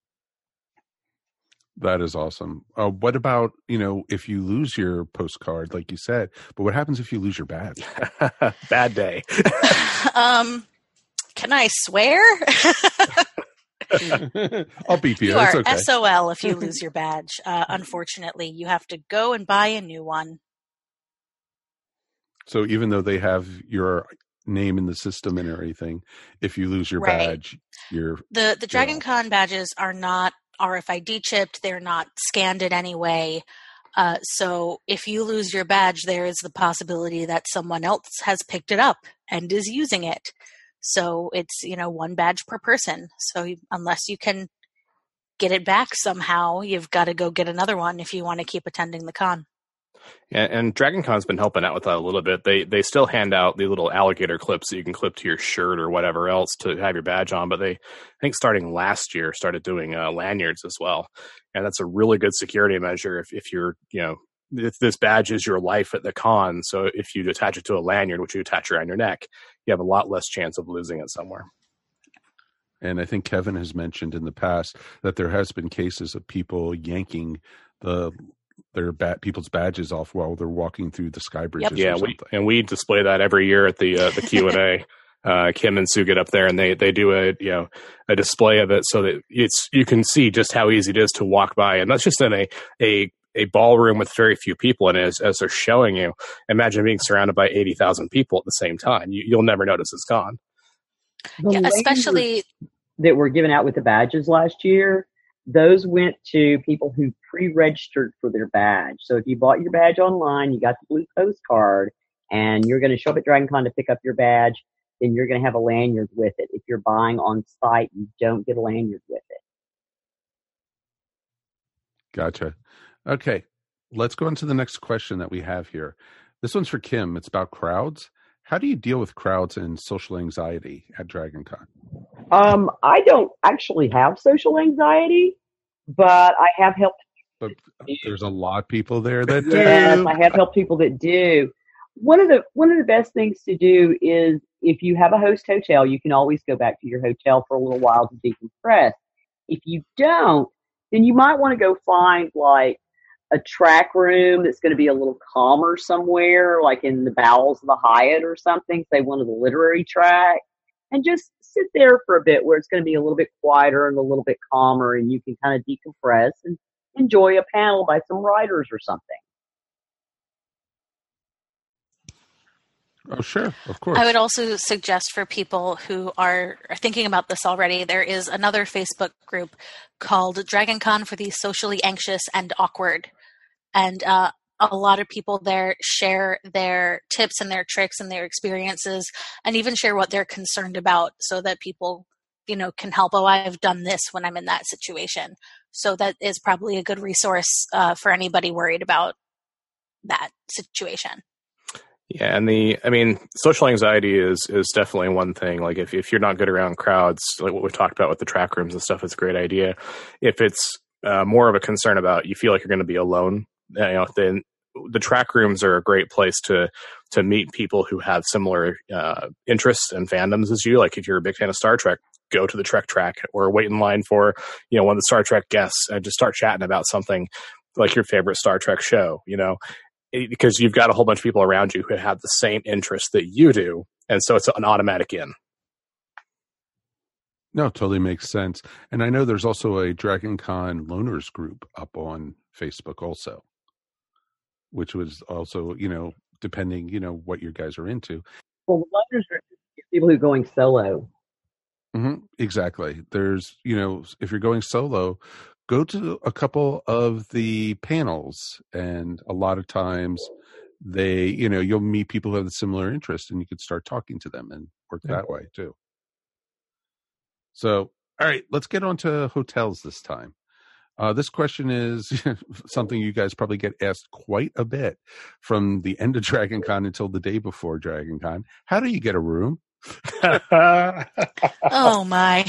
That is awesome. Uh, what about, you know, if you lose your postcard, like you said, but what happens if you lose your badge? Bad day. um, can I swear? I'll beep you. You It's are okay. S O L if you lose your badge. Uh, unfortunately, you have to go and buy a new one. So even though they have your name in the system and everything, if you lose your Right. badge, you're The the DragonCon badges are not R F I D chipped. They're not scanned in any way. Uh, so if you lose your badge, there is the possibility that someone else has picked it up and is using it. So it's, you know, one badge per person. So you, unless you can get it back somehow, you've got to go get another one if you want to keep attending the con. And, and DragonCon's been helping out with that a little bit. They they still hand out the little alligator clips that you can clip to your shirt or whatever else to have your badge on. But they, I think starting last year, started doing uh, lanyards as well. And that's a really good security measure if, if you're, you know, if this badge is your life at the con. So if you attach it to a lanyard, which you attach around your neck, you have a lot less chance of losing it somewhere. And I think Kevin has mentioned in the past that there has been cases of people yanking the their bat, people's badges off while they're walking through the sky bridges. Yeah, or we, something. and we display that every year at the uh, the Q and A. Uh, Kim and Sue get up there and they, they do a you know a display of it so that it's you can see just how easy it is to walk by, and that's just in a a a ballroom with very few people in it. As, as they're showing you, imagine being surrounded by eighty thousand people at the same time. You, you'll never notice it's gone. The Yeah, especially lanyards that were given out with the badges last year, those went to people who pre-registered for their badge. So if you bought your badge online, you got the blue postcard, and you're going to show up at DragonCon to pick up your badge, then you're going to have a lanyard with it. If you're buying on site, you don't get a lanyard with it. Gotcha. Okay, let's go on to the next question that we have here. This one's for Kim. It's about crowds. How do you deal with crowds and social anxiety at DragonCon? Um, I don't actually have social anxiety, but I have helped. But there's a lot of people there that do. Yes, I have helped people that do. One of the one of the best things to do is if you have a host hotel, you can always go back to your hotel for a little while to decompress. If you don't, then you might want to go find like a track room that's going to be a little calmer somewhere, like in the bowels of the Hyatt or something, say one of the literary track, and just sit there for a bit where it's going to be a little bit quieter and a little bit calmer, and you can kind of decompress and enjoy a panel by some writers or something. Oh, sure. Of course. I would also suggest for people who are, are thinking about this already, there is another Facebook group called DragonCon for the Socially Anxious and Awkward. And uh, a lot of people there share their tips and their tricks and their experiences, and even share what they're concerned about, so that people, you know, can help. Oh, I've done this when I'm in that situation. So that is probably a good resource uh, for anybody worried about that situation. Yeah, and the, I mean, social anxiety is is definitely one thing. Like if, if you're not good around crowds, like what we talked about with the track rooms and stuff, it's a great idea. If it's uh, more of a concern about you feel like you're going to be alone, you know, then the track rooms are a great place to to meet people who have similar uh, interests and fandoms as you. Like if you're a big fan of Star Trek, go to the Trek track or wait in line for, you know, one of the Star Trek guests and just start chatting about something like your favorite Star Trek show, you know. Because you've got a whole bunch of people around you who have the same interests that you do. And so it's an automatic in. No, totally makes sense. And I know there's also a Dragon Con loners group up on Facebook also, which was also, you know, depending, you know, what you guys are into. Well, loners are people who are going solo. Mm-hmm. Exactly. There's, you know, if you're going solo, go to a couple of the panels, and a lot of times they, you know, you'll meet people who have a similar interest, and you could start talking to them and work Yeah. that way too. So, all right, let's get on to hotels this time. Uh, this question is something you guys probably get asked quite a bit from the end of Dragon Con until the day before Dragon Con. How do you get a room? Oh, my.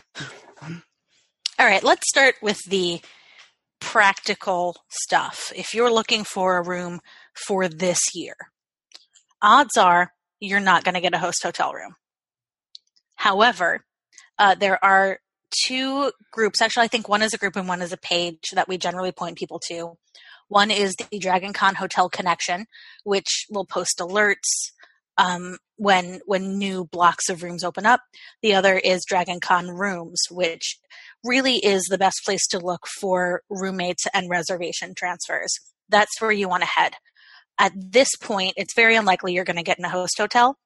All right, let's start with the practical stuff. If you're looking for a room for this year, odds are you're not going to get a host hotel room. However, uh, there are two groups. Actually, I think one is a group and one is a page that we generally point people to. One is the Dragon Con Hotel Connection, which will post alerts um, when when new blocks of rooms open up. The other is Dragon Con Rooms, which really is the best place to look for roommates and reservation transfers. That's where you want to head. At this point, it's very unlikely you're going to get in a host hotel,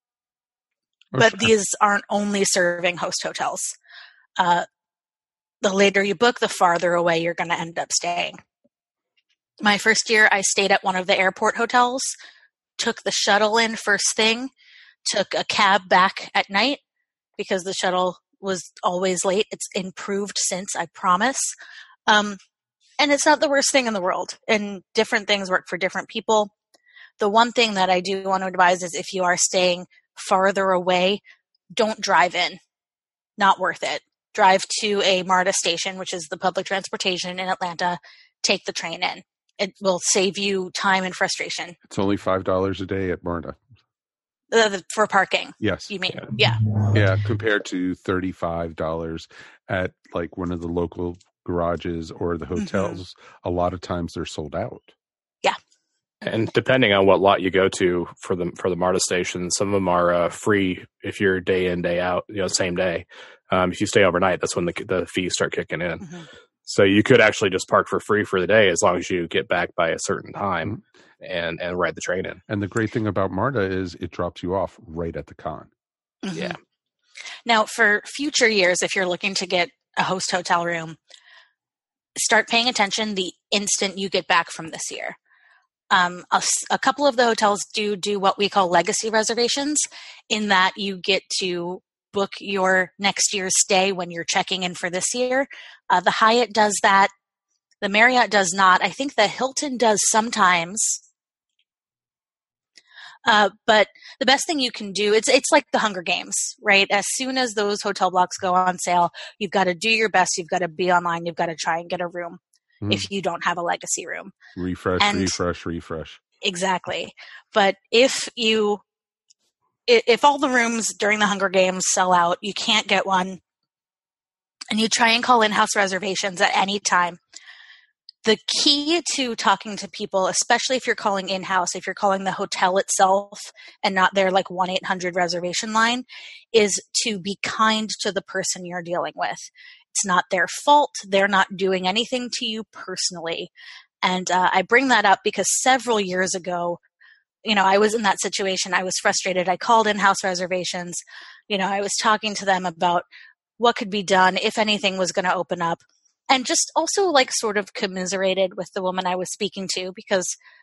Oh, but sure. these aren't only serving host hotels. Uh, the later you book, the farther away you're going to end up staying. My first year, I stayed at one of the airport hotels, took the shuttle in first thing, took a cab back at night because the shuttle was always late. It's improved since, I promise. Um, and it's not the worst thing in the world. And different things work for different people. The one thing that I do want to advise is if you are staying farther away, don't drive in. Not worth it. Drive to a MARTA station, which is the public transportation in Atlanta. Take the train in. It will save you time and frustration. It's only five dollars a day at MARTA. Uh, for parking. Yes. You mean? Yeah. Yeah, compared to thirty-five dollars at like one of the local garages or the hotels. Mm-hmm. A lot of times they're sold out. Yeah. And depending on what lot you go to for the for the MARTA stations, some of them are uh, free if you're day in, day out, you know, same day. Um, if you stay overnight, that's when the the fees start kicking in. Mm-hmm. So you could actually just park for free for the day as long as you get back by a certain time mm-hmm. and, and ride the train in. And the great thing about MARTA is it drops you off right at the con. Mm-hmm. Yeah. Now, for future years, if you're looking to get a host hotel room, start paying attention the instant you get back from this year. Um, a, a couple of the hotels do do what we call legacy reservations, in that you get to book your next year's stay when you're checking in for this year. Uh, the Hyatt does that. The Marriott does not. I think the Hilton does sometimes. Uh, but the best thing you can do, it's it's like the Hunger Games, right? As soon as those hotel blocks go on sale, you've got to do your best. You've got to be online. You've got to try and get a room mm. if you don't have a legacy room. Refresh, and, refresh, refresh. Exactly. But if you, if all the rooms during the Hunger Games sell out, you can't get one, and you try and call in-house reservations at any time, the key to talking to people, especially if you're calling in-house, if you're calling the hotel itself and not their like one eight hundred reservation line, is to be kind to the person you're dealing with. It's not their fault. They're not doing anything to you personally. And uh, I bring that up because several years ago, you know, I was in that situation. I was frustrated. I called in-house reservations. You know, I was talking to them about what could be done if anything was going to open up. And just also like sort of commiserated with the woman I was speaking to, because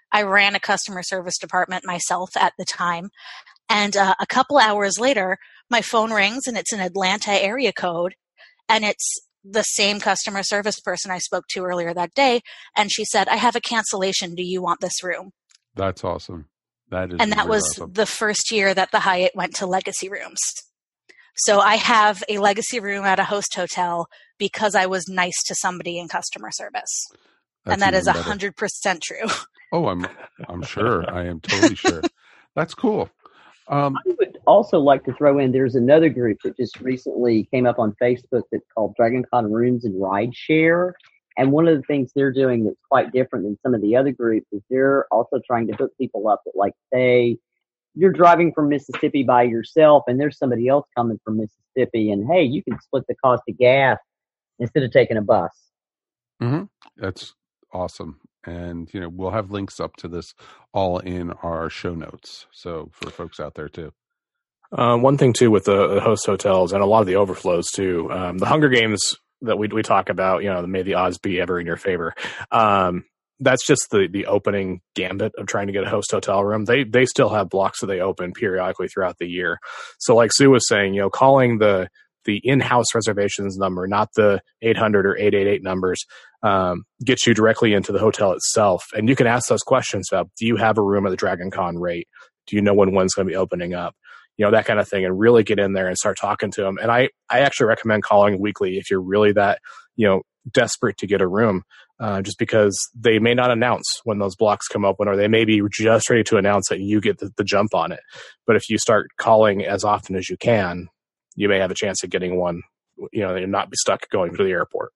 I ran a customer service department myself at the time. And uh, a couple hours later, my phone rings and it's an Atlanta area code. And it's the same customer service person I spoke to earlier that day. And she said, I have a cancellation. Do you want this room? That's awesome. That is and that really was awesome. the first year that the Hyatt went to legacy rooms. So I have a legacy room at a host hotel because I was nice to somebody in customer service. That's and that is even a better. hundred percent true. Oh, I'm I'm sure. I am totally sure. That's cool. Um, I would also like to throw in, there's another group that just recently came up on Facebook that's called DragonCon Rooms and Rideshare. And one of the things they're doing that's quite different than some of the other groups is they're also trying to hook people up that, like, say, you're driving from Mississippi by yourself and there's somebody else coming from Mississippi, and hey, you can split the cost of gas instead of taking a bus. Mm-hmm. That's awesome. And, you know, we'll have links up to this all in our show notes. So for folks out there too. Uh, one thing too with the, the host hotels and a lot of the overflows too, um, the Hunger Games that we we talk about, you know, may the odds be ever in your favor. Um, that's just the, the opening gambit of trying to get a host hotel room. They they still have blocks that they open periodically throughout the year. So like Sue was saying, you know, calling the the in-house reservations number, not the eight hundred or eight eight eight numbers, um, gets you directly into the hotel itself. And you can ask those questions about, do you have a room at the DragonCon rate? Do you know when one's going to be opening up? You know, that kind of thing, and really get in there and start talking to them. And I, I actually recommend calling weekly if you're really that, you know, desperate to get a room, uh, just because they may not announce when those blocks come open, or they may be just ready to announce that you get the, the jump on it. But if you start calling as often as you can, you may have a chance of getting one, you know, and not be stuck going to the airport.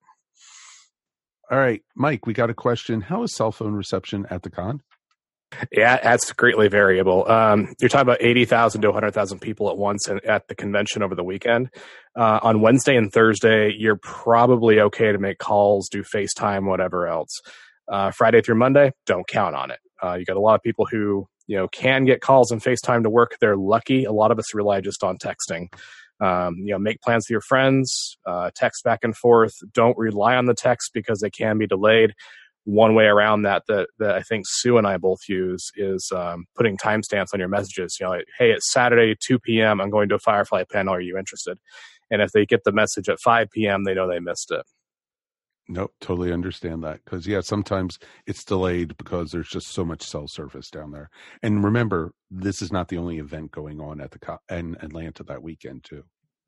All right, Mike, we got a question. How is cell phone reception at the con? Yeah, that's greatly variable. Um, you're talking about eighty thousand to one hundred thousand people at once and at the convention over the weekend. Uh, on Wednesday and Thursday, you're probably okay to make calls, do FaceTime, whatever else. Uh, Friday through Monday, don't count on it. Uh, you got a lot of people who, you know, can get calls and FaceTime to work. They're lucky. A lot of us rely just on texting. Um, you know, make plans with your friends, uh, text back and forth. Don't rely on the text because they can be delayed. One way around that, that that I think Sue and I both use is um, putting timestamps on your messages. You know, like, hey, it's Saturday, two p.m. I'm going to a Firefly panel. Are you interested? And if they get the message at five p.m., they know they missed it. Nope, totally understand that. Because, yeah, sometimes it's delayed because there's just so much cell service down there. And remember, this is not the only event going on at the co- in Atlanta that weekend, too.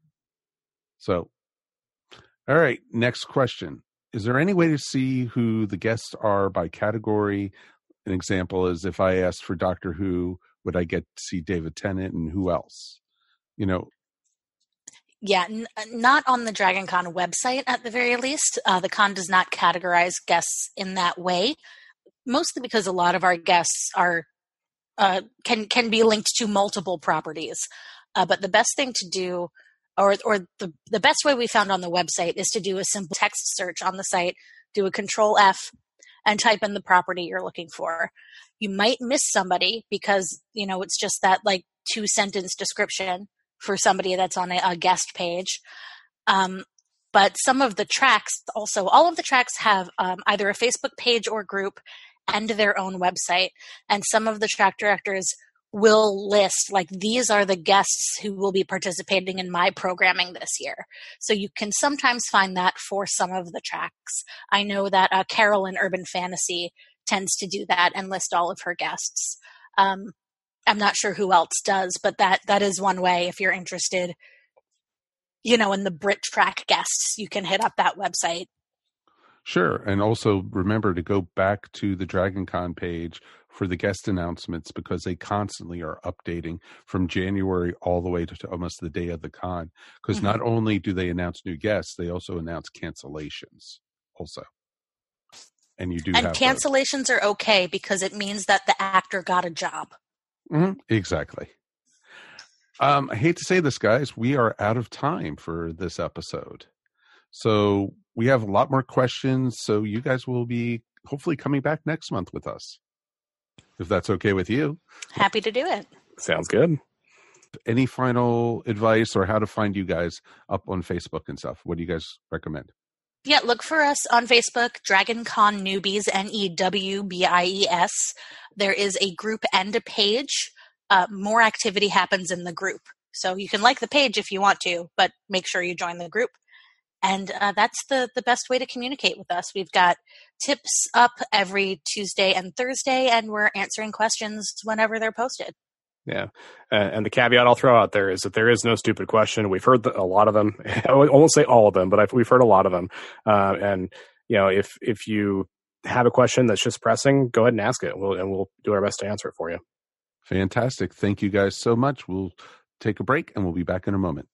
So, all right, next question. Is there any way to see who the guests are by category? An example is if I asked for Doctor Who, would I get to see David Tennant and who else? You know. Yeah, n- not on the DragonCon website at the very least. Uh, the con does not categorize guests in that way, mostly because a lot of our guests are uh, can can be linked to multiple properties. Uh, but the best thing to do, or or the, the best way we found on the website, is to do a simple text search on the site, do a control F, and type in the property you're looking for. You might miss somebody because, you know, it's just that like two sentence description for somebody that's on a, a guest page. Um, but some of the tracks also, all of the tracks have um, either a Facebook page or group and their own website. And some of the track directors will list, like, these are the guests who will be participating in my programming this year. So you can sometimes find that for some of the tracks. I know that uh, Carol in Urban Fantasy tends to do that and list all of her guests. Um, I'm not sure who else does, but that that is one way if you're interested, you know, in the Brit track guests, you can hit up that website. Sure. And also remember to go back to the DragonCon page for the guest announcements, because they constantly are updating from January all the way to, to almost the day of the con. Because mm-hmm. not only do they announce new guests, they also announce cancellations also. And you do and have cancellations those. Are okay because it means that the actor got a job. Mm-hmm. Exactly. Um, I hate to say this, guys, we are out of time for this episode. So we have a lot more questions. So you guys will be hopefully coming back next month with us, if that's okay with you. Happy to do it. Sounds good. Any final advice or how to find you guys up on Facebook and stuff? What do you guys recommend? Yeah, look for us on Facebook, Dragon Con Newbies, N E W B I E S. There is a group and a page. Uh, more activity happens in the group. So you can like the page if you want to, but make sure you join the group. And uh, that's the, the best way to communicate with us. We've got tips up every Tuesday and Thursday, and we're answering questions whenever they're posted. Yeah. Uh, and the caveat I'll throw out there is that there is no stupid question. We've heard the, a lot of them. I won't say all of them, but I've, we've heard a lot of them. Uh, and, you know, if if you have a question that's just pressing, go ahead and ask it. We'll, and we'll do our best to answer it for you. Fantastic. Thank you guys so much. We'll take a break, and we'll be back in a moment.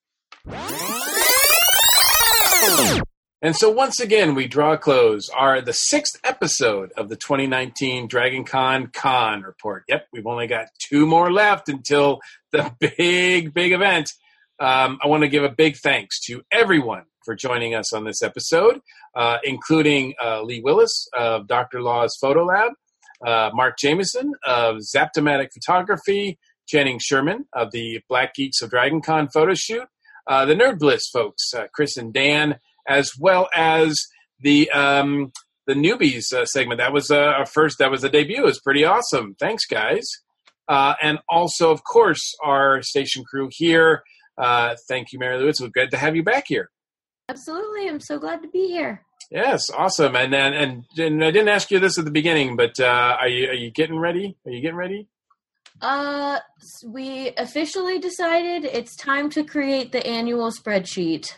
And so once again, we draw a close. Our the sixth episode of the twenty nineteen Dragon Con Con Report. Yep, we've only got two more left until the big, big event. Um, I want to give a big thanks to everyone for joining us on this episode, uh, including uh, Lee Willis of Doctor Law's Photo Lab, uh, Mark Jameson of Zaptomatic Photography, Channing Sherman of the Black Geeks of Dragon Con Photo Shoot, uh, the Nerd Bliss folks, uh, Chris and Dan, as well as the um, the newbies uh, segment. That was uh, our first. That was a debut. It was pretty awesome. Thanks, guys. Uh, and also, of course, our station crew here. Uh, thank you, Mary Lou. It's good to have you back here. Absolutely. I'm so glad to be here. Yes, awesome. And then, and, and I didn't ask you this at the beginning, but uh, are you are you getting ready? Are you getting ready? Uh, we officially decided it's time to create the annual spreadsheet.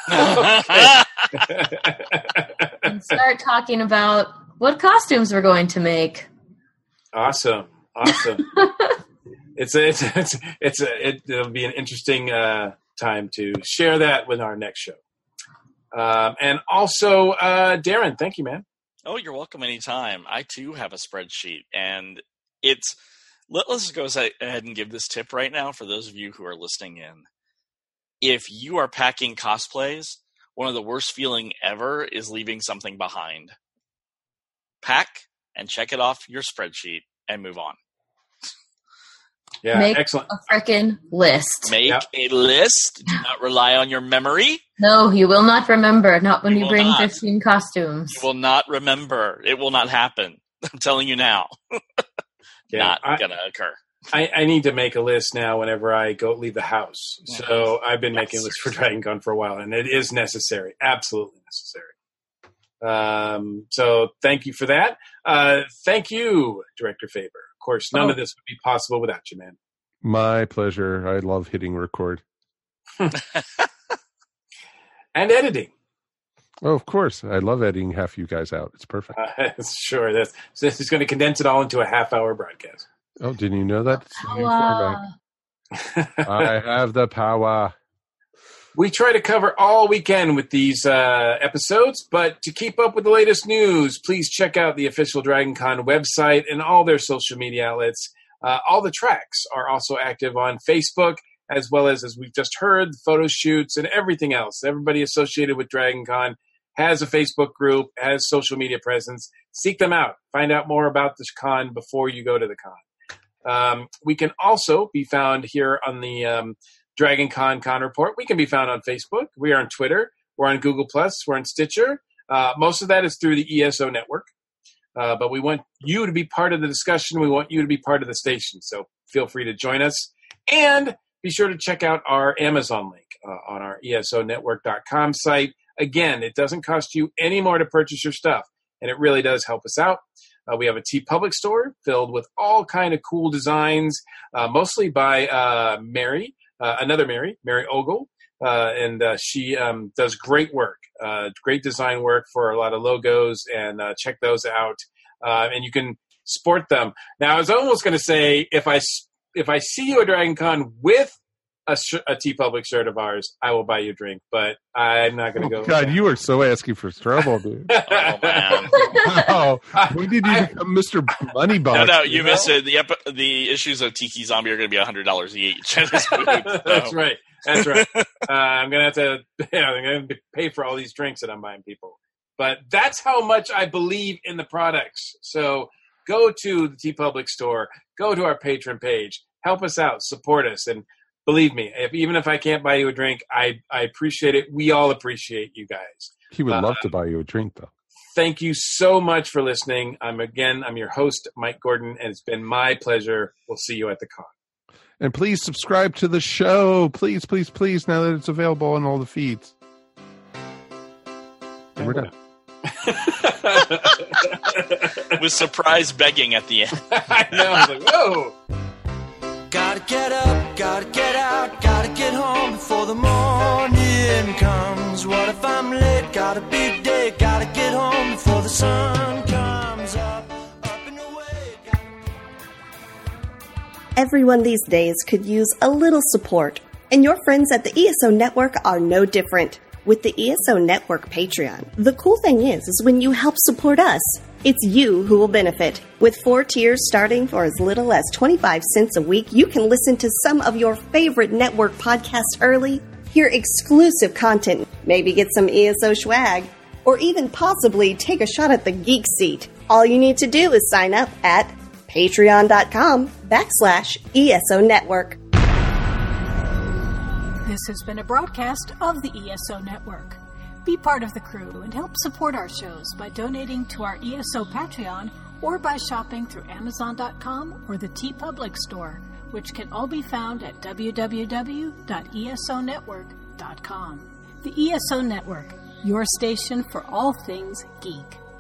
And start talking about what costumes we're going to make. Awesome. Awesome. it's a, it's a, it's a, it's a, it, it'll be an interesting uh, time to share that with our next show. Um, and also, uh, Darren, thank you, man. Oh, you're welcome anytime. I too have a spreadsheet, and it's, Let, let's just go ahead and give this tip right now for those of you who are listening in. If you are packing cosplays, one of the worst feeling ever is leaving something behind. Pack and check it off your spreadsheet and move on. Yeah, Make excellent. a frickin' list. Make Yep. a list. Do not rely on your memory. No, you will not remember. Not when You you, will bring not. fifteen costumes. You will not remember. It will not happen. I'm telling you now. Yeah, not I- going to occur. I, I need to make a list now whenever I go leave the house. So I've been making a list for Dragon Con for a while, and it is necessary. Absolutely necessary. Um, so thank you for that. Uh, thank you, Director Faber. Of course, none Oh. of this would be possible without you, man. My pleasure. I love hitting record. And editing. Oh, of course. I love editing half you guys out. It's perfect. Uh, sure. That's, so this is going to condense it all into a half-hour broadcast. Oh, didn't you know that? It's a new Wow. format. I have the power. We try to cover all we can with these uh, episodes, but to keep up with the latest news, please check out the official Dragon Con website and all their social media outlets. Uh, all the tracks are also active on Facebook, as well as, as we've just heard, photo shoots and everything else. Everybody associated with Dragon Con has a Facebook group, has social media presence. Seek them out. Find out more about this con before you go to the con. Um, we can also be found here on the um, Dragon Con Con Report. We can be found on Facebook. We are on Twitter. We're on Google Plus. We're on Stitcher. Uh, most of that is through the E S O network. Uh, but we want you to be part of the discussion. We want you to be part of the station. So feel free to join us. And be sure to check out our Amazon link uh, on our E S O network dot com site. Again, it doesn't cost you any more to purchase your stuff, and it really does help us out. Uh, we have a TeePublic store filled with all kind of cool designs, uh, mostly by uh, Mary, uh, another Mary, Mary Ogle, uh, and uh, she um, does great work, uh, great design work for a lot of logos, and uh, check those out. Uh, and you can sport them. Now, I was almost going to say, if I if I see you at Dragon Con with a, sh- a TeePublic shirt of ours, I will buy you a drink, but I'm not going to Oh, go. God, you are so asking for trouble, dude. Oh, man. Wow. When did you become Mister Moneybox? No, no, you know? missed it. The ep- the issues of Tiki Zombie are going to be one hundred dollars each. That's right. That's right. Uh, I'm going to have to yeah, I'm going to pay for all these drinks that I'm buying people. But that's how much I believe in the products. So go to the TeePublic store. Go to our Patreon page. Help us out. Support us. And believe me, if, even if I can't buy you a drink, I, I appreciate it. We all appreciate you guys. He would Uh, love to buy you a drink, though. Thank you so much for listening. I'm again, I'm your host, Mike Gordon, and it's been my pleasure. We'll see you at the con. And please subscribe to the show. Please, please, please, now that it's available on all the feeds. And we're done. With surprise begging at the end. I know. I was like, whoa. Gotta get up, gotta get out, gotta get home before the morning comes. What if I'm late? Got a big day, gotta get home before the sun comes up. Up and away. Gotta... Everyone these days could use a little support, and your friends at the E S O Network are no different. With the E S O Network Patreon, the cool thing is, is when you help support us, it's you who will benefit. With four tiers starting for as little as twenty-five cents a week, you can listen to some of your favorite network podcasts early, hear exclusive content, maybe get some E S O swag, or even possibly take a shot at the geek seat. All you need to do is sign up at patreon.com backslash ESO Network. This has been a broadcast of the E S O Network. Be part of the crew and help support our shows by donating to our E S O Patreon or by shopping through Amazon dot com or the TeePublic store, which can all be found at w w w dot e s o network dot com. The E S O Network, your station for all things geek.